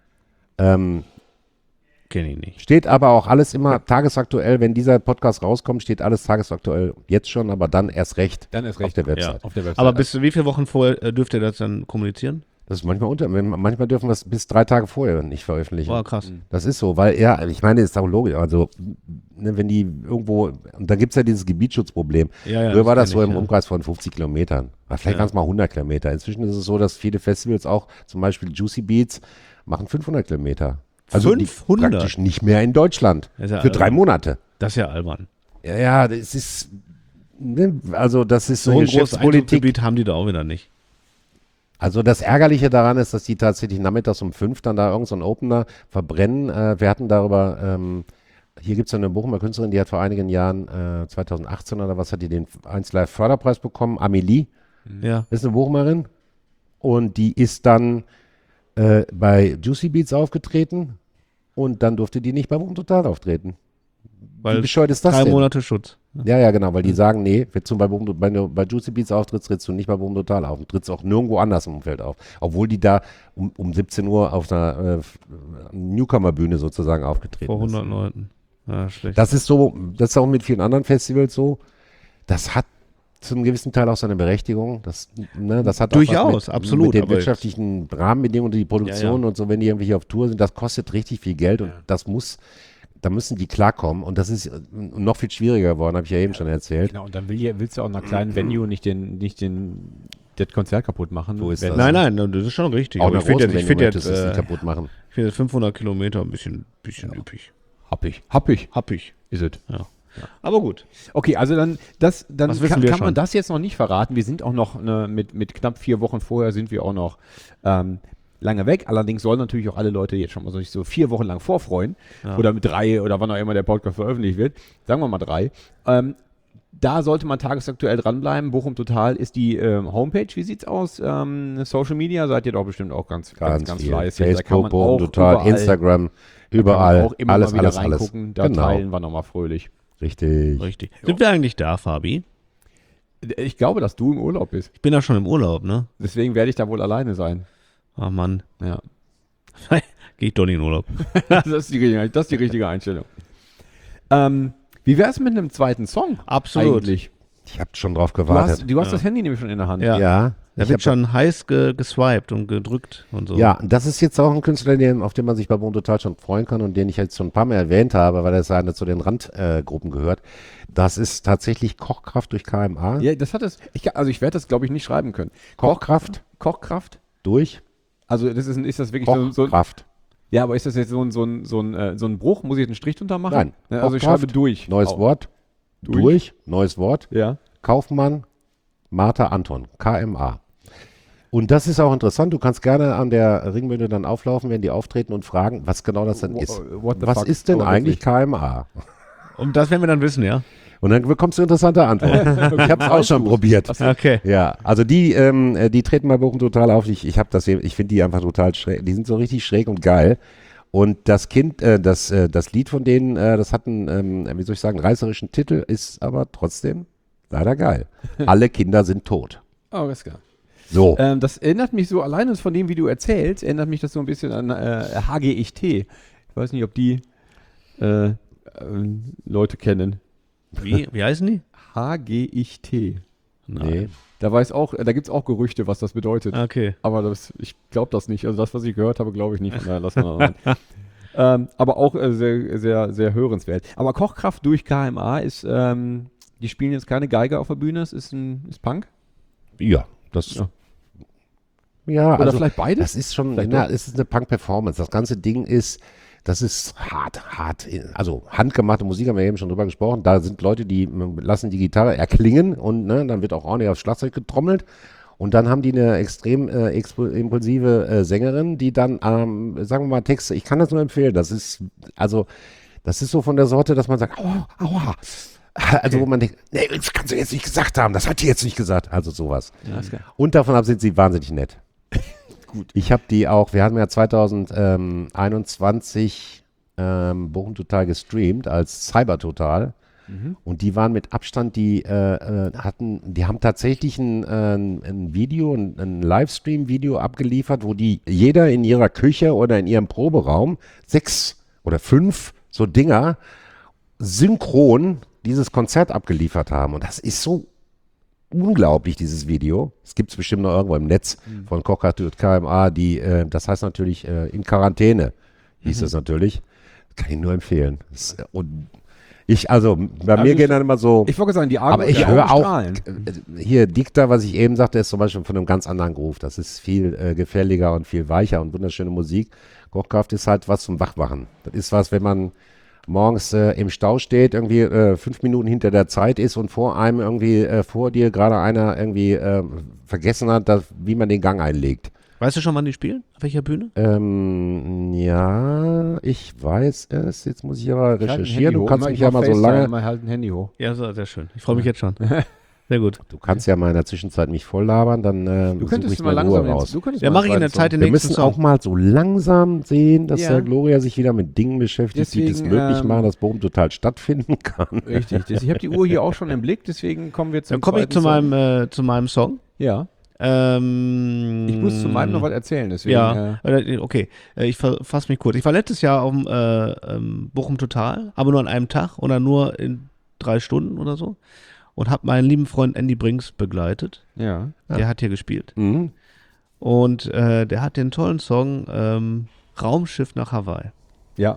Ähm, Kenne ich nicht. steht aber auch alles immer tagesaktuell, wenn dieser Podcast rauskommt, steht alles tagesaktuell, jetzt schon, aber dann erst recht, Dann ist auf recht. der Website. Auf der Website. Aber bis wie viele Wochen vorher äh, dürft ihr das dann kommunizieren? Das ist manchmal unter, manchmal dürfen wir es bis drei Tage vorher nicht veröffentlichen. Boah, krass. Das ist so, weil, ja, ich meine, ist auch logisch, also, ne, wenn die irgendwo, und da gibt es ja dieses Gebietsschutzproblem. Ja, ja, Früher war das kenn so ich, im ja. Umkreis von fünfzig Kilometern. Aber vielleicht Ja. waren es mal hundert Kilometer. Inzwischen ist es so, dass viele Festivals auch, zum Beispiel Juicy Beats, machen fünfhundert Kilometer. Also die fünfhundert? praktisch nicht mehr in Deutschland. Das ist ja Für drei albern. Monate. Das ist ja albern. Ja, ja, das ist, ne, also das ist so So ein großes Geschäftspolitik. Einzugsgebiet haben die da auch wieder nicht. Also das Ärgerliche daran ist, dass die tatsächlich nachmittags um fünf dann da irgend so einen Opener verbrennen. Äh, wir hatten darüber, ähm, hier gibt es eine Bochumer Künstlerin, die hat vor einigen Jahren, äh, zweitausendachtzehn oder was, hat die den eins Live Förderpreis bekommen, Amelie, Ja. ist eine Bochumerin. Und die ist dann äh, bei Juicy Beats aufgetreten und dann durfte die nicht bei Bochum Total auftreten. Wie Weil bescheuert ist das drei denn? Monate Schutz. Ja, ja, genau, weil die sagen, nee, wenn du bei, Bochum, bei, bei Juicy Beats auftrittst, trittst du nicht bei Bochum Total auf. Du trittst auch nirgendwo anders im Umfeld auf. Obwohl die da um, um siebzehn Uhr auf einer äh, Newcomer-Bühne sozusagen aufgetreten Vor hundert ist. Leuten. Ja, schlecht. Das ist so, das ist auch mit vielen anderen Festivals so. Das hat zu einem gewissen Teil auch seine Berechtigung. Das, ne, das hat auch Durchaus, was mit, absolut, mit den aber wirtschaftlichen Rahmenbedingungen, die Produktion Ja, ja. und so, wenn die irgendwelche auf Tour sind, das kostet richtig viel Geld und das muss, da müssen die klarkommen und das ist äh, noch viel schwieriger geworden, habe ich ja eben schon erzählt. Genau, und dann will, ja- willst du auch in einer kleinen Venue nicht den, nicht den, das Konzert kaputt machen. So ist Wenn- das. Nein, nein, das ist schon richtig. Auch Aber eine ich finde große jetzt, ich finde jetzt, möchtest du es nicht äh, kaputt machen. ich finde jetzt fünfhundert Kilometer ein bisschen, bisschen üppig. Happig, happig Happig. ist es. Ja. Aber gut. Okay, also dann, das, dann Was wissen kann, wir kann man schon? das jetzt noch nicht verraten. Wir sind auch noch ne, mit, mit knapp vier Wochen vorher sind wir auch noch ähm, lange weg. Allerdings sollen natürlich auch alle Leute jetzt schon mal sich so vier Wochen lang vorfreuen. Ja. Oder mit drei oder wann auch immer der Podcast veröffentlicht wird. Sagen wir mal drei. Ähm, da sollte man tagesaktuell dranbleiben. Bochum Total ist die ähm, Homepage. Wie sieht's aus? Ähm, Social Media seid ihr doch bestimmt auch ganz, ganz, Ganz, ganz viel. fleißig. Da kann Facebook, man Bochum auch Total, überall- Instagram, da kann überall, man auch immer alles, mal wieder alles, alles. reingucken. Da Genau, teilen wir nochmal fröhlich. richtig. Richtig. Sind wir eigentlich da, Fabi? Ich glaube, dass du im Urlaub bist. Ich bin ja schon im Urlaub, ne? Deswegen werde ich da wohl alleine sein. Ach Mann. Ja. Gehe ich doch nicht in Urlaub. das, ist die, richtige- das ist die richtige Einstellung. Ähm, wie wäre es mit einem zweiten Song? Absolut. Eigentlich? Ich habe schon drauf Du gewartet. hast, du hast Ja. das Handy nämlich schon in der Hand. Ja. ja. Da Ich wird hab- schon heiß ge geswiped und gedrückt und so. Ja, das ist jetzt auch ein Künstler, den, auf den man sich bei Bochum Total schon freuen kann und den ich jetzt schon ein paar Mal erwähnt habe, weil er seine zu den Randgruppen äh, Gruppen gehört. Das ist tatsächlich Kochkraft durch K M A. Ja, das hat es. Ich, kann- also ich werde das, glaube ich, nicht schreiben können. Kochkraft Kochkraft? durch Also das ist, ein- ist das wirklich so, so Kochkraft. Ja, aber ist das jetzt so ein, so ein, so ein, äh, so ein Bruch? Muss ich jetzt einen Strich drunter machen? Nein. Ja, also ich Kochkraft, schreibe durch. Neues Au- Wort. Durch. Durch. Neues Wort. Ja. Kaufmann, Martha Anton, K M A. Und das ist auch interessant. Du kannst gerne an der Ringbühne dann auflaufen, wenn die auftreten und fragen, was genau das denn Wha- ist. what the Was fuck? ist denn Aber eigentlich wirklich. K M A? Und das werden wir dann wissen, ja? Und dann bekommst du interessante Antworten. Ich habe es auch schon probiert. Okay. Ja, also die, ähm, äh, die treten bei Bochum total auf. Ich, ich habe das, hier- ich finde die einfach total schräg. Die sind so richtig schräg und geil. Und das Kind, äh, das, äh, das Lied von denen, äh, das hat einen, ähm, wie soll ich sagen, reißerischen Titel, ist aber trotzdem leider geil. Alle Kinder sind tot. Oh, ist klar. So. Ähm, das erinnert mich so, alleine von dem, wie du erzählst, erinnert mich das so ein bisschen an äh, H G I T. Ich weiß nicht, ob die äh, ähm, Leute kennen. Wie, wie heißen die? H G I T. Nee. Da weiß auch, da gibt es auch Gerüchte, was das bedeutet. Okay. Aber das, ich glaube das nicht. Also das, was ich gehört habe, glaube ich nicht. Von daher lassen wir das rein. ähm, aber auch äh, sehr, sehr, sehr hörenswert. Aber Kochkraft durch K M A ist, ähm, die spielen jetzt keine Geige auf der Bühne, es ist, ein, ist Punk. Ja, das. Ja. Ja, Oder also, vielleicht beides? Das ist schon, Vielleicht na, doch. es ist eine Punk-Performance. Das ganze Ding ist, das ist hart, hart. Also handgemachte Musik, haben wir eben schon drüber gesprochen. Da sind Leute, die m, lassen die Gitarre erklingen und ne, dann wird auch ordentlich aufs Schlagzeug getrommelt. Und dann haben die eine extrem äh, expo- impulsive äh, Sängerin, die dann, ähm, sagen wir mal, Texte, ich kann das nur empfehlen. Das ist, also, das ist so von der Sorte, dass man sagt, aua, aua. Also, wo man denkt, nee, das kannst du jetzt nicht gesagt haben, das hat die jetzt nicht gesagt. Also sowas. Ja, ist klar. Und davon ab sind sie wahnsinnig nett. Gut. Ich habe die auch, wir haben ja zwanzig einundzwanzig ähm, Bochum Total gestreamt als Cyber Total. Mhm. Und die waren mit Abstand, die äh, äh, hatten, die haben tatsächlich ein, äh, ein Video, ein, ein Livestream-Video abgeliefert, wo die jeder in ihrer Küche oder in ihrem Proberaum sechs oder fünf so Dinger synchron dieses Konzert abgeliefert haben. Und das ist so unglaublich, dieses Video. Es gibt es bestimmt noch irgendwo im Netz mhm. von Kochkraft durch K M A, die, äh, das heißt natürlich äh, in Quarantäne, hieß Mhm. es natürlich. Kann ich nur empfehlen. Das, äh, und ich, also, bei Also mir ich- gehen dann immer so, Ich wollte sagen, die Augen, aber ich die höre Augen auch, strahlen. äh, hier Dicta, was ich eben sagte, ist zum Beispiel von einem ganz anderen Groove. Das ist viel äh, gefährlicher und viel weicher und wunderschöne Musik. Kochkraft ist halt was zum Wachmachen. Das ist was, wenn man morgens äh, im Stau steht, irgendwie äh, fünf Minuten hinter der Zeit ist und vor einem irgendwie, äh, vor dir gerade einer irgendwie äh, vergessen hat, dass, wie man den Gang einlegt. Weißt du schon, wann die spielen? Auf welcher Bühne? Ähm, ja, ich weiß es. Jetzt muss ich aber Ich halte ein recherchieren. Handy Du hoch. kannst Immer- mich ich ja mach mal so FaceTime, lange, Immer halt ein Handy hoch. Ja, so, sehr schön. Ich freue mich jetzt schon. Sehr gut. du kannst ja mal in der Zwischenzeit mich voll labern, dann äh, Du suche könntest ich mal mal langsam Ruhe ins- raus. Du könntest Ja, mal mache ich in der einen Zeit den Wir nächsten müssen Song. auch mal so langsam sehen, dass Ja. der Gloria sich wieder mit Dingen beschäftigt, die das Deswegen, möglich ähm, machen, dass Bochum total stattfinden kann. Richtig. Das, ich habe die Uhr hier auch schon im Blick, deswegen kommen wir zum Dann komme ich zweiten zu Song. meinem, äh, zu meinem Song. Ja. Ähm, Ich muss zu meinem noch was erzählen, deswegen. Ja, Äh, äh, okay. Äh, Ich fasse mich kurz. Ich war letztes Jahr auf dem äh, ähm, Bochum Total, aber nur an einem Tag oder nur in drei Stunden oder so. Und habe meinen lieben Freund Andy Brinks begleitet. ja. Der hat hier gespielt. Mhm. Und äh, der hat den tollen Song ähm, Raumschiff nach Hawaii. Ja.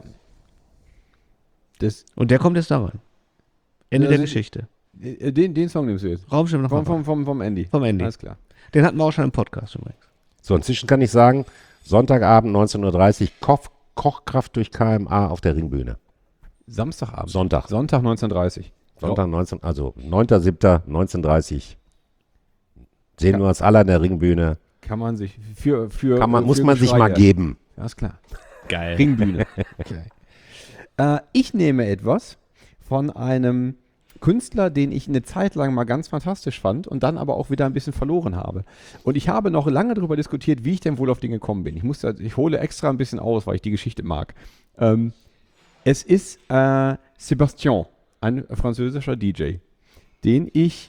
Das, Und der kommt jetzt da rein. Ende Ja, der also- Geschichte. äh, den, den Song nimmst du jetzt. Raumschiff nach Vom, Hawaii. vom, vom, vom Andy. Vom Andy. Alles klar. Den hatten wir auch schon im Podcast übrigens. So, inzwischen kann ich sagen, Sonntagabend neunzehn Uhr dreißig, Koch, Kochkraft durch K M A auf der Ringbühne. Samstagabend. Sonntag. Sonntag neunzehn Uhr dreißig. Sonntag neunzehn, also neunter siebter neunzehn Uhr dreißig. Sehen Ja. wir uns alle an der Ringbühne. Kann man sich für. für Kann man, für muss man sich mal Geschreie- geben. Ja, ist klar. Geil. Ringbühne. Okay. Äh, ich nehme etwas von einem Künstler, den ich eine Zeit lang mal ganz fantastisch fand und dann aber auch wieder ein bisschen verloren habe. Und ich habe noch lange darüber diskutiert, wie ich denn wohl auf den gekommen bin. Ich musste, ich hole extra ein bisschen aus, weil ich die Geschichte mag. Ähm, es ist äh, Sébastien, ein französischer D J, den ich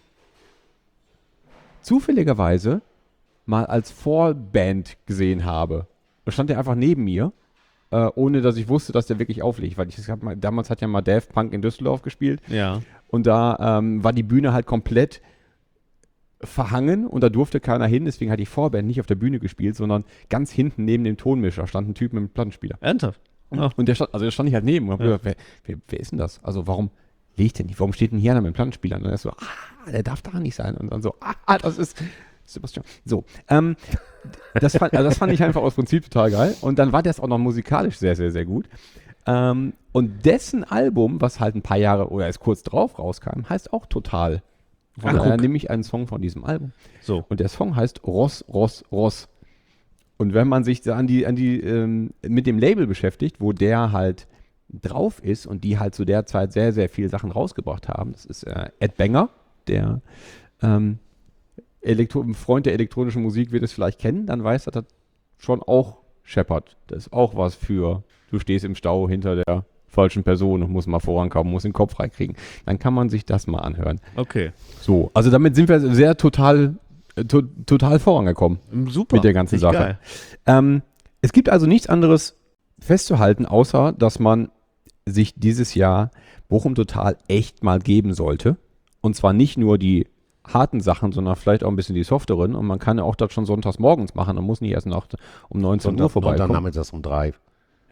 zufälligerweise mal als Vorband gesehen habe. Da stand er einfach neben mir, äh, ohne dass ich wusste, dass der wirklich auflegt. Weil ich, ich hab mal, damals hat ja mal Daft Punk in Düsseldorf gespielt Ja. und da ähm, war die Bühne halt komplett verhangen und da durfte keiner hin. Deswegen hat die Vorband nicht auf der Bühne gespielt, sondern ganz hinten neben dem Tonmischer stand ein Typ mit einem Plattenspieler. Ernsthaft? Oh. Und der stand, also der stand ich halt neben und hab Ja. gedacht, wer, wer, wer ist denn das? Also warum legt der nicht? Warum steht denn hier einer mit dem Plattenspieler? Und dann ist so, ah, der darf da nicht sein. Und dann so, ah, das ist Sebastian. So, ähm, das, fand, also das fand ich einfach aus Prinzip total geil. Und dann war das auch noch musikalisch sehr, sehr, sehr gut. Ähm, und dessen Album, was halt ein paar Jahre oder erst kurz drauf rauskam, heißt auch Total. Von Ach, daher guck. nehme ich einen Song von diesem Album. So. Und der Song heißt Ross, Ross, Ross. Und wenn man sich da an die, an die, ähm, mit dem Label beschäftigt, wo der halt drauf ist und die halt zu der Zeit sehr, sehr viele Sachen rausgebracht haben, das ist äh, Ed Banger, der ähm, Elektro Freund der elektronischen Musik wird es vielleicht kennen, dann weiß er, dass das schon auch scheppert. Das ist auch was für, du stehst im Stau hinter der falschen Person und musst mal vorankommen, musst den Kopf freikriegen. Dann kann man sich das mal anhören. Okay. So, also damit sind wir sehr total, äh, to total vorangekommen Super. mit der ganzen Richtig Sache. Geil. Ähm, es gibt also nichts anderes festzuhalten, außer dass man sich dieses Jahr Bochum Total echt mal geben sollte. Und zwar nicht nur die harten Sachen, sondern vielleicht auch ein bisschen die softeren. Und man kann ja auch das schon sonntags morgens machen und muss nicht erst nach um neunzehn Uhr vorbeikommen. Nachmittags um drei.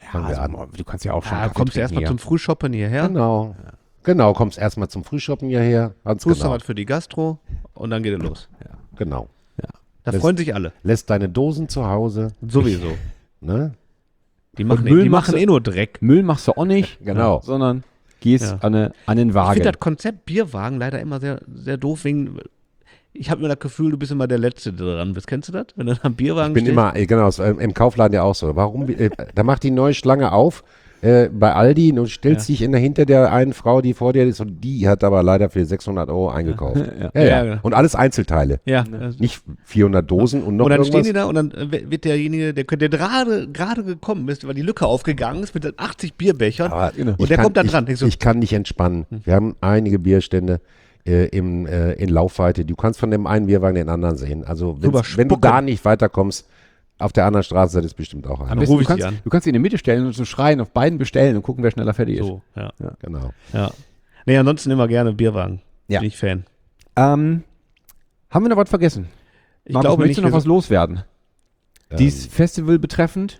Fangen wir also, an. du kannst ja auch schon Ja, Kaffee kommst du trinken erstmal hier. zum Frühshoppen hierher, Genau. Genau, kommst erstmal zum Frühshoppen hierher. Ganz tust genau. noch was für die Gastro und dann geht es los. Genau. Da Das- freuen sich alle. Lässt deine Dosen zu Hause. Sowieso. Ne? Die machen, Müll die machst machen du- eh nur Dreck. Müll machst du auch nicht, Genau. sondern gehst Ja. an, eine, an den Ich Wagen. finde das Konzept Bierwagen leider immer sehr, sehr doof, wegen, ich habe immer das Gefühl, du bist immer der Letzte, der dran bist. Kennst du das? Wenn du am Bierwagen Ich bin stehst? immer, äh, genau, ist, äh, im Kaufladen ja auch so. Warum? Äh, da macht die neue Schlange auf äh, bei Aldi und stellt Ja. sich in der, hinter der einen Frau, die vor dir ist, und die hat aber leider für sechshundert Euro eingekauft. Ja. Ja, Ja, ja. ja. Und alles Einzelteile. Ja. also- Nicht vierhundert Dosen und noch Und dann irgendwas. stehen die da und dann äh, wird derjenige, der, der gerade gerade gekommen ist, weil die Lücke aufgegangen ist mit den achtzig Bierbechern Aber und ich der kann, kommt dann ich, dran. Ich so, ich kann nicht entspannen. Wir haben einige Bierstände äh, im, äh, in Laufweite. Du kannst von dem einen Bierwagen den anderen sehen. Also Drüber wenn's- wenn du spucken. da nicht weiterkommst, auf der anderen Straßenseite ist bestimmt auch Am einer. besten, ruf du, ich sie kannst, an. du kannst sie in die Mitte stellen und so schreien, auf beiden bestellen und gucken, wer schneller fertig ist. so, ja. Genau. ja. Nee, ansonsten immer gerne Bierwagen. Ja. Bin ich Fan. Ähm, haben wir noch was vergessen? Ich Markus, glaube möchtest nicht, du noch wir was loswerden? Dies Ähm, Festival betreffend?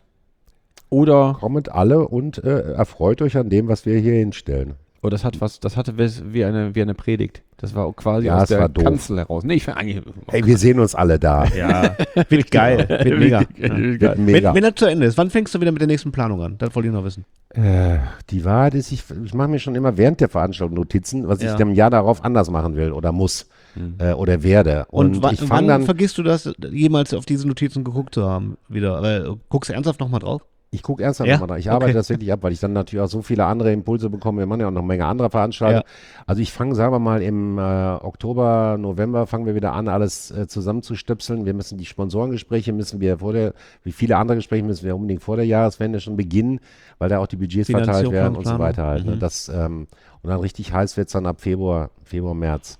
Oder, kommt alle und äh, erfreut euch an dem, was wir hier hinstellen. oder das hat was, das hatte was wie eine, wie eine Predigt. Das war quasi Ja, aus es der war doof. Kanzel heraus. Nee, ich finde eigentlich. Hey, wir sehen uns alle da. Ja, wird geil. Wird mega. Ja. Wird mega. Wenn, wenn das zu Ende ist, wann fängst du wieder mit der nächsten Planung an? Das wollte ich noch wissen. Äh, die Wahrheit ist, ich, ich mache mir schon immer während der Veranstaltung Notizen, was Ja. ich im Jahr darauf anders machen will oder muss äh, oder werde. Und, Und, wa ich wann fange dann, vergisst du das, jemals auf diese Notizen geguckt zu haben? Wieder? Weil, guckst du ernsthaft nochmal drauf? ich gucke ernsthaft Ja? nochmal da. Ich arbeite Okay. das wirklich ab, weil ich dann natürlich auch so viele andere Impulse bekomme. Wir machen ja auch noch eine Menge anderer Veranstaltungen. Also ich fange, sagen wir mal, im äh, Oktober, November fangen wir wieder an, alles äh, zusammenzustöpseln. Wir müssen die Sponsorengespräche, müssen wir vor der, wie viele andere Gespräche müssen wir unbedingt vor der Jahreswende schon beginnen, weil da auch die Budgets verteilt Finanzierung, werden und so Planung. weiter halt. Ne? Mhm. Das, ähm, und dann richtig heiß wird es dann ab Februar, Februar, März.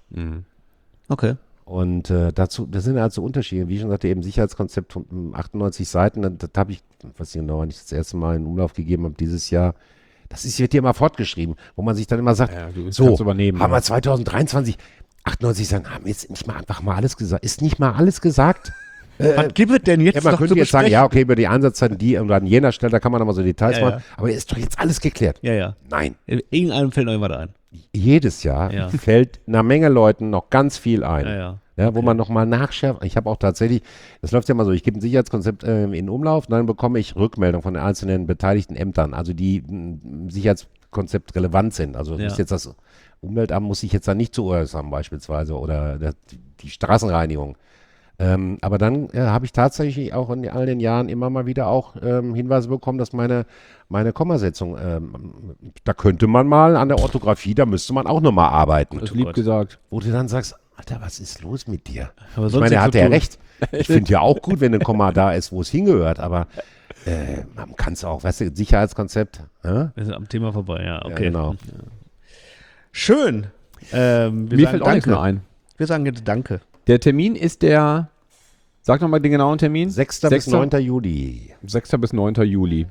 Okay. Und äh, dazu, das sind halt so Unterschiede. Wie ich schon sagte, eben Sicherheitskonzept von mm, achtundneunzig Seiten, das, das habe ich, was ich genau nicht das erste Mal in Umlauf gegeben habe dieses Jahr. Das ist, wird hier immer fortgeschrieben, wo man sich dann immer sagt, Ja, du so, kannst übernehmen, haben ja. wir zwanzig dreiundzwanzig, achtundneunzig Seiten, haben wir jetzt nicht mal einfach mal alles gesagt. Ist nicht mal alles gesagt? Was gibt es denn jetzt Ja, man noch könnte zu jetzt sagen, besprechen? ja, okay, über die Einsatzzeiten, die und an jener Stelle, da kann man nochmal so Details Ja, machen. ja. Aber ist doch jetzt alles geklärt. Ja, ja. Nein. Irgendeinem fällt noch irgendwas ein. Jedes Jahr Ja. fällt einer Menge Leuten noch ganz viel ein. Ja, ja. Ja, wo man nochmal nachschärft. Ich habe auch tatsächlich, das läuft ja mal so, ich gebe ein Sicherheitskonzept äh, in Umlauf, dann bekomme ich Rückmeldung von den einzelnen beteiligten Ämtern, also die m, Sicherheitskonzept relevant sind. Also Ja. muss jetzt das Umweltamt muss sich jetzt da nicht zu äußern beispielsweise oder der, die Straßenreinigung. Ähm, aber dann äh, habe ich tatsächlich auch in all den Jahren immer mal wieder auch ähm, Hinweise bekommen, dass meine, meine Kommasetzung, ähm, da könnte man mal an der Orthographie, da müsste man auch nochmal arbeiten. Das Oh lieb Gott. gesagt. Wo du dann sagst, Alter, was ist los mit dir? Aber Ich sonst meine, er nichts hat zu ja tun. recht. Ich finde ja auch gut, wenn ein Komma da ist, wo es hingehört, aber äh, man kann es auch, weißt du, Sicherheitskonzept. Ja? Wir sind am Thema vorbei, ja, Ja, okay. genau. Schön. Ähm, wir Mir sagen fällt auch nichts danke. mehr ein. Wir sagen jetzt Danke. Der Termin ist der, sag nochmal den genauen Termin. sechster bis neunter Juli. sechster bis neunter Juli.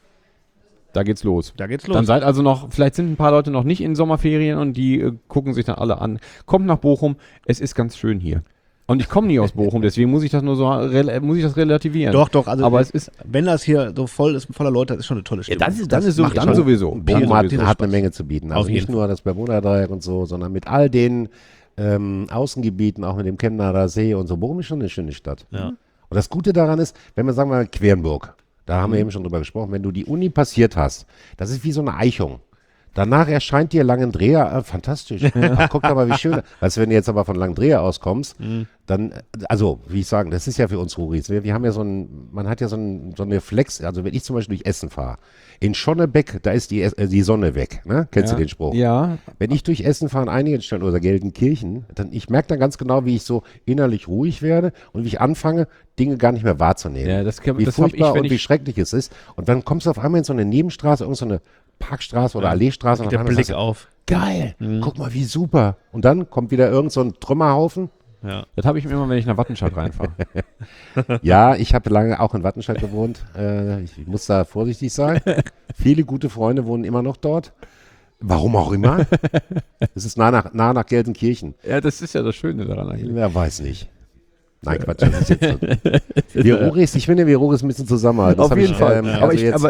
Da geht's los. Da geht's los. Dann seid also noch, vielleicht sind ein paar Leute noch nicht in Sommerferien und die äh, gucken sich dann alle an. Kommt nach Bochum, es ist ganz schön hier. Und ich komme nie aus Bochum, deswegen muss ich das nur so, rel- muss ich das relativieren. Doch, doch, also Aber es ist, wenn das hier so voll ist, voller Leute, das ist schon eine tolle Stimmung. das ist, dann ist so, macht dann schon- sowieso. Und Dann Bochum hat, sowieso. hat eine Menge zu bieten. Also Auf jeden nicht nur das Bermuda-Dreieck und so, sondern mit all den ähm, Außengebieten, auch mit dem Chemnader See und so. Bochum ist schon eine schöne Stadt. Ja. Und das Gute daran ist, wenn wir sagen wir Quernburg, da haben wir eben schon drüber gesprochen, wenn du die Uni passiert hast, das ist wie so eine Eichung. Danach erscheint dir Langendreher, äh, fantastisch. Ach, guck doch mal, wie schön. Weißt du, wenn du jetzt aber von Langendreher auskommst, dann, äh, also, wie ich sagen, das ist ja für uns Ruris. Wir, wir haben ja so ein, man hat ja so ein, so eine Flex, also wenn ich zum Beispiel durch Essen fahre, in Schonnebeck, da ist die, äh, die Sonne weg, ne? Kennst Ja. du den Spruch? Ja, Wenn ich durch Essen fahre an einigen Stellen oder Gelsenkirchen, dann ich merke dann ganz genau, wie ich so innerlich ruhig werde und wie ich anfange, Dinge gar nicht mehr wahrzunehmen. Ja, das kann- wie das hab ich, furchtbar wenn und wie ich- schrecklich es ist. Und dann kommst du auf einmal in so eine Nebenstraße, irgend so eine Parkstraße oder Alleestraße. und Der auf einmal Blick sagst du, auf. geil, guck mal, wie super. Und dann kommt wieder irgend so ein Trümmerhaufen. Ja. das habe ich immer, wenn ich nach Wattenscheid reinfahre. Ja, ich habe lange auch in Wattenscheid gewohnt. Äh, ich muss da vorsichtig sein. Viele gute Freunde wohnen immer noch dort. Warum auch immer. Es ist nah nach, nah nach Gelsenkirchen. Ja, das ist ja das Schöne daran eigentlich. Wer weiß nicht. Nein, Quatsch. Das ist jetzt so. Wir Ruris, ich finde, wir Ruris müssen zusammenhalten. Das Auf hab jeden ich, Fall. ähm, aber, also ich, jetzt, aber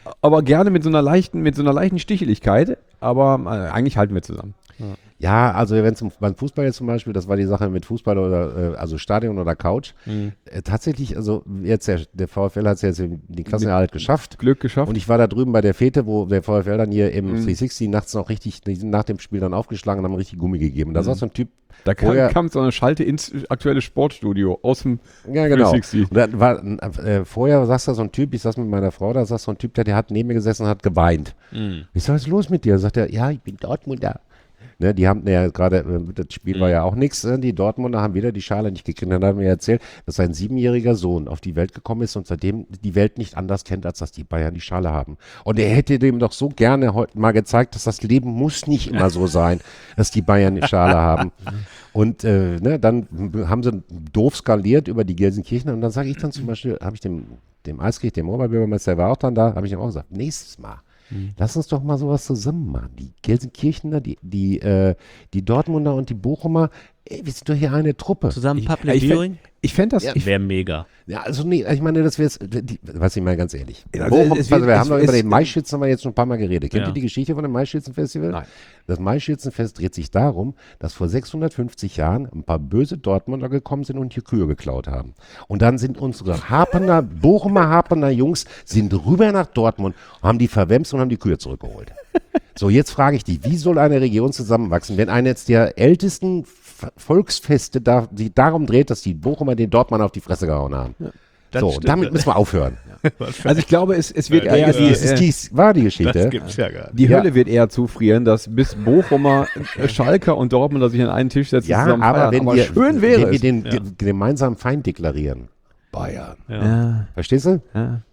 aber gerne mit so einer leichten, mit so einer leichten Sticheligkeit. Aber äh, eigentlich halten wir zusammen. Ja, also wenn es um beim Fußball jetzt zum Beispiel, das war die Sache mit Fußball oder äh, also Stadion oder Couch. Mhm. Äh, tatsächlich, also jetzt der, der VfL hat es jetzt in die Klassenerhalt geschafft. Glück geschafft. Und ich war da drüben bei der Fete, wo der VfL dann hier im Mhm. dreihundertsechzig nachts noch richtig, die sind nach dem Spiel dann aufgeschlagen und haben richtig Gummi gegeben. Und da Mhm. saß so ein Typ, Da kam, vorher- kam so eine Schalte ins aktuelle Sportstudio aus dem ja genau. dreihundertsechzig. Und dann war, äh, vorher saß da so ein Typ, ich saß mit meiner Frau, da saß so ein Typ, der, der hat neben mir gesessen und hat geweint. Mhm. Ich sag, was ist los mit dir? Sagt er, ja, ich bin Dortmunder. Ne, die haben ja gerade, äh, das Spiel war ja auch nichts, äh, die Dortmunder haben wieder die Schale nicht gekriegt. Dann hat er mir erzählt, dass sein siebenjähriger Sohn auf die Welt gekommen ist und seitdem die Welt nicht anders kennt, als dass die Bayern die Schale haben. Und er hätte dem doch so gerne heute mal gezeigt, dass das Leben muss nicht immer so sein, dass die Bayern die Schale haben. Und äh, ne, dann haben sie doof skaliert über die Gelsenkirchener und dann sage ich dann zum Beispiel, habe ich dem, dem Eiskirch, dem Oberbürgermeister, der war auch dann da, habe ich ihm auch gesagt, nächstes Mal, lass uns doch mal sowas zusammen machen. Die Gelsenkirchener, die, die, äh, die Dortmunder und die Bochumer, ey, wir sind doch hier eine Truppe. Zusammen Ich, Public ich, Viewing? fänd- ich fände das. Ja, ich, Wäre mega. Ja, also nee, ich meine, das wäre die, was ich mal ganz ehrlich. Ja, also Bochum, es also wird- wir es- haben doch es- über den Maischützen haben wir jetzt schon ein paar Mal geredet. Kennt Ja. ihr die Geschichte von dem Maischützenfestival? Nein. Das Maischützenfest dreht sich darum, dass vor sechshundertfünfzig Jahren ein paar böse Dortmunder gekommen sind und hier Kühe geklaut haben. Und dann sind unsere Hapener, Bochumer Hapener Jungs sind rüber nach Dortmund, haben die verwemst und haben die Kühe zurückgeholt. So, jetzt frage ich dich, wie soll eine Region zusammenwachsen, wenn eines der ältesten F- Volksfeste da, die darum dreht, dass die Bochumer den Dortmund auf die Fresse gehauen haben? Das So, stimmt. damit müssen wir aufhören. also ich glaube, es, es wird Ja, eher ja, die, Das ist äh, die, war die Geschichte. Das gibt's ja gar nicht. die Ja. Hölle wird eher zufrieren, dass bis Bochumer, äh, Schalker und Dortmunder sich an einen Tisch setzen Ja, zusammen aber feiern. wenn aber wir, schön wäre wenn wir es. den Ja. ge- gemeinsamen Feind deklarieren. Bayern. Ja. ja, Verstehst du? ja.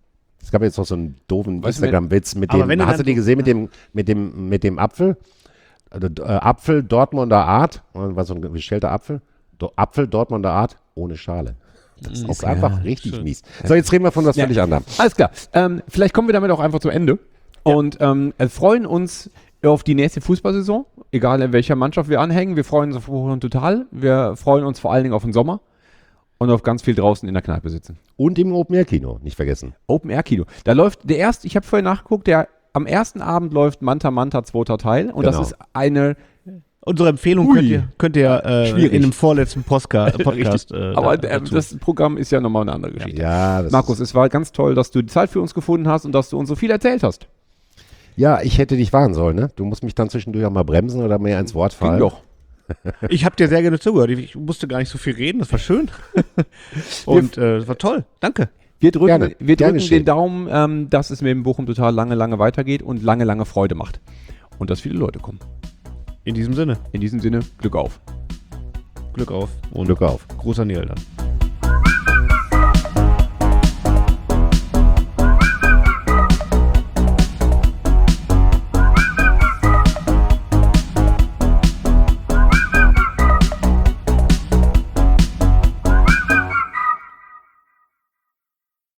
Es gab jetzt noch so einen doofen Weißt du, Instagram-Witz mit aber dem, wenn du hast dann du die so- gesehen mit dem, mit dem, mit dem Apfel? Also, äh, Apfel Dortmunder Art, war so ein gestellter Apfel. Do, Apfel Dortmunder Art ohne Schale. Das ist Okay. einfach richtig schön. mies. So, jetzt reden wir von was Ja. völlig anderem. Alles klar. Ähm, vielleicht kommen wir damit auch einfach zum Ende und ähm, äh, freuen uns auf die nächste Fußballsaison, egal in welcher Mannschaft wir anhängen. Wir freuen uns auf Hoch und Total. Wir freuen uns vor allen Dingen auf den Sommer und auf ganz viel draußen in der Kneipe sitzen. Und im Open-Air-Kino, nicht vergessen. Open Air Kino. Da läuft der erste, ich habe vorher nachgeguckt, der am ersten Abend läuft Manta Manta zweiter Teil und Genau. das ist eine, Unsere Empfehlung Hui. könnt ihr, könnt ihr äh, Schwierig. in dem vorletzten Postka Podcast. Äh, aber da- äh, dazu. das Programm ist ja nochmal eine andere Geschichte. Ja, das Markus, ist, es war ganz toll, dass du die Zeit für uns gefunden hast und dass du uns so viel erzählt hast. ja, ich hätte dich warnen sollen, ne? Du musst mich dann zwischendurch auch mal bremsen oder mir ins Wort Ging fallen. doch. Ich habe dir sehr gerne zugehört. Ich, ich musste gar nicht so viel reden. Das war schön. Und äh, das war toll. Danke. Wir drücken, Gerne, wir gerne drücken geschehen. den Daumen, ähm, dass es mit dem Bochum total lange, lange weitergeht und lange, lange Freude macht. Und dass viele Leute kommen. In diesem Sinne, In diesem Sinne, Glück auf. Glück auf und Glück auf. Gruß an die Eltern.